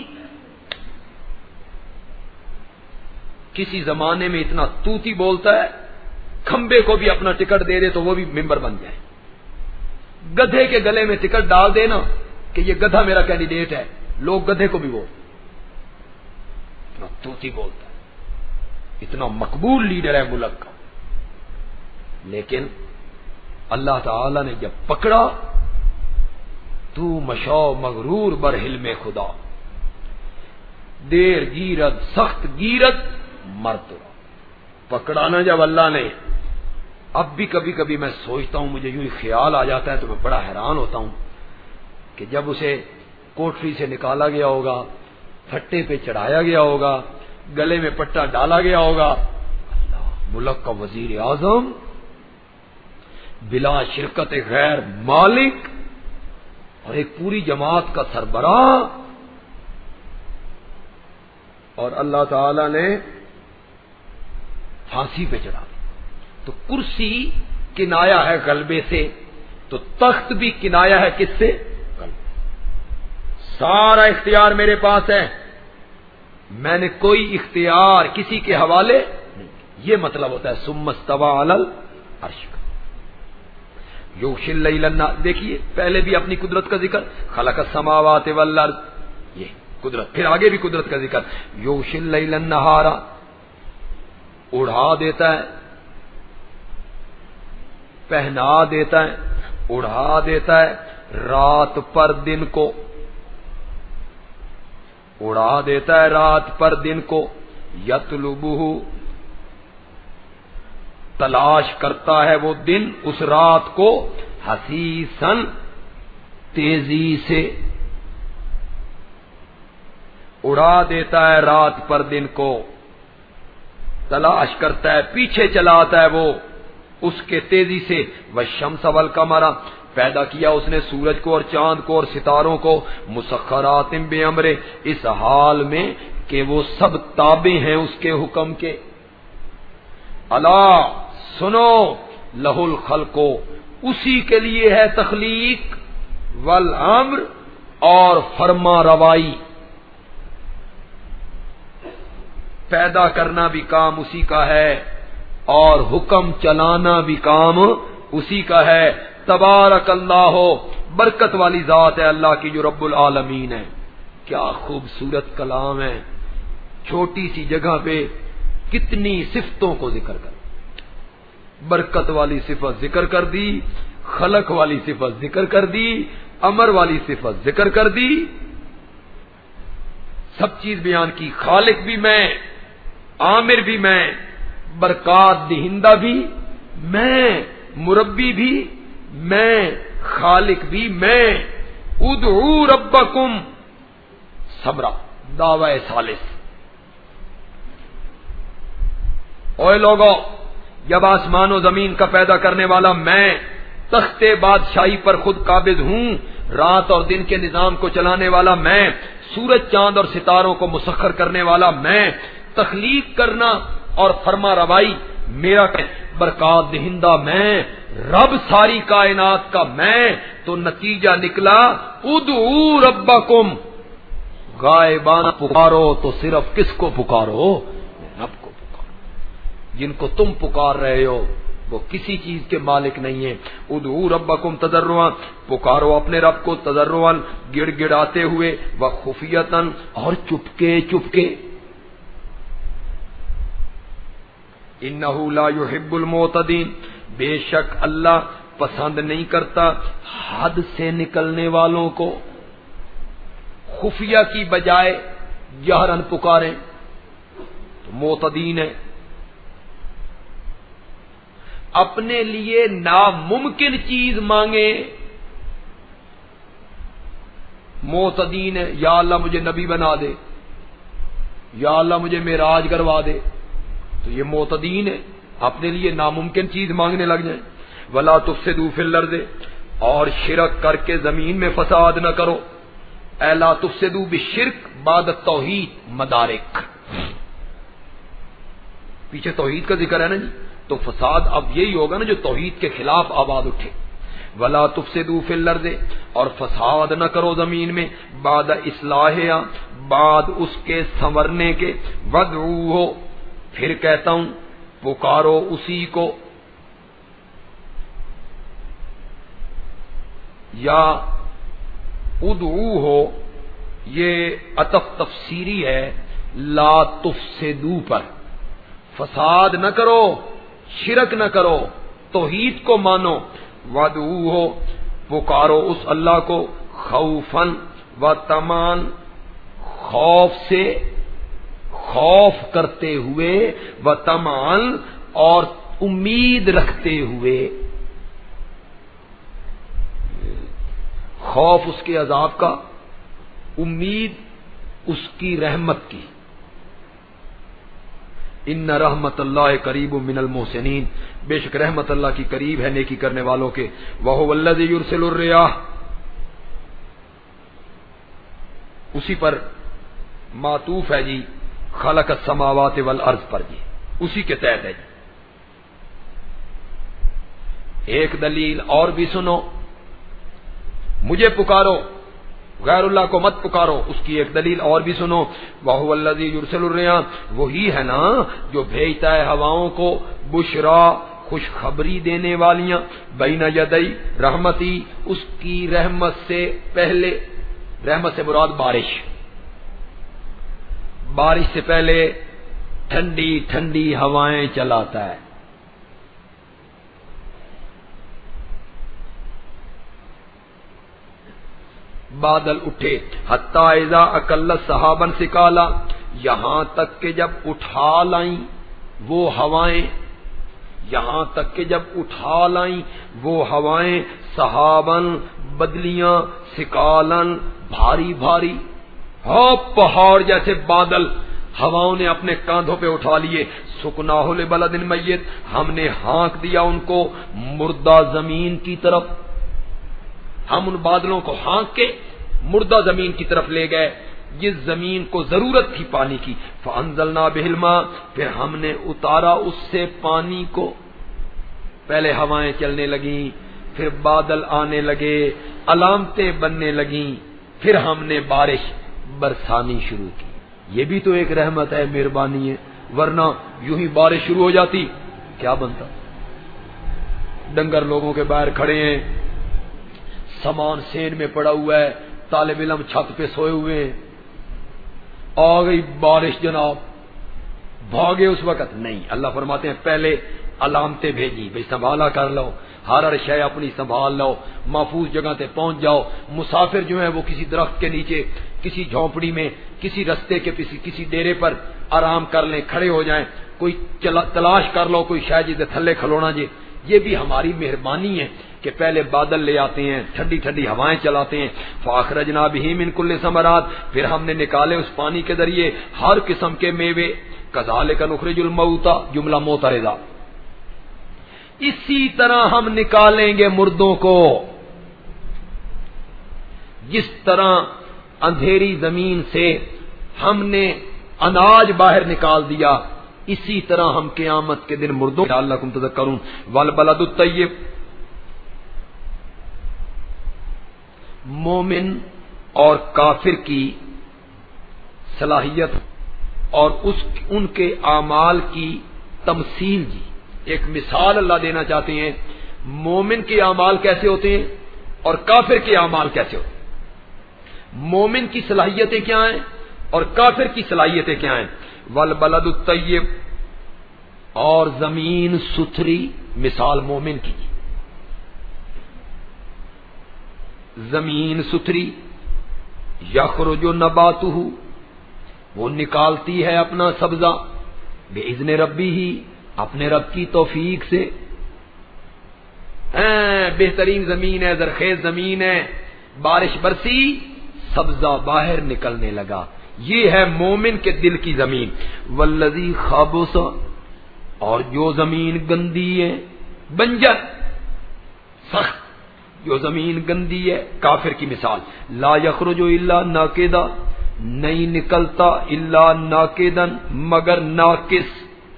کسی زمانے میں اتنا توتی بولتا ہے، کھمبے کو بھی اپنا ٹکٹ دے دے تو وہ بھی ممبر بن جائے۔ گدھے کے گلے میں ٹکٹ ڈال دینا کہ یہ گدھا میرا کینڈیڈیٹ ہے، لوگ گدھے کو بھی وہ اتنا توتی بولتا ہے، اتنا مقبول لیڈر ہے ملک کا۔ لیکن اللہ تعالی نے جب پکڑا تو مشاء مغرور بر حلم خدا، دیر گیرد سخت گیرد مرد۔ پکڑانا جب اللہ نے، اب بھی کبھی کبھی میں سوچتا ہوں، مجھے یوں ہی خیال آ جاتا ہے تو میں بڑا حیران ہوتا ہوں کہ جب اسے کوٹری سے نکالا گیا ہوگا، پھٹے پہ چڑھایا گیا ہوگا، گلے میں پٹا ڈالا گیا ہوگا، اللہ، ملک کا وزیر اعظم بلا شرکت غیر مالک اور ایک پوری جماعت کا سربراہ، اور اللہ تعالی نے پھانسی پہ چڑھا دیا۔ تو کرسی کنایا ہے غلبے سے، تو تخت بھی کنایا ہے کس سے؟ غلبے سے۔ سارا اختیار میرے پاس ہے، میں نے کوئی اختیار کسی کے حوالے نہیں۔ یہ مطلب ہوتا ہے ثم استوى علی العرش کا۔ یغشی اللیل النہار، دیکھیے پہلے بھی اپنی قدرت کا ذکر، خلق السماوات والارض، یہ قدرت، پھر آگے بھی قدرت کا ذکر، یغشی اللیل النہار، اڑا دیتا ہے، پہنا دیتا ہے، اڑا دیتا ہے رات پر دن کو، اڑا دیتا ہے رات پر دن کو، یطلبہ، تلاش کرتا ہے وہ دن اس رات کو، حسیسن، تیزی سے، اڑا دیتا ہے رات پر دن کو، تلاش کرتا ہے، پیچھے چلاتا ہے وہ اس کے تیزی سے، والشمس والقمر، پیدا کیا اس نے سورج کو اور چاند کو اور ستاروں کو، مسخرات بامرہ، اس حال میں کہ وہ سب تابع ہیں اس کے حکم کے۔ الا، سنو، لہ الخلق، اسی کے لیے ہے تخلیق، والامر، اور فرما روائی، پیدا کرنا بھی کام اسی کا ہے اور حکم چلانا بھی کام اسی کا ہے۔ تبارک اللہ، برکت والی ذات ہے اللہ کی جو رب العالمین ہے۔ کیا خوبصورت کلام ہے، چھوٹی سی جگہ پہ کتنی صفتوں کو ذکر کر، برکت والی صفت ذکر کر دی، خلق والی صفت ذکر کر دی، امر والی صفت ذکر کر دی، سب چیز بیان کی، خالق بھی میں، عامر بھی میں، برکات دہندہ بھی میں، مربی بھی میں، خالق بھی میں۔ ادعوا ربکم صبرا، دعوی ثالث۔ اوے لوگو، جب آسمان و زمین کا پیدا کرنے والا میں، تخت بادشاہی پر خود قابض ہوں، رات اور دن کے نظام کو چلانے والا میں، سورج چاند اور ستاروں کو مسخر کرنے والا میں، تخلیق کرنا اور فرما روائی میرا، برکات دہندہ میں، رب ساری کائنات کا میں، تو نتیجہ نکلا ادعوا ربکم، غائبانہ پکارو تو صرف کس کو پکارو؟ رب کو پکارو۔ جن کو تم پکار رہے ہو وہ کسی چیز کے مالک نہیں ہیں۔ ادعوا ربکم تضرعا، پکارو اپنے رب کو تضرعا، گڑ گڑاتے ہوئے، وخفیۃ، اور چپکے چپکے۔ انہ لا یحب المعتدین، بے شک اللہ پسند نہیں کرتا حد سے نکلنے والوں کو۔ خفیہ کی بجائے جہرن پکاریں تو معتدین ہے۔ اپنے لیے ناممکن چیز مانگے معتدین ہے، یا اللہ مجھے نبی بنا دے، یا اللہ مجھے معراج کروا دے، تو یہ معتدین ہے، اپنے لیے ناممکن چیز مانگنے لگ جائیں۔ ولا تفسدوا فی الارض، اور شرک کر کے زمین میں فساد نہ کرو۔ اے لا تفسدوا بالشرک بعد التوحید، مدارک، پیچھے توحید کا ذکر ہے نا جی، تو فساد اب یہی ہوگا نا جو توحید کے خلاف آواز اٹھے۔ ولا تفسدوا فی الارض، اور فساد نہ کرو زمین میں، بعد اصلاحها، بعد اس کے سنورنے کے، وادعوہ، پھر کہتا ہوں پکارو اسی کو، یا ادعوہ یہ عطف تفسیری ہے لا تفسدوا پر، فساد نہ کرو، شرک نہ کرو، توحید کو مانو۔ وادعوہ، پکارو اس اللہ کو، خوفاً و طمعاً، خوف سے، خوف کرتے ہوئے، و طمعاً، اور امید رکھتے ہوئے۔ خوف اس کے عذاب کا، امید اس کی رحمت کی۔ ان رحمت اللہ قریب من المحسنین، بے شک رحمت اللہ کی قریب ہے نیکی کرنے والوں کے۔ وہو الذی یرسل الریاح، اسی پر معطوف ہے جی خلق السماوات والارض پر جی، اسی کے تحت ہے جی۔ ایک دلیل اور بھی سنو، مجھے پکارو، غیر اللہ کو مت پکارو، اس کی ایک دلیل اور بھی سنو۔ وَهُوَ الَّذِي يُرْسِلُ الرِّيَاحَ، وہی ہے نا جو بھیجتا ہے ہواؤں کو، بشرا، خوشخبری دینے والیاں، بین یدی رحمتی، اس کی رحمت سے پہلے، رحمت سے مراد بارش، بارش سے پہلے ٹھنڈی ٹھنڈی ہوائیں چلاتا ہے۔ بادل اٹھے، حتی اذا اکلت سحابا ثقالا، یہاں تک کہ جب اٹھا لائیں وہ ہوائیں، یہاں تک کہ جب اٹھا لائیں وہ ہوائیں، سحابن، بدلیاں، ثقالن، بھاری بھاری، ہاں پہاڑ جیسے بادل ہواؤں نے اپنے کاندھوں پہ اٹھا لیے۔ سکناہ لبلد میت، ہم نے ہانک دیا ان کو مردہ زمین کی طرف، ہم ان بادلوں کو ہانک کے مردہ زمین کی طرف لے گئے جس زمین کو ضرورت تھی پانی کی۔ فانزلنا بہ الماء، پھر ہم نے اتارا اس سے پانی کو، پہلے ہوائیں چلنے لگیں، پھر بادل آنے لگے، علامتیں بننے لگیں، پھر ہم نے بارش برسانی شروع کی۔ یہ بھی تو ایک رحمت ہے، مہربانی ہے، ورنہ یوں ہی بارش شروع ہو جاتی کیا بنتا؟ ڈنگر لوگوں کے باہر کھڑے ہیں، سامان سین میں پڑا ہوا ہے، طالب علم چھت پہ سوئے ہوئے ہیں، آ گئی بارش جناب، بھاگے اس وقت نہیں۔ اللہ فرماتے ہیں پہلے علامتیں بھیجی، بھائی سنبھالا کر لو، ہر ہر شے اپنی سنبھال لو، محفوظ جگہ تے پہنچ جاؤ۔ مسافر جو ہیں وہ کسی درخت کے نیچے، کسی جھونپڑی میں، کسی رستے کے کسی کسی ڈیرے پر آرام کر لیں، کھڑے ہو جائیں، کوئی تلاش کر لو کوئی شے جس تھلے کھلونا جی۔ یہ بھی ہماری مہربانی ہے کہ پہلے بادل لے آتے ہیں، ٹھنڈی ٹھنڈی ہوائیں چلاتے ہیں، فاخرجنا بہ من کل ثمرات، پھر ہم نے نکالے اس پانی کے ذریعے ہر قسم کے میوے، کذالک نخرج الموتى، جملہ معترضہ، اسی طرح ہم نکالیں گے مردوں کو، جس طرح اندھیری زمین سے ہم نے اناج باہر نکال دیا، اسی طرح ہم قیامت کے دن مردوں لعلکم تذکرون۔ والبلد الطیب، مومن اور کافر کی صلاحیت اور اس ان کے اعمال کی تمثیل جی، ایک مثال اللہ دینا چاہتے ہیں، مومن کے اعمال کیسے ہوتے ہیں اور کافر کے اعمال کیسے ہوتے ہیں، مومن کی صلاحیتیں کیا ہیں اور کافر کی صلاحیتیں کیا ہیں۔ والبلد الطیب، اور زمین ستھری، مثال مومن کی، زمین ستھری، یخرج نباتہ، وہ نکالتی ہے اپنا سبزہ، باذن ربی ہی، اپنے رب کی توفیق سے، بہترین زمین ہے، زرخیز زمین ہے، بارش برسی، سبزہ باہر نکلنے لگا، یہ ہے مومن کے دل کی زمین۔ والذی خبث، اور جو زمین گندی ہے، بنجر سخت، جو زمین گندی ہے، کافر کی مثال، لا یخرج الا ناکدا، نہیں نکلتا الا ناکدن، مگر ناقص،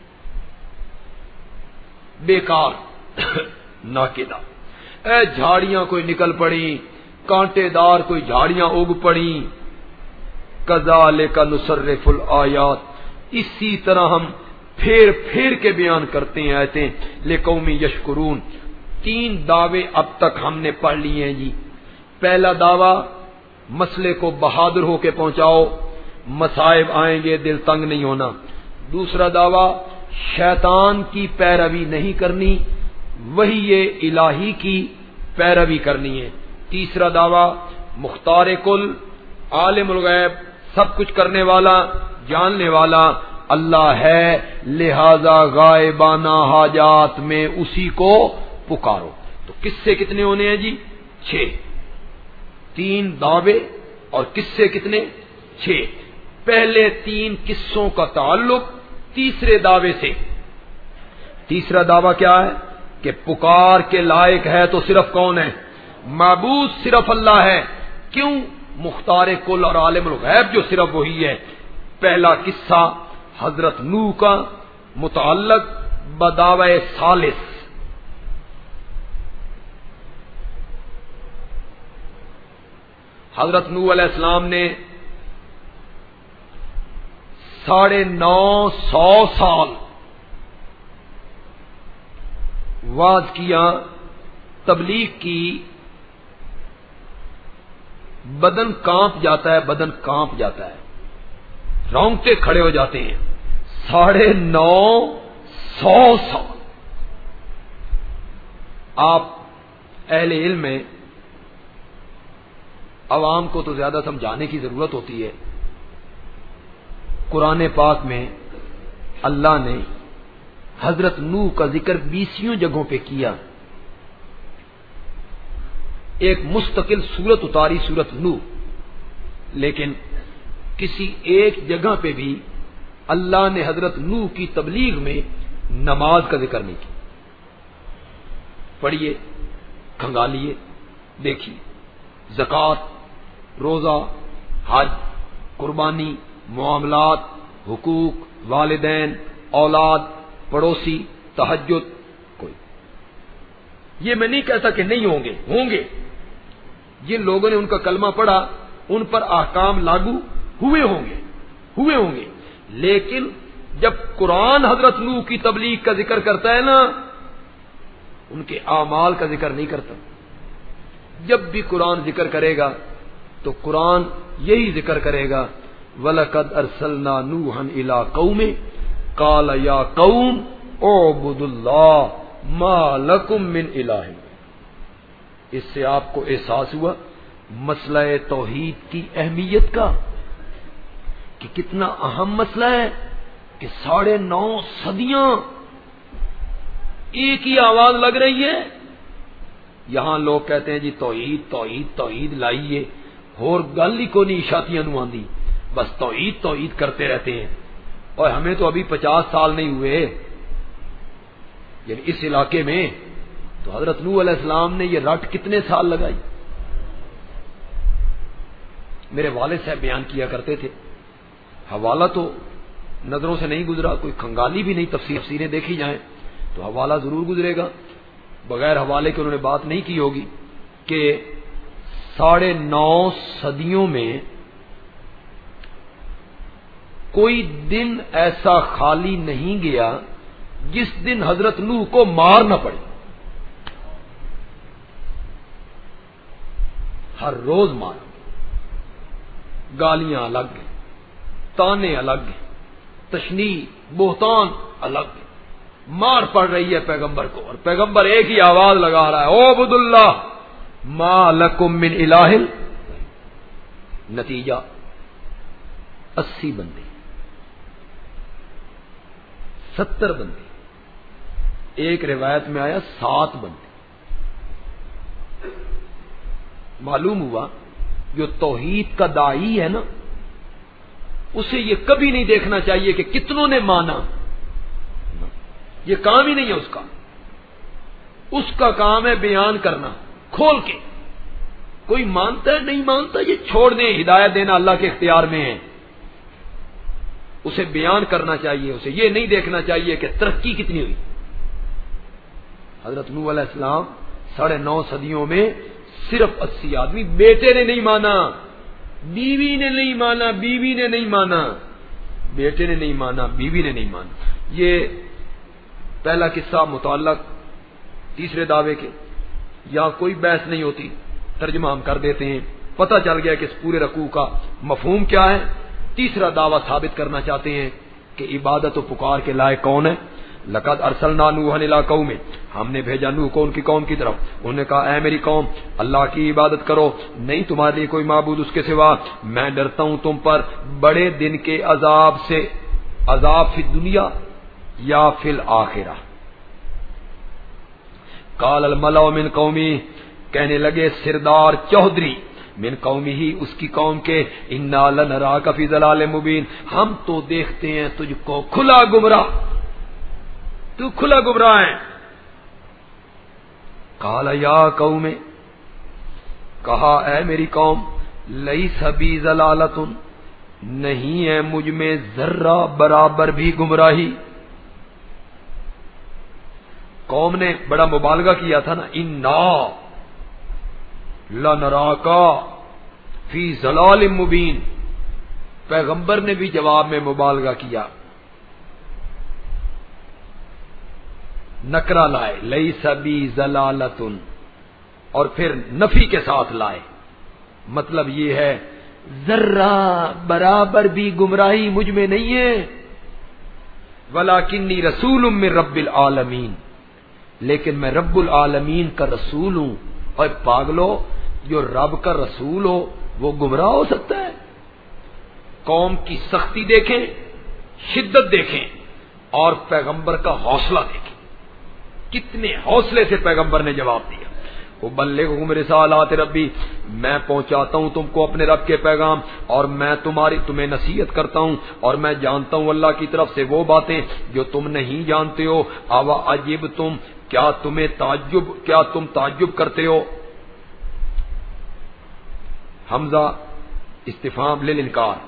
بیکار، ناکدہ، اے جھاڑیاں کوئی نکل پڑی، کانٹے دار کوئی جھاڑیاں اگ پڑی، کذالک نصرف الآیات، اسی طرح ہم پھیر پھیر کے بیان کرتے ہیں آیتیں، لقوم یشکرون۔ تین دعوے اب تک ہم نے پڑھ لیے ہیں جی۔ پہلا دعویٰ، مسئلے کو بہادر ہو کے پہنچاؤ، مصائب آئیں گے دل تنگ نہیں ہونا۔ دوسرا دعویٰ، شیطان کی پیروی نہیں کرنی، وہی یہ الہی کی پیروی کرنی ہے۔ تیسرا دعویٰ، مختار کل، عالم الغیب، سب کچھ کرنے والا، جاننے والا اللہ ہے، لہذا غائبانہ حاجات میں اسی کو پکارو۔ تو کس سے کتنے ہونے ہیں جی؟ چھ، تین دعوے اور کس سے کتنے؟ چھ۔ پہلے تین قصوں کا تعلق تیسرے دعوے سے۔ تیسرا دعویٰ کیا ہے؟ کہ پکار کے لائق ہے تو صرف کون ہے؟ معبود صرف اللہ ہے۔ کیوں؟ مختار کل اور عالم الغیب جو صرف وہی ہے۔ پہلا قصہ حضرت نوح کا متعلق بدعوی ثالث، حضرت نوح علیہ السلام نے ساڑھے نو سو سال واز کیا، تبلیغ کی، بدن کانپ جاتا ہے، بدن کانپ جاتا ہے، رونگٹے کھڑے ہو جاتے ہیں، ساڑھے نو سو سال۔ آپ اہل علم میں عوام کو تو زیادہ سمجھانے کی ضرورت ہوتی ہے۔ قرآن پاک میں اللہ نے حضرت نوح کا ذکر بیسیوں جگہوں پہ کیا، ایک مستقل سورت اتاری، سورت نوح، لیکن کسی ایک جگہ پہ بھی اللہ نے حضرت نوح کی تبلیغ میں نماز کا ذکر نہیں کیا۔ پڑھیے، کھنگالیے، دیکھیے، زکوٰۃ، روزہ، حج، قربانی، معاملات، حقوق، والدین، اولاد، پڑوسی، تہجد، کوئی۔ یہ میں نہیں کہتا کہ نہیں ہوں گے، ہوں گے۔ جن لوگوں نے ان کا کلمہ پڑھا ان پر احکام لاگو ہوئے ہوں گے، ہوئے ہوں گے، لیکن جب قرآن حضرت نوح کی تبلیغ کا ذکر کرتا ہے نا، ان کے اعمال کا ذکر نہیں کرتا۔ جب بھی قرآن ذکر کرے گا تو قرآن یہی ذکر کرے گا، وَلَقَدْ أَرْسَلْنَا نُوحًا إِلَىٰ قَوْمِهِ قَالَ يَا قَوْمِ اعْبُدُوا اللَّهَ ما لکم من الہ۔ اس سے آپ کو احساس ہوا مسئلہ توحید کی اہمیت کا کہ کتنا اہم مسئلہ ہے کہ ساڑھے نو صدیاں ایک ہی آواز لگ رہی ہے۔ یہاں لوگ کہتے ہیں جی توحید توحید توحید لائیے، اور گل ہی کو نہیں شاتیاں نو آندی، بس توحید توحید کرتے رہتے ہیں۔ اور ہمیں تو ابھی پچاس سال نہیں ہوئے یعنی اس علاقے میں، تو حضرت نوح علیہ السلام نے یہ رٹ کتنے سال لگائی۔ میرے والد صاحب بیان کیا کرتے تھے، حوالہ تو نظروں سے نہیں گزرا، کوئی کھنگالی بھی نہیں، تفسیر تفسیریں دیکھی جائیں تو حوالہ ضرور گزرے گا، بغیر حوالے کے انہوں نے بات نہیں کی ہوگی کہ ساڑھے نو صدیوں میں کوئی دن ایسا خالی نہیں گیا جس دن حضرت نوح کو مار نہ پڑے۔ ہر روز مار، گالیاں الگ ہیں، تانے الگ ہیں، تشنیع بہتان الگ ہیں، مار پڑ رہی ہے پیغمبر کو، اور پیغمبر ایک ہی آواز لگا رہا ہے، اعبد اللہ ما لکم من الہ۔ نتیجہ اسی بندے، ستر بندے، ایک روایت میں آیا سات بندے۔ معلوم ہوا جو توحید کا داعی ہے نا، اسے یہ کبھی نہیں دیکھنا چاہیے کہ کتنوں نے مانا، یہ کام ہی نہیں ہے اس کا۔ اس کا کام ہے بیان کرنا کھول کے، کوئی مانتا ہے نہیں مانتا یہ چھوڑ دیں، ہدایت دینا اللہ کے اختیار میں ہے۔ اسے بیان کرنا چاہیے، اسے یہ نہیں دیکھنا چاہیے کہ ترقی کتنی ہوئی۔ حضرت نوح علیہ السلام ساڑھے نو صدیوں میں صرف اسی آدمی، بیٹے نے نہیں مانا، بیوی نے نہیں مانا، بیوی نے نہیں مانا، بیٹے نے نہیں مانا، بیوی نے نہیں مانا۔ یہ پہلا قصہ متعلق تیسرے دعوے کے، یہاں کوئی بحث نہیں ہوتی، ترجمہ ہم کر دیتے ہیں، پتہ چل گیا کہ اس پورے رکوع کا مفہوم کیا ہے۔ تیسرا دعویٰ ثابت کرنا چاہتے ہیں کہ عبادت و پکار کے لائق کون ہے۔ لقد ارسلنا نوحا الی قومہ، ہم نے بھیجا نوح کو ان کی قوم کی طرف، انہوں نے کہا اے میری قوم اللہ کی عبادت کرو، نہیں تمہارے لیے کوئی معبود اس کے سوا، میں ڈرتا ہوں تم پر بڑے دن کے عذاب سے، عذاب فی الدنیا یا فی الآخرہ۔ قال الملأ من قومی، کہنے لگے سردار چودھری، من قومی ہی اس کی قوم کے، انا لنراک فی ضلال مبین، ہم تو دیکھتے ہیں تجھ کو کھلا گمراہ، تو کھلا گمراہ ہے۔ قال یا قوم، کہا اے میری قوم، لیس بی ضلالۃ، نہیں ہے مجھ میں ذرہ برابر بھی گمراہی۔ قوم نے بڑا مبالغہ کیا تھا نا، انا لنراکا فی ضلال مبین، پیغمبر نے بھی جواب میں مبالغہ کیا، نکرہ لائے لیس بی ضلالۃ، اور پھر نفی کے ساتھ لائے، مطلب یہ ہے ذرہ برابر بھی گمراہی مجھ میں نہیں ہے، ولکنی رسول من رب العالمین، لیکن میں رب العالمین کا رسول ہوں۔ اور پاگلو، جو رب کا رسول ہو وہ گمراہ ہو سکتا ہے؟ قوم کی سختی دیکھیں، شدت دیکھیں، اور پیغمبر کا حوصلہ دیکھیں، کتنے حوصلے سے پیغمبر نے جواب دیا۔ اُبلغکم رسالات ربی، میں پہنچاتا ہوں تم کو اپنے رب کے پیغام، اور میں تمہاری تمہیں نصیحت کرتا ہوں، اور میں جانتا ہوں اللہ کی طرف سے وہ باتیں جو تم نہیں جانتے ہو۔ اوا عجب تم، کیا تمہیں تعجب، کیا تم تعجب کرتے ہو؟ حمزہ استفہام للانکار،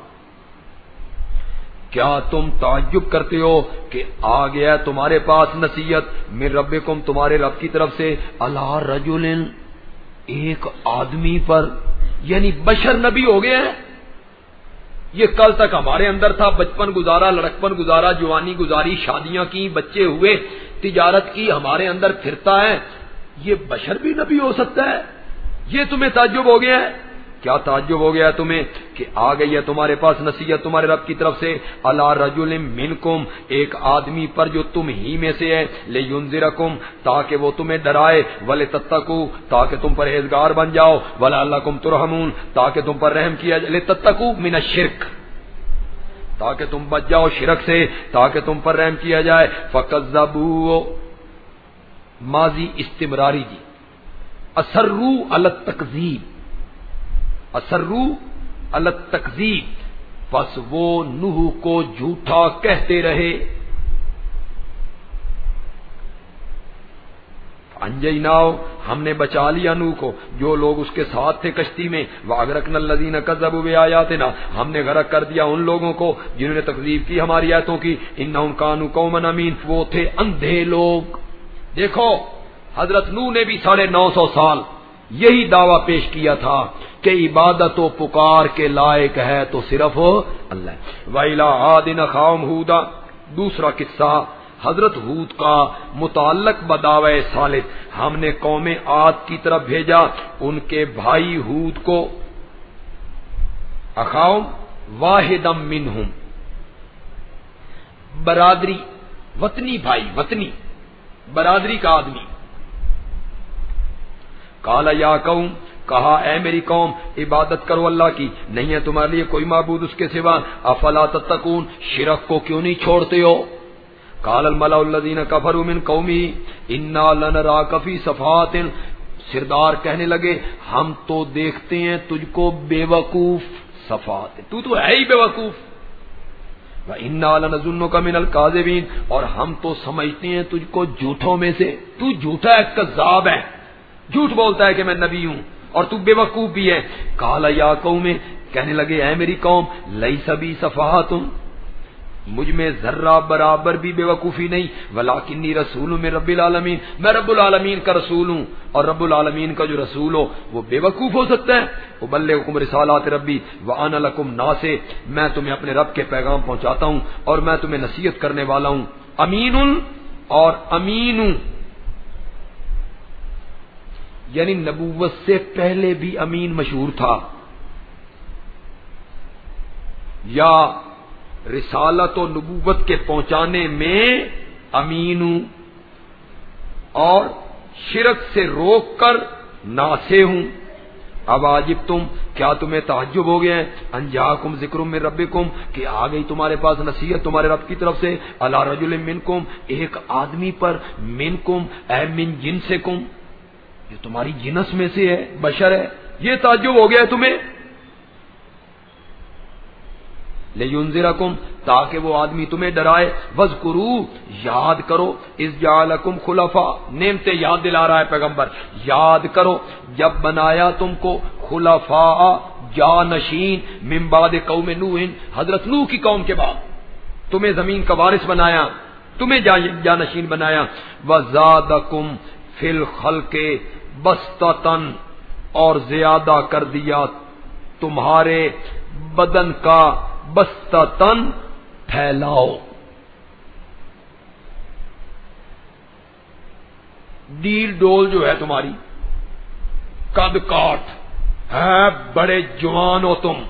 کیا تم تعجب کرتے ہو کہ آ گیا تمہارے پاس نصیحت من ربکم، تمہارے رب کی طرف سے، علی رجل، ایک آدمی پر، یعنی بشر نبی ہو گیا ہے۔ یہ کل تک ہمارے اندر تھا، بچپن گزارا، لڑکپن گزارا، جوانی گزاری، شادیاں کی، بچے ہوئے، تجارت کی، ہمارے اندر پھرتا ہے، یہ بشر بھی نبی ہو سکتا ہے؟ یہ تمہیں تعجب ہو گیا ہے؟ کیا تعجب ہو گیا تمہیں کہ آ گئی ہے تمہارے پاس نصیحت تمہارے رب کی طرف سے، علی رجل منکم، ایک آدمی پر جو تم ہی میں سے ہے، لینذرکم، تاکہ وہ تمہیں ڈرائے، ولتتقوا، تاکہ تم پرہیزگار بن جاؤ، ولعلکم ترحمون، تاکہ تم پر رحم کیا جائے، لتتقوا من الشرک، تاکہ تم بچ جاؤ شرک سے، تاکہ تم پر رحم کیا جائے۔ فکذبوا، ماضی استمراری جی، اصروا علی التکذیب، اصروا علی التکذیب، پس وہ نوح کو جھوٹا کہتے رہے۔ انجیناؤ، ہم نے بچا لیا نوح کو، جو لوگ اس کے ساتھ تھے کشتی میں، واغرقنا الذین کذبوا بآیاتنا، ہم نے غرق کر دیا ان لوگوں کو جنہوں نے تکذیب کی ہماری آیتوں کی، انہم کانوا قوما عمین، وہ تھے اندھے لوگ۔ دیکھو حضرت نوح نے بھی ساڑھے نو سو سال یہی دعویٰ پیش کیا تھا کہ عبادت و پکار کے لائق ہے تو صرف اللہ۔ وَإِلَىٰ عَادٍ أَخَاهُمْ هُودًا، دوسرا قصہ حضرت ہود کا متعلق بدعوی صالح، ہم نے قوم عاد کی طرف بھیجا ان کے بھائی ہود کو، اخاؤم واحدا منہم، برادری، وطنی بھائی، وطنی برادری کا آدمی، قال یا قوم، کہا اے میری قوم، عبادت کرو اللہ کی، نہیں ہے تمہارے لیے کوئی معبود اس کے سوا، افلا تتقون، شرک کو کیوں نہیں چھوڑتے ہو؟ قال الملأ الذین کفروا من قومہ انا لنراک فی صفحات، سردار کہنے لگے ہم تو دیکھتے ہیں تجھ کو بے وقوف، صفات، تو تو ہے ہی بے وقوف، وَإِنَّا لَنَظُنُّكَ مِنَ الْكَاذِبِينَ، اور ہم تو سمجھتے ہیں تجھ کو جھوٹوں میں سے، تو جھوٹا ہے، کذاب ہے، جھوٹ بولتا ہے کہ میں نبی ہوں، اور تو بے وقوف بھی ہے۔ قال یا قوم، کہنے لگے اے میری قوم، لیس بی صفحات، مجھ میں ذرہ برابر بھی بے وقوفی نہیں، ولکنی رسول من رب العالمین، میں رب العالمین کا رسول ہوں، اور رب العالمین کا جو رسول ہو وہ بے وقوف ہو سکتا ہے؟ ابلغکم رسالات ربی وانا لکم ناصح، میں تمہیں اپنے رب کے پیغام پہنچاتا ہوں اور میں تمہیں نصیحت کرنے والا ہوں، امین، اور امین یعنی نبوت سے پہلے بھی امین مشہور تھا، یا رسالت و نبوت کے پہنچانے میں امین ہوں، اور شرک سے روک کر ناصح ہوں۔ اب عاجب تم، کیا تمہیں تعجب ہو گیا ہے، انجاکم ذکر من ربکم، کہ آ گئی تمہارے پاس نصیحت تمہارے رب کی طرف سے، علی رجل منکم، ایک آدمی پر، منکم اے من جنسکم، یہ تمہاری جنس میں سے ہے، بشر ہے، یہ تعجب ہو گیا ہے تمہیں؟ لینذرکم، تاکہ وہ آدمی تمہیں ڈرائے، وذکروا، یاد کرو، اذ جعلکم خلفاء، نعمتیں یاد دلا رہا ہے پیغمبر، یاد کرو جب بنایا تم کو خلفاء، جانشین، من بعد قوم نوح، حضرت نوح کی قوم کے بعد تمہیں زمین کا وارث بنایا، تمہیں جانشین بنایا، وزادکم فی الخلق بسطۃ، اور زیادہ کر دیا تمہارے بدن کا، بسطتن پھیلاؤ، ڈیل ڈول جو ہے تمہاری، قد کاٹ ہے، بڑے جوان ہو تم۔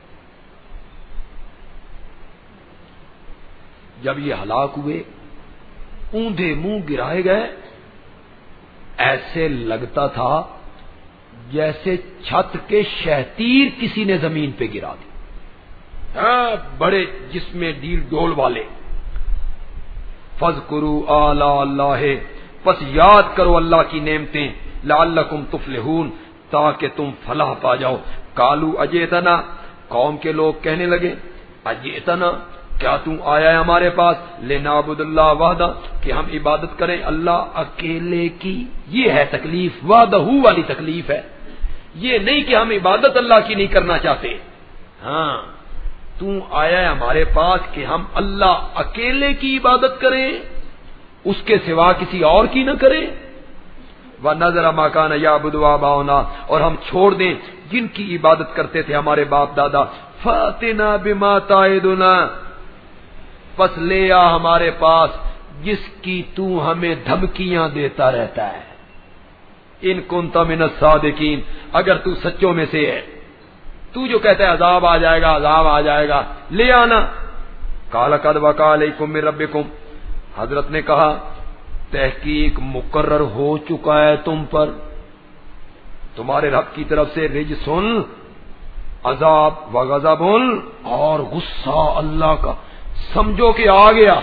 جب یہ ہلاک ہوئے، اوندھے منہ گرائے گئے، ایسے لگتا تھا جیسے چھت کے شہتیر کسی نے زمین پہ گرا دی، بڑے جسم ڈیل ڈول والے۔ فَاذْكُرُوا آلاء اللہ، پس یاد کرو اللہ کی نعمتیں، لعلکم تفلحون، تاکہ تم فلاح پا جاؤ۔ قالوا اجئتنا، قوم کے لوگ کہنے لگے اجئتنا، کیا تم آیا ہے ہمارے پاس، لنعبد اللہ وحدہ، کہ ہم عبادت کریں اللہ اکیلے کی، یہ ہے تکلیف، وحدہ والی تکلیف ہے، یہ نہیں کہ ہم عبادت اللہ کی نہیں کرنا چاہتے، ہاں تو آیا ہے ہمارے پاس کہ ہم اللہ اکیلے کی عبادت کریں، اس کے سوا کسی اور کی نہ کریں۔ وَنَذَرَ مَا كَانَ يَعْبُدُ آبَاؤُنَا، اور ہم چھوڑ دیں جن کی عبادت کرتے تھے ہمارے باپ دادا، فَأْتِنَا بِمَا تَعِدُنَا، پس لے آ ہمارے پاس جس کی تو ہمیں دھمکیاں دیتا رہتا ہے، ان كنت من الصادقین، اگر تو سچوں میں سے ہے۔ تو جو کہتا ہے عذاب آ جائے گا عذاب آ جائے گا لے آنا. قال قد وقع علیکم من ربکم، حضرت نے کہا تحقیق مقرر ہو چکا ہے تم پر تمہارے رب کی طرف سے رجسن عذاب و غضب اور غصہ اللہ کا. سمجھو کہ آ گیا.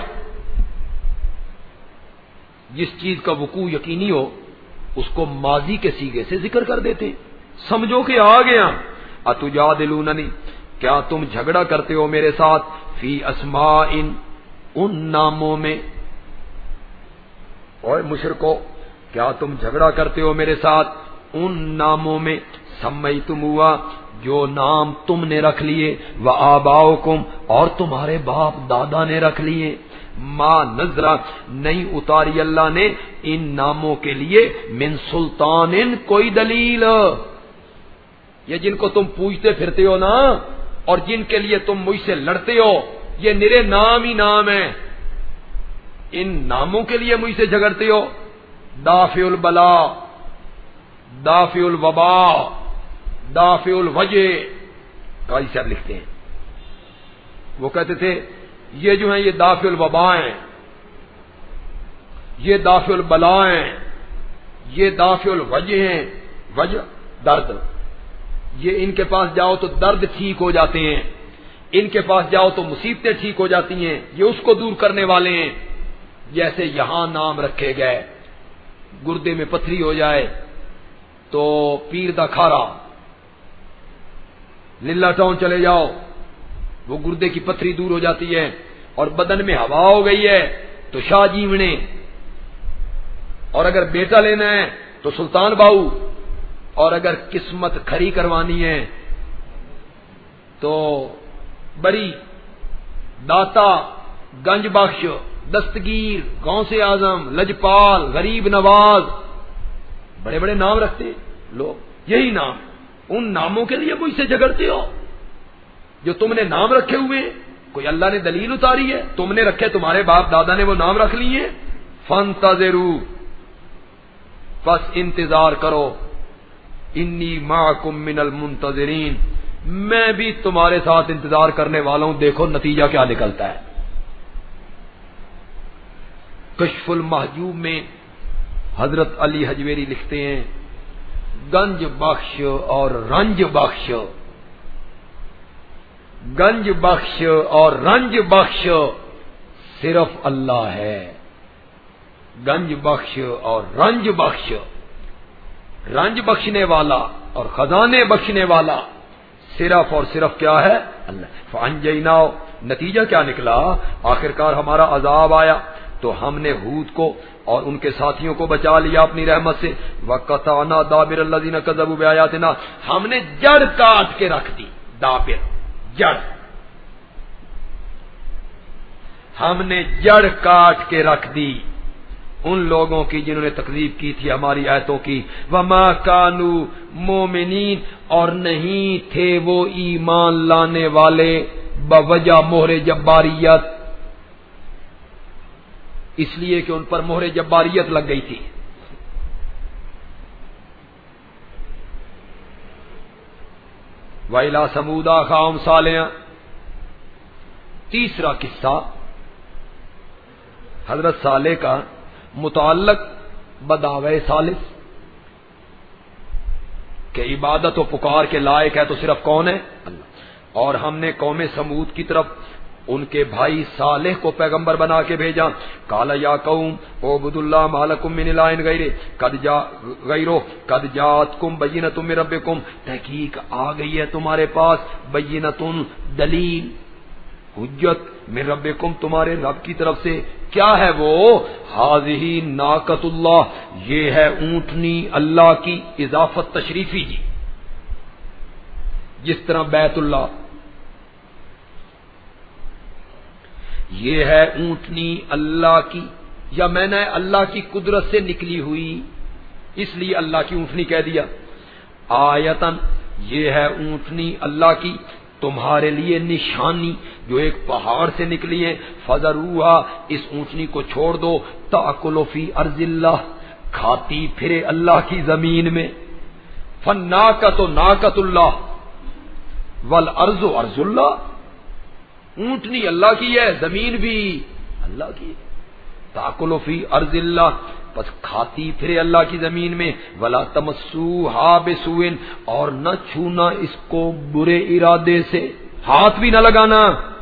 جس چیز کا وقوع یقینی ہو اس کو ماضی کے صیغے سے ذکر کر دیتے. سمجھو کہ آ گیا. اتجادلوننی، کیا تم جھگڑا کرتے ہو میرے ساتھ فی اسماء، ان ناموں میں. اور مشرکو کیا تم جھگڑا کرتے ہو میرے ساتھ ان ناموں میں سمیتم ہوا جو نام تم نے رکھ لیے و آباؤکم اور تمہارے باپ دادا نے رکھ لیے. ما نظرا نہیں اتاری اللہ نے ان ناموں کے لیے من سلطان کوئی دلیل. یہ جن کو تم پوچھتے پھرتے ہو نا اور جن کے لیے تم مجھ سے لڑتے ہو یہ نرے نام ہی نام ہیں. ان ناموں کے لیے مجھ سے جھگڑتے ہو. دافع البلا، دافع الوبا، دافع الوجہ، قاضی صاحب لکھتے ہیں. وہ کہتے تھے یہ جو ہیں یہ دافع الوبا ہیں، یہ دافع البلا ہیں، یہ دافع الوجہ ہیں. وجہ درد، یہ ان کے پاس جاؤ تو درد ٹھیک ہو جاتے ہیں، ان کے پاس جاؤ تو مصیبتیں ٹھیک ہو جاتی ہیں، یہ اس کو دور کرنے والے ہیں. جیسے یہاں نام رکھے گئے، گردے میں پتھری ہو جائے تو پیر دا کھارا، للہ ٹاؤن چلے جاؤ وہ گردے کی پتھری دور ہو جاتی ہے، اور بدن میں ہوا ہو گئی ہے تو شاہ جیونے، اور اگر بیٹا لینا ہے تو سلطان باؤ، اور اگر قسمت کھری کروانی ہے تو بڑی داتا، گنج بخش، دستگیر، غوث اعظم، لجپال، غریب نواز، بڑے بڑے نام رکھتے لوگ. یہی نام، ان ناموں کے لیے مجھ سے جھگڑتے ہو جو تم نے نام رکھے ہوئے. کوئی اللہ نے دلیل اتاری ہے؟ تم نے رکھے، تمہارے باپ دادا نے وہ نام رکھ لیے. فانتظروا، بس انتظار کرو. انی معکم من المنتظرین، میں بھی تمہارے ساتھ انتظار کرنے والا ہوں. دیکھو نتیجہ کیا نکلتا ہے. کشف المحجوب میں حضرت علی حجویری لکھتے ہیں گنج بخش اور رنج بخش، گنج بخش اور رنج بخش صرف اللہ ہے. گنج بخش اور رنج بخش، رنج بخشنے والا اور خزانے بخشنے والا صرف اور صرف کیا ہے؟ اللہ. فانجیناؤ، نتیجہ کیا نکلا؟ آخرکار ہمارا عذاب آیا تو ہم نے ہود کو اور ان کے ساتھیوں کو بچا لیا اپنی رحمت سے. وَقَطَعْنَا دَابِرَ الَّذِينَ كَذَّبُوا بِآيَاتِنَا، ہم نے جڑ کاٹ کے رکھ دی. دابر جڑ، ہم نے جڑ کاٹ کے رکھ دی ان لوگوں کی جنہوں نے تکذیب کی تھی ہماری آیتوں کی. وَمَا كَانُوا مُؤْمِنِينَ، اور نہیں تھے وہ ایمان لانے والے بوجہ مہر جباریت، اس لیے کہ ان پر مہر جباریت لگ گئی تھی. وَإِلَىٰ ثَمُودَ أَخَاهُمْ صَالِحًا، تیسرا قصہ حضرت صالح کا متعلق بدعوی ثالث کہ عبادت و پکار کے لائق ہے تو صرف کون ہے؟ اللہ. اور ہم نے قوم سمود کی طرف ان کے بھائی صالح کو پیغمبر بنا کے بھیجا. قال یا قوم اعبدوا اللہ ما لکم من الہ غیرہ قد جاء غیرہ قد جاءتکم بینۃ من ربکم، تحقیق آ گئی ہے تمہارے پاس بینۃ، دلیل، حجت، من ربکم، تمہارے رب کی طرف سے. کیا ہے وہ؟ ہذہ ناقۃ اللہ، یہ ہے اونٹنی اللہ کی. اضافت تشریفی جی، جس طرح بیت اللہ، یہ ہے اونٹنی اللہ کی، یا میں نے اللہ کی قدرت سے نکلی ہوئی اس لیے اللہ کی اونٹنی کہہ دیا. آیتن، یہ ہے اونٹنی اللہ کی تمہارے لیے نشانی جو ایک پہاڑ سے نکلی ہے. فذروها، اس اونٹنی کو چھوڑ دو. تاکل فی ارض اللہ، کھاتی پھرے اللہ کی زمین میں. فالناقۃ ناقۃ اللہ، والارض ارض اللہ، اونٹنی اللہ کی ہے، زمین بھی اللہ کی ہے. تاکلوا فی ارض اللہ، بس کھاتی پھرے اللہ کی زمین میں. ولا تمسوها بسوء، اور نہ چھونا اس کو برے ارادے سے، ہاتھ بھی نہ لگانا.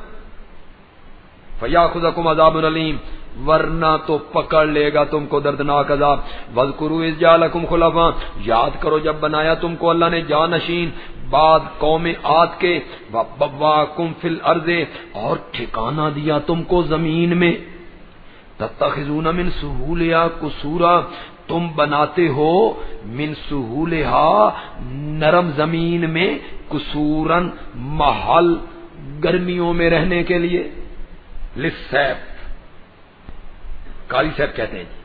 فیاخذکم عذاب علیم، ورنہ تو پکڑ لے گا تم کو دردناک عذاب. واذکروا اذ جعلکم خلفاء، یاد کرو جب بنایا تم کو اللہ نے جانشین بعد قوم عاد کے. وبواکم فی الارض، اور ٹھکانہ دیا تم کو زمین میں. تتخذون من سہولها قصورا، تم بناتے ہو من سہولها نرم زمین میں قصورن محل گرمیوں میں رہنے کے لیے. للسیف، قاری صاحب کہتے ہیں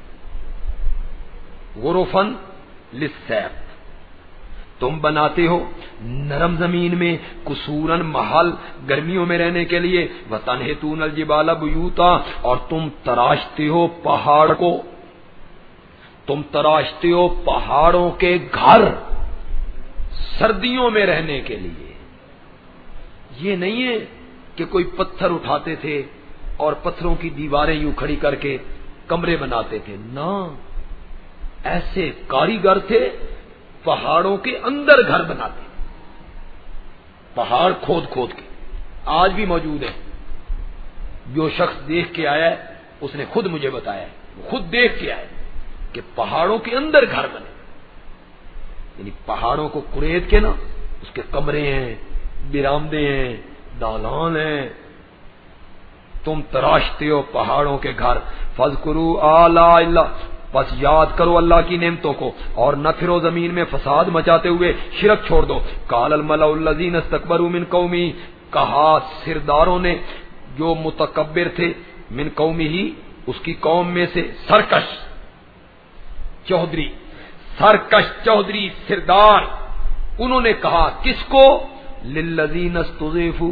غرفن للسیف، تم بناتے ہو نرم زمین میں قصورن محل گرمیوں میں رہنے کے لیے. وتنحتون الجبال بیوتا، اور تم تراشتے ہو پہاڑ کو، تم تراشتے ہو پہاڑوں کے گھر سردیوں میں رہنے کے لیے. یہ نہیں ہے کہ کوئی پتھر اٹھاتے تھے اور پتھروں کی دیواریں یوں کھڑی کر کے کمرے بناتے تھے، نہ، ایسے کاریگر تھے پہاڑوں کے اندر گھر بناتے، پہاڑ کھود کھود کے. آج بھی موجود ہے. جو شخص دیکھ کے آیا ہے اس نے خود مجھے بتایا ہے، خود دیکھ کے آیا کہ پہاڑوں کے اندر گھر بنے، یعنی پہاڑوں کو کریت کے نا اس کے کمرے ہیں، برآمدے ہیں، دالان ہیں. تم تراشتے ہو پہاڑوں کے گھر. فاذکروا آلاء اللہ، بس یاد کرو اللہ کی نعمتوں کو اور نہ پھرو زمین میں فساد مچاتے ہوئے، شرک چھوڑ دو. قال الملأ الذین استکبروا من قومی، کہا سرداروں نے جو متکبر تھے، من قومہ، اس کی قوم میں سے، سرکش چودھری، سرکش چودھری سردار، انہوں نے کہا کس کو؟ للذین استضعفوا،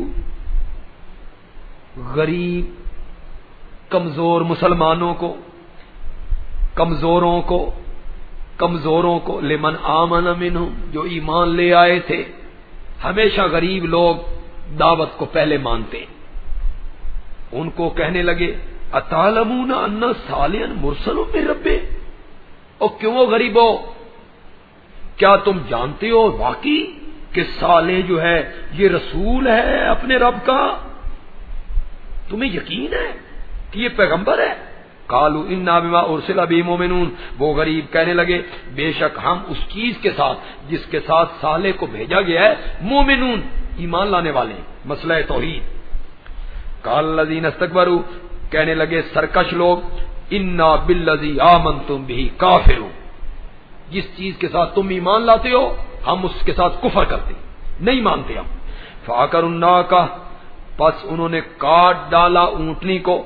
غریب کمزور مسلمانوں کو، کمزوروں کو، کمزوروں کو. لمن آمن منہم، جو ایمان لے آئے تھے. ہمیشہ غریب لوگ دعوت کو پہلے مانتے. ان کو کہنے لگے اتعلمون ان صالحا مرسل من ربہ، اور کیوں وہ غریب ہو، کیا تم جانتے ہو واقعی کہ صالح جو ہے یہ رسول ہے اپنے رب کا؟ تمہیں یقین ہے کہ یہ پیغمبر ہے؟ قالوا انا بما ارسل به مؤمنون، وہ غریب کہنے لگے بے شک ہم اس چیز کے ساتھ جس کے ساتھ صالح کو بھیجا گیا ہے مومنون، ایمان لانے والے ہیں، مسئلہ توحید. قال الذين استكبروا، کہنے لگے سرکش لوگ، انا بالذی آمنتم به کافرون، جس چیز کے ساتھ تم ایمان لاتے ہو ہم اس کے ساتھ کفر کرتے نہیں مانتے ہم. فعقروا الناقہ، پس انہوں نے کاٹ ڈالا اونٹنی کو.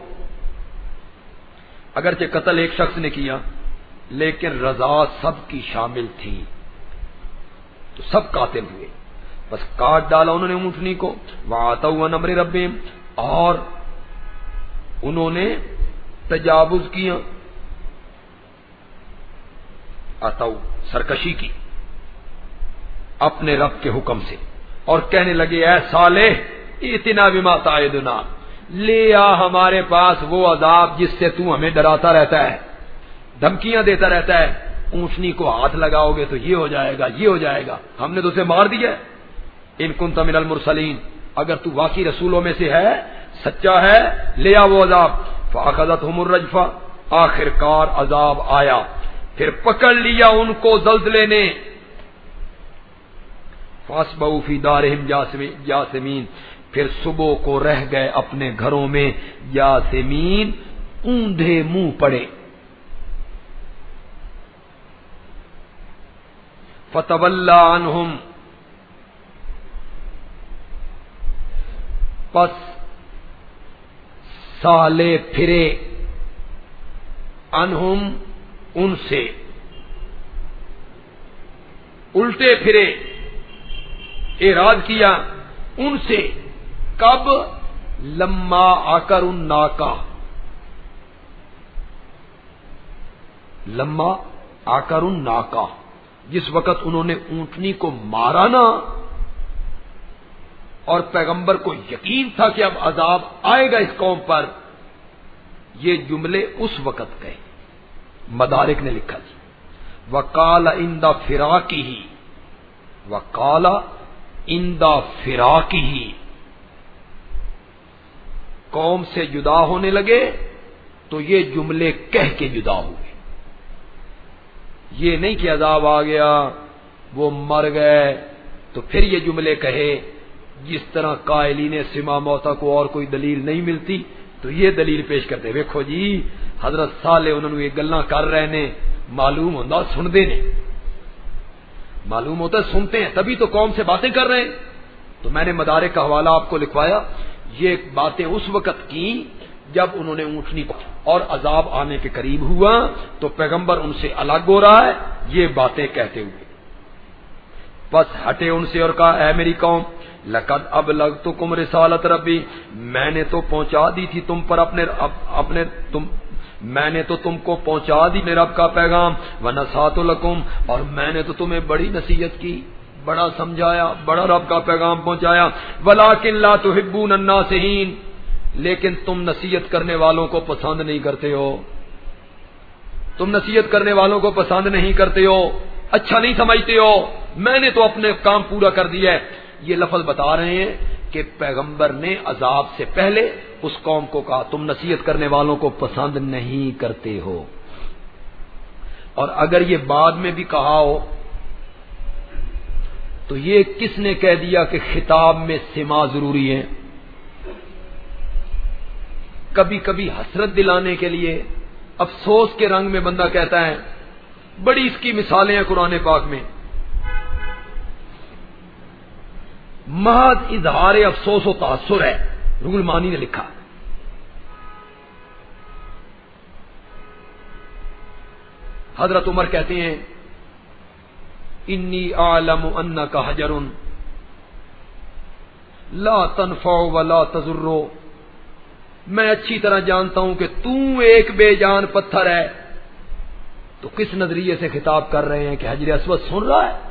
اگرچہ قتل ایک شخص نے کیا لیکن رضا سب کی شامل تھی تو سب قاتل ہوئے. بس کاٹ ڈالا انہوں نے اونٹنی کو. وَعَتَوْا عَنْ أَمْرِ رَبِّهِمْ، اور انہوں نے تجاوز کیا، اتو سرکشی کی اپنے رب کے حکم سے، اور کہنے لگے اے صالح ائتنا بما تعدنا، لے آ ہمارے پاس وہ عذاب جس سے تو ہمیں ڈراتا رہتا ہے، دھمکیاں دیتا رہتا ہے، اونٹنی کو ہاتھ لگاؤ گے تو یہ ہو جائے گا یہ ہو جائے گا، ہم نے تو اسے مار دیا. ان کنت من المرسلین، اگر تو واقعی رسولوں میں سے ہے، سچا ہے، لے آ وہ عذاب. فاخذتهم الرجفہ، آخر کار عذاب آیا، پھر پکڑ لیا ان کو زلزلے نے. فاصبحوا فی دارہم جاثمین، پھر صبح کو رہ گئے اپنے گھروں میں جاثمین، اوندھے منہ پڑے. فتولی عنہم، پس سالے پھرے، عنہم ان سے، الٹے پھرے، اعراض کیا ان سے. کب؟ لما آکر الناقہ، لما آکر الناقہ، جس وقت انہوں نے اونٹنی کو مارا نا، اور پیغمبر کو یقین تھا کہ اب عذاب آئے گا اس قوم پر، یہ جملے اس وقت کہے۔ مدارک نے لکھا جی وقال عند فراقہ، وقال عند فراقہ، قوم سے جدا ہونے لگے تو یہ جملے کہہ کے جدا ہوئے۔ یہ نہیں کہ عذاب آ گیا وہ مر گئے تو پھر یہ جملے کہے، جس طرح قائلین سما موتا کو اور کوئی دلیل نہیں ملتی تو یہ دلیل پیش کرتے، دیکھو جی حضرت صالح انہوں نے یہ گلاں کر رہے نے، معلوم ہوتا سنتے نے، معلوم ہوتا سنتے ہیں تبھی تو قوم سے باتیں کر رہے ہیں۔ تو میں نے مدارک کا حوالہ آپ کو لکھوایا، یہ باتیں اس وقت کی جب انہوں نے اونٹنی کو اور عذاب آنے کے قریب ہوا تو پیغمبر ان سے الگ ہو رہا ہے یہ باتیں کہتے ہوئے، بس ہٹے ان سے اور کہا اے میری قوم لقد ابلغتکم رسالت ربی، میں نے تو پہنچا دی تھی تم پر اپنے اپنے تم میں نے تو تم کو پہنچا دی میرے رب کا پیغام، ونصحت لکم، اور میں نے تو تمہیں بڑی نصیحت کی، بڑا سمجھایا، بڑا رب کا پیغام پہنچایا، ولکن لا تحبون الناصحین، لیکن تم نصیحت کرنے والوں کو پسند نہیں کرتے ہو، تم نصیحت کرنے والوں کو پسند نہیں کرتے ہو، اچھا نہیں سمجھتے ہو، میں نے تو اپنے کام پورا کر دیا ہے۔ یہ لفظ بتا رہے ہیں کہ پیغمبر نے عذاب سے پہلے اس قوم کو کہا تم نصیحت کرنے والوں کو پسند نہیں کرتے ہو، اور اگر یہ بعد میں بھی کہا ہو تو یہ کس نے کہہ دیا کہ خطاب میں سما ضروری ہے؟ کبھی کبھی حسرت دلانے کے لیے افسوس کے رنگ میں بندہ کہتا ہے، بڑی اس کی مثالیں ہیں قرآن پاک میں، محض اظہار افسوس و تاثر ہے، روح المعانی نے لکھا۔ حضرت عمر کہتے ہیں انی اعلم انک حجر لا تنفع ولا تضر، میں اچھی طرح جانتا ہوں کہ تو ایک بے جان پتھر ہے۔ تو کس نظریے سے خطاب کر رہے ہیں کہ حجر اسود سن رہا ہے؟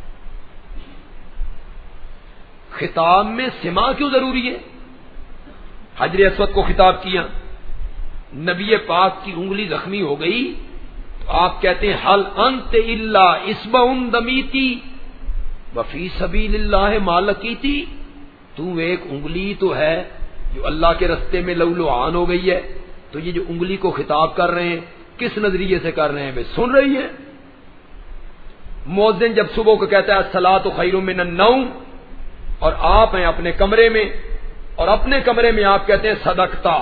خطاب میں سماع کیوں ضروری ہے؟ حجر اسود کو خطاب کیا، نبی پاک کی انگلی زخمی ہو گئی تو آپ کہتے ہیں حل انت الا اصبع دمیتی وفی سبیل اللہ ما لقیتی، تو ایک انگلی تو ہے جو اللہ کے رستے میں لولوعان ہو گئی ہے، تو یہ جو انگلی کو خطاب کر رہے ہیں کس نظریے سے کر رہے ہیں؟ بھائی سن رہی ہے۔ مؤذن جب صبح کو کہتا ہے الصلاۃ خیر من النوم، اور آپ ہیں اپنے کمرے میں اور اپنے کمرے میں آپ کہتے ہیں صدقتا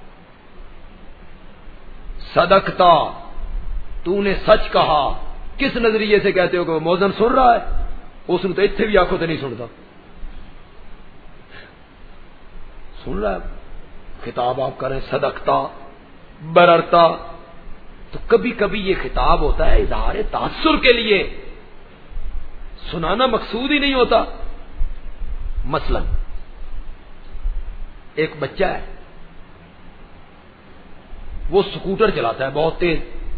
صدقتا، تو نے سچ کہا، کس نظریے سے کہتے ہو کہ وہ مؤذن سن رہا ہے؟ اس نے تو اتنے بھی آنکھوں تو نہیں سنتا، سن رہا ہے، خطاب آپ کریں صدقتا بررتا۔ تو کبھی کبھی یہ خطاب ہوتا ہے اظہار تاثر کے لیے، سنانا مقصود ہی نہیں ہوتا۔ مثلا ایک بچہ ہے، وہ سکوٹر چلاتا ہے بہت تیز،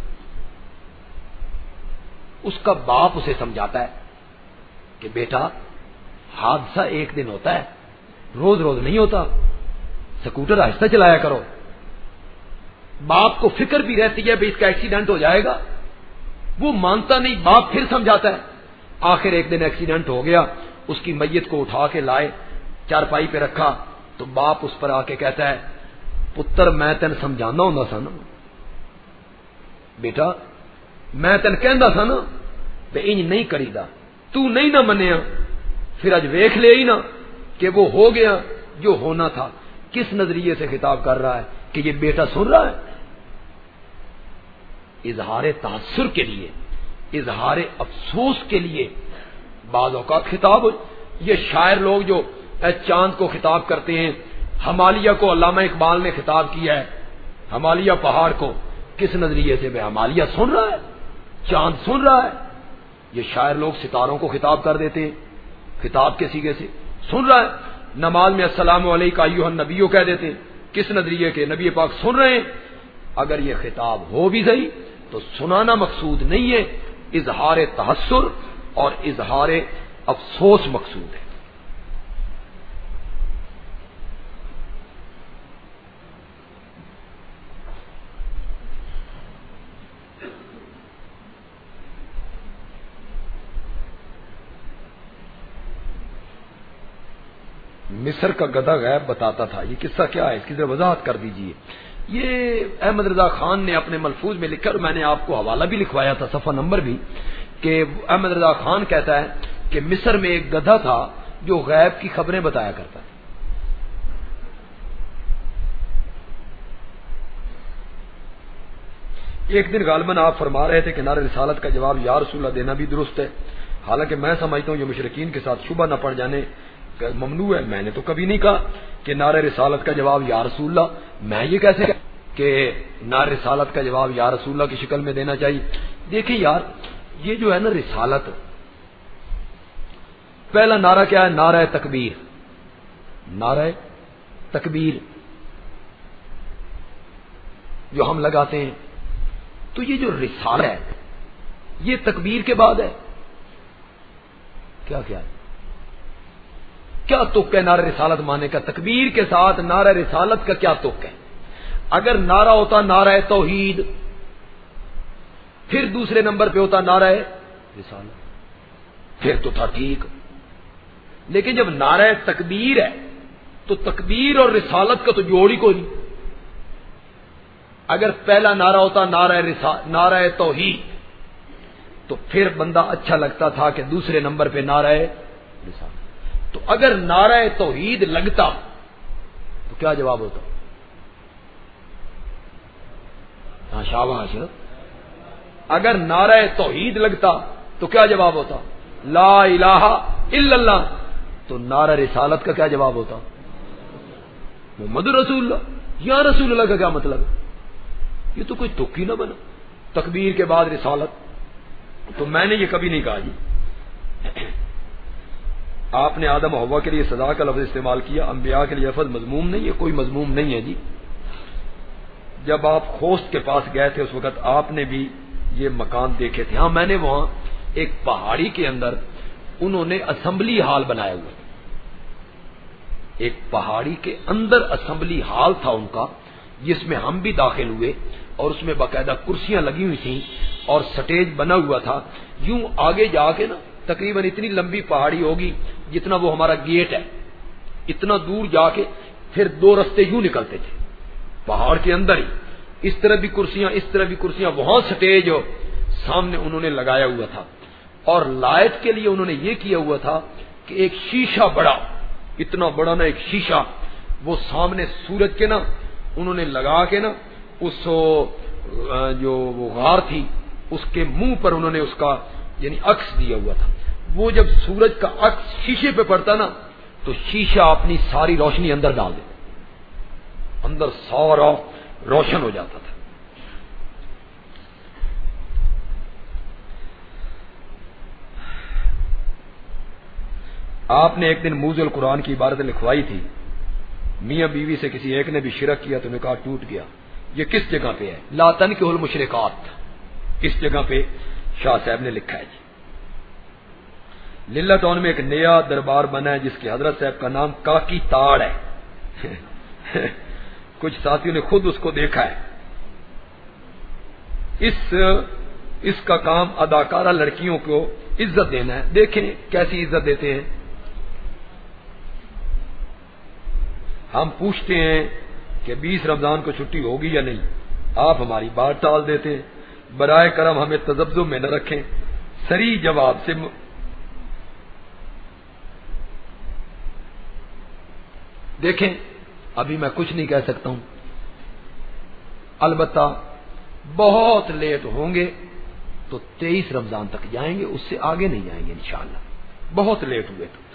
اس کا باپ اسے سمجھاتا ہے کہ بیٹا حادثہ ایک دن ہوتا ہے، روز روز نہیں ہوتا، سکوٹر آہستہ چلایا کرو۔ باپ کو فکر بھی رہتی ہے بھائی اس کا ایکسیڈنٹ ہو جائے گا، وہ مانتا نہیں، باپ پھر سمجھاتا ہے۔ آخر ایک دن ایکسیڈنٹ ہو گیا، اس کی میت کو اٹھا کے لائے، چارپائی پہ رکھا، تو باپ اس پر آ کے کہتا ہے پتر میں تین سمجھانا ہوں سا نا بیٹا، میں تین کہندا سا نا بے انج نہیں کری دا، تو نہیں نہ منیا، پھر اج ویکھ لے ہی نا کہ وہ ہو گیا جو ہونا تھا۔ کس نظریے سے خطاب کر رہا ہے کہ یہ بیٹا سن رہا ہے؟ اظہار تاثر کے لیے، اظہار افسوس کے لیے بعض اوقات خطاب ہو۔ یہ شاعر لوگ جو چاند کو خطاب کرتے ہیں، ہمالیہ کو علامہ اقبال نے خطاب کیا ہے، ہمالیہ پہاڑ کو، کس نظریے سے؟ بھائی ہمالیہ سن رہا ہے، چاند سن رہا ہے۔ یہ شاعر لوگ ستاروں کو خطاب کر دیتے ہیں خطاب کے سیغے سے، سن رہا ہے۔ نماز میں السلام علیکم ایھا النبی کہہ دیتے ہیں، کس نظریے کے؟ نبی پاک سن رہے ہیں۔ اگر یہ خطاب ہو بھی صحیح تو سنانا مقصود نہیں ہے، اظہار تحسر اور اظہار افسوس مقصود ہے۔ مصر کا گدھا غیب بتاتا تھا، یہ قصہ کیا ہے؟ اس کی ذرا وضاحت کر دیجئے۔ یہ احمد رضا خان نے اپنے ملفوظ میں لکھا، اور میں نے آپ کو حوالہ بھی لکھوایا تھا، صفحہ نمبر بھی، کہ احمد رضا خان کہتا ہے کہ مصر میں ایک گدھا تھا جو غیب کی خبریں بتایا کرتا تھا۔ ایک دن غالباً آپ فرما رہے تھے کہ نعرہ رسالت کا جواب یا رسول اللہ دینا بھی درست ہے، حالانکہ میں سمجھتا ہوں یہ مشرکین کے ساتھ شبہ نہ پڑ جانے ممنوع ہے۔ میں نے تو کبھی نہیں کہا کہ نعرہ رسالت کا جواب یا رسول اللہ، میں یہ کیسے کہ نعرہ رسالت کا جواب یا رسول اللہ کی شکل میں دینا چاہیے؟ دیکھیں یار، یہ جو ہے نا رسالت، پہلا نعرہ کیا ہے؟ نعرہ تکبیر، نعرہ تکبیر جو ہم لگاتے ہیں، تو یہ جو رسالہ ہے یہ تکبیر کے بعد ہے؟ کیا کیا ہے؟ کیا تک ہے نعرہ رسالت مانے کا؟ تکبیر کے ساتھ نعرہ رسالت کا کیا تک ہے؟ اگر نعرہ ہوتا نعرہ توحید، پھر دوسرے نمبر پہ ہوتا نعرہ رسالت، پھر تو تھا ٹھیک، لیکن جب نعرہ تکبیر ہے تو تکبیر اور رسالت کا تو جوڑ ہی کوئی نہیں۔ اگر پہلا نعرہ ہوتا نعرہ نعرہ توحید تو پھر بندہ اچھا لگتا تھا کہ دوسرے نمبر پہ نعرہ رسالت۔ تو اگر نعرہ توحید لگتا تو کیا جواب ہوتا؟ ہاں شاباش، اگر نعرہ توحید لگتا تو کیا جواب ہوتا؟ لا الہ الا اللہ۔ تو نعرہ رسالت کا کیا جواب ہوتا؟ محمد رسول اللہ، یا رسول اللہ کا کیا مطلب ہے؟ یہ تو کوئی تک ہی نہ بنا، تکبیر کے بعد رسالت۔ تو میں نے یہ کبھی نہیں کہا جی۔ آپ نے آدم و حوا کے لیے سزا کا لفظ استعمال کیا، انبیاء کے لیے لفظ مذموم نہیں ہے، کوئی مذموم نہیں ہے جی۔ جب آپ خوست کے پاس گئے تھے اس وقت آپ نے بھی یہ مکان دیکھے تھے؟ ہاں، میں نے وہاں ایک پہاڑی کے اندر انہوں نے اسمبلی ہال بنایا ہوا، ایک پہاڑی کے اندر اسمبلی ہال تھا ان کا، جس میں ہم بھی داخل ہوئے، اور اس میں باقاعدہ کرسیاں لگی ہوئی تھیں اور سٹیج بنا ہوا تھا۔ یوں آگے جا کے نا تقریباً اتنی لمبی پہاڑی ہوگی جتنا وہ ہمارا گیٹ ہے، اتنا دور جا کے پھر دو رستے یوں نکلتے تھے پہاڑ کے اندر ہی، اس طرح بھی کرسیاں اس طرح بھی کرسیاں، وہاں سٹیج سامنے انہوں نے لگایا ہوا تھا، اور لائٹ کے لیے انہوں نے یہ کیا ہوا تھا کہ ایک شیشہ بڑا، اتنا بڑا نا ایک شیشہ، وہ سامنے سورج کے نا انہوں نے لگا کے نا اس جو وہ غار تھی اس کے منہ پر انہوں نے اس کا یعنی عکس دیا ہوا تھا۔ وہ جب سورج کا عکس شیشے پہ پڑتا نا تو شیشہ اپنی ساری روشنی اندر ڈال دیتا، اندر سارا روشن ہو جاتا تھا۔ آپ نے ایک دن موزع القرآن کی عبارت لکھوائی تھی، میاں بیوی سے کسی ایک نے بھی شرک کیا تو نکاح ٹوٹ گیا۔ یہ کس جگہ پہ ہے؟ لا تنکحوا المشرکات، کس جگہ پہ شاہ صاحب نے لکھا ہے جی؟ للہ ٹاؤن میں ایک نیا دربار بنا ہے جس کے حضرت صاحب کا نام کاکی تاڑ ہے۔ کچھ ساتھیوں نے خود اس کو دیکھا ہے۔ اس اس کا کام اداکارہ لڑکیوں کو عزت دینا ہے، دیکھیں کیسی عزت دیتے ہیں۔ ہم پوچھتے ہیں کہ بیس رمضان کو چھٹی ہوگی یا نہیں، آپ ہماری بات ٹال دیتے ہیں۔ برائے کرم ہمیں تذبذب میں نہ رکھیں، سری جواب سے م... دیکھیں ابھی میں کچھ نہیں کہہ سکتا ہوں، البتہ بہت لیٹ ہوں گے تو تیئیس رمضان تک جائیں گے، اس سے آگے نہیں جائیں گے انشاءاللہ، بہت لیٹ ہوئے تو۔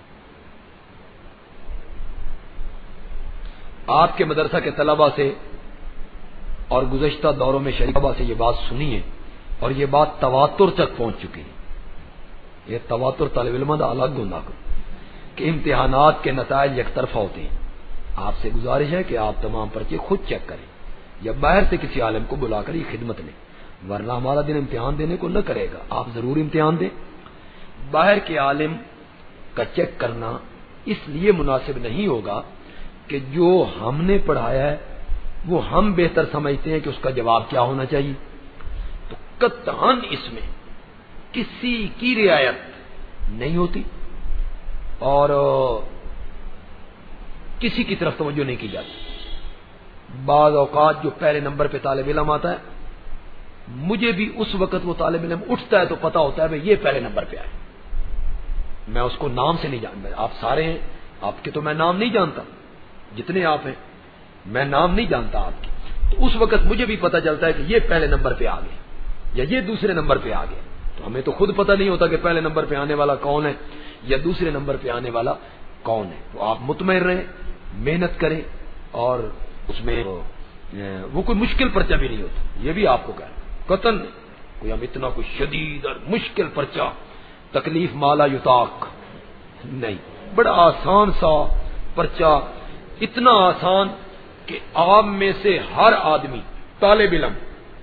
آپ کے مدرسہ کے طلبہ سے اور گزشتہ دوروں میں شریفہ سے یہ بات سنی ہے، اور یہ بات تواتر تک پہنچ چکی ہے۔ یہ تواتر طالب علم دا الگ ہونا کہ امتحانات کے نتائج یک طرفہ ہوتے ہیں۔ آپ سے گزارش ہے کہ آپ تمام پرچے خود چیک کریں یا باہر سے کسی عالم کو بلا کر یہ خدمت لیں، ورنہ ہمارا دن امتحان دینے کو نہ کرے گا۔ آپ ضرور امتحان دیں۔ باہر کے عالم کا چیک کرنا اس لیے مناسب نہیں ہوگا کہ جو ہم نے پڑھایا ہے وہ ہم بہتر سمجھتے ہیں کہ اس کا جواب کیا ہونا چاہیے، تو قطعاً اس میں کسی کی رعایت نہیں ہوتی۔ اور کسی کی طرف توجہ نہیں کی جاتی. بعض اوقات جو پہلے نمبر پہ طالب علم آتا ہے، مجھے بھی اس وقت وہ طالب علم اٹھتا ہے تو پتا ہوتا ہے بھائی یہ پہلے نمبر پہ آئے. میں اس کو نام سے نہیں جانتا. آپ سارے ہیں، آپ کے تو میں نام نہیں جانتا، جتنے آپ ہیں میں نام نہیں جانتا آپ کے. تو اس وقت مجھے بھی پتا چلتا ہے کہ یہ پہلے نمبر پہ آ گیا یا یہ دوسرے نمبر پہ آ گیا. تو ہمیں تو خود پتہ نہیں ہوتا کہ پہلے نمبر پہ آنے والا کون ہے یا دوسرے نمبر پہ آنے والا کون ہے. تو آپ مطمئن رہیں، محنت کریں، اور اس میں وہ کوئی مشکل پرچہ بھی نہیں ہوتا. یہ بھی آپ کو کہہ رہا ہوں، قطن کوئی ہم اتنا کوئی شدید اور مشکل پرچہ تکلیف مالا یطاق نہیں. بڑا آسان سا پرچہ، اتنا آسان کہ آپ میں سے ہر آدمی طالب علم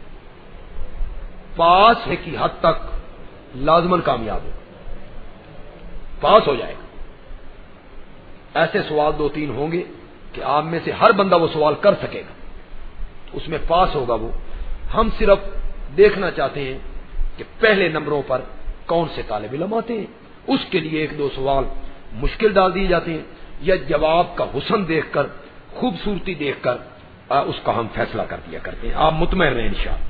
پاس ہے کی حد تک لازمن کامیاب ہو، پاس ہو جائے گا. ایسے سوال دو تین ہوں گے کہ آپ میں سے ہر بندہ وہ سوال کر سکے گا، اس میں پاس ہوگا وہ. ہم صرف دیکھنا چاہتے ہیں کہ پہلے نمبروں پر کون سے طالب علم آتے ہیں. اس کے لیے ایک دو سوال مشکل ڈال دیے جاتے ہیں، یا جواب کا حسن دیکھ کر، خوبصورتی دیکھ کر اس کا ہم فیصلہ کر دیا کرتے ہیں. آپ مطمئن رہیں انشاءاللہ.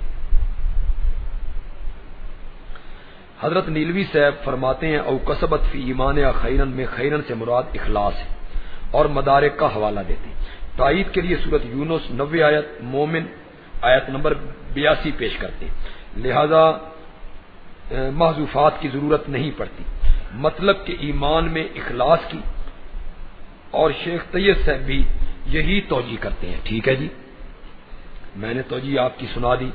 حضرت نیلوی صاحب فرماتے ہیں او کسبت فی ایمان خیرن میں خیرن سے مراد اخلاص ہے، اور مدارک کا حوالہ دیتے ہیں. تائید کے لیے سورت یونس نوے آیت، مومن آیت نمبر بیاسی پیش کرتے ہیں. لہذا محذوفات کی ضرورت نہیں پڑتی. مطلب کہ ایمان میں اخلاص کی، اور شیخ طیب صاحب بھی یہی توجیہ کرتے ہیں. ٹھیک ہے جی، میں نے توجیہ آپ کی سنا دی.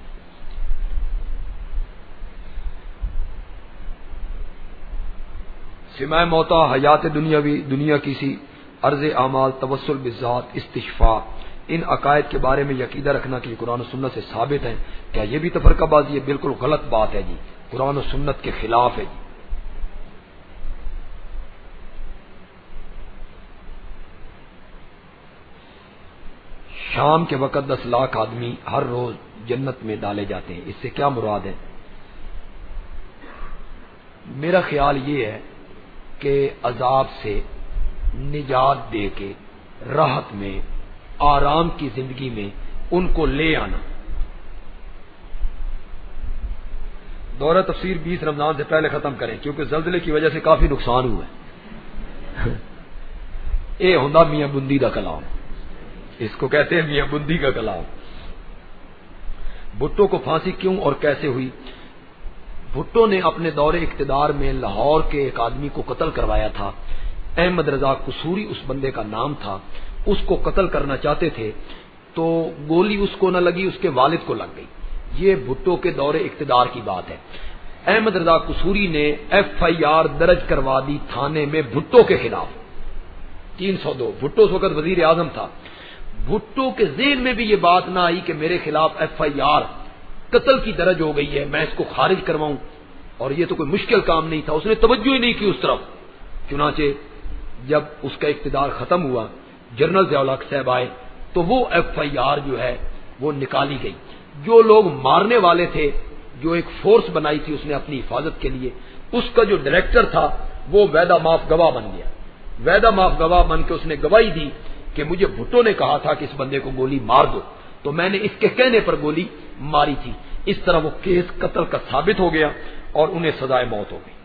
سماع موتا، حیات دنیاوی، دنیا کسی، عرض اعمال، توسل بالذات، استشفاء، ان عقائد کے بارے میں عقیدہ رکھنا کہ قرآن و سنت سے ثابت ہے. کیا یہ بھی تفرقہ بازی ہے؟ بالکل غلط بات ہے جی، قرآن و سنت کے خلاف ہے جی. شام کے وقت دس لاکھ آدمی ہر روز جنت میں ڈالے جاتے ہیں، اس سے کیا مراد ہے؟ میرا خیال یہ ہے کہ عذاب سے نجات دے کے راحت میں، آرام کی زندگی میں ان کو لے آنا. دورہ تفسیر بیس رمضان سے پہلے ختم کریں، کیونکہ زلزلے کی وجہ سے کافی نقصان ہوا ہے. اے ہوندا میاں بندی دا کلام، اس کو کہتے ہیں میاں بندی کا کلام. بھٹو کو پھانسی کیوں اور کیسے ہوئی؟ بھٹو نے اپنے دور اقتدار میں لاہور کے ایک آدمی کو قتل کروایا تھا. احمد رضا قصوری اس بندے کا نام تھا. اس کو قتل کرنا چاہتے تھے تو گولی اس کو نہ لگی، اس کے والد کو لگ گئی. یہ بھٹو کے دور اقتدار کی بات ہے. احمد رضا قصوری نے ایف آئی آر درج کروا دی تھانے میں بھٹو کے خلاف، تین سو دو. بھٹو اس وقت وزیر اعظم تھا. بھٹو کے ذہن میں بھی یہ بات نہ آئی کہ میرے خلاف ایف آئی آر قتل کی درج ہو گئی ہے، میں اس کو خارج کرواؤں. اور یہ تو کوئی مشکل کام نہیں تھا، اس نے توجہ ہی نہیں کی اس طرف. چنانچہ جب اس کا اقتدار ختم ہوا، جنرل ضیاء الحق صاحب آئے تو وہ ایف آئی آر جو ہے وہ نکالی گئی. جو لوگ مارنے والے تھے، جو ایک فورس بنائی تھی اس نے اپنی حفاظت کے لیے، اس کا جو ڈائریکٹر تھا وہ وعدہ معاف گواہ بن گیا. وعدہ معاف گواہ بن کے اس نے گواہی دی کہ مجھے بھٹو نے کہا تھا کہ اس بندے کو گولی مار دو، تو میں نے اس کے کہنے پر گولی ماری تھی. اس طرح وہ کیس قتل کا ثابت ہو گیا اور انہیں سزائے موت ہو گئی.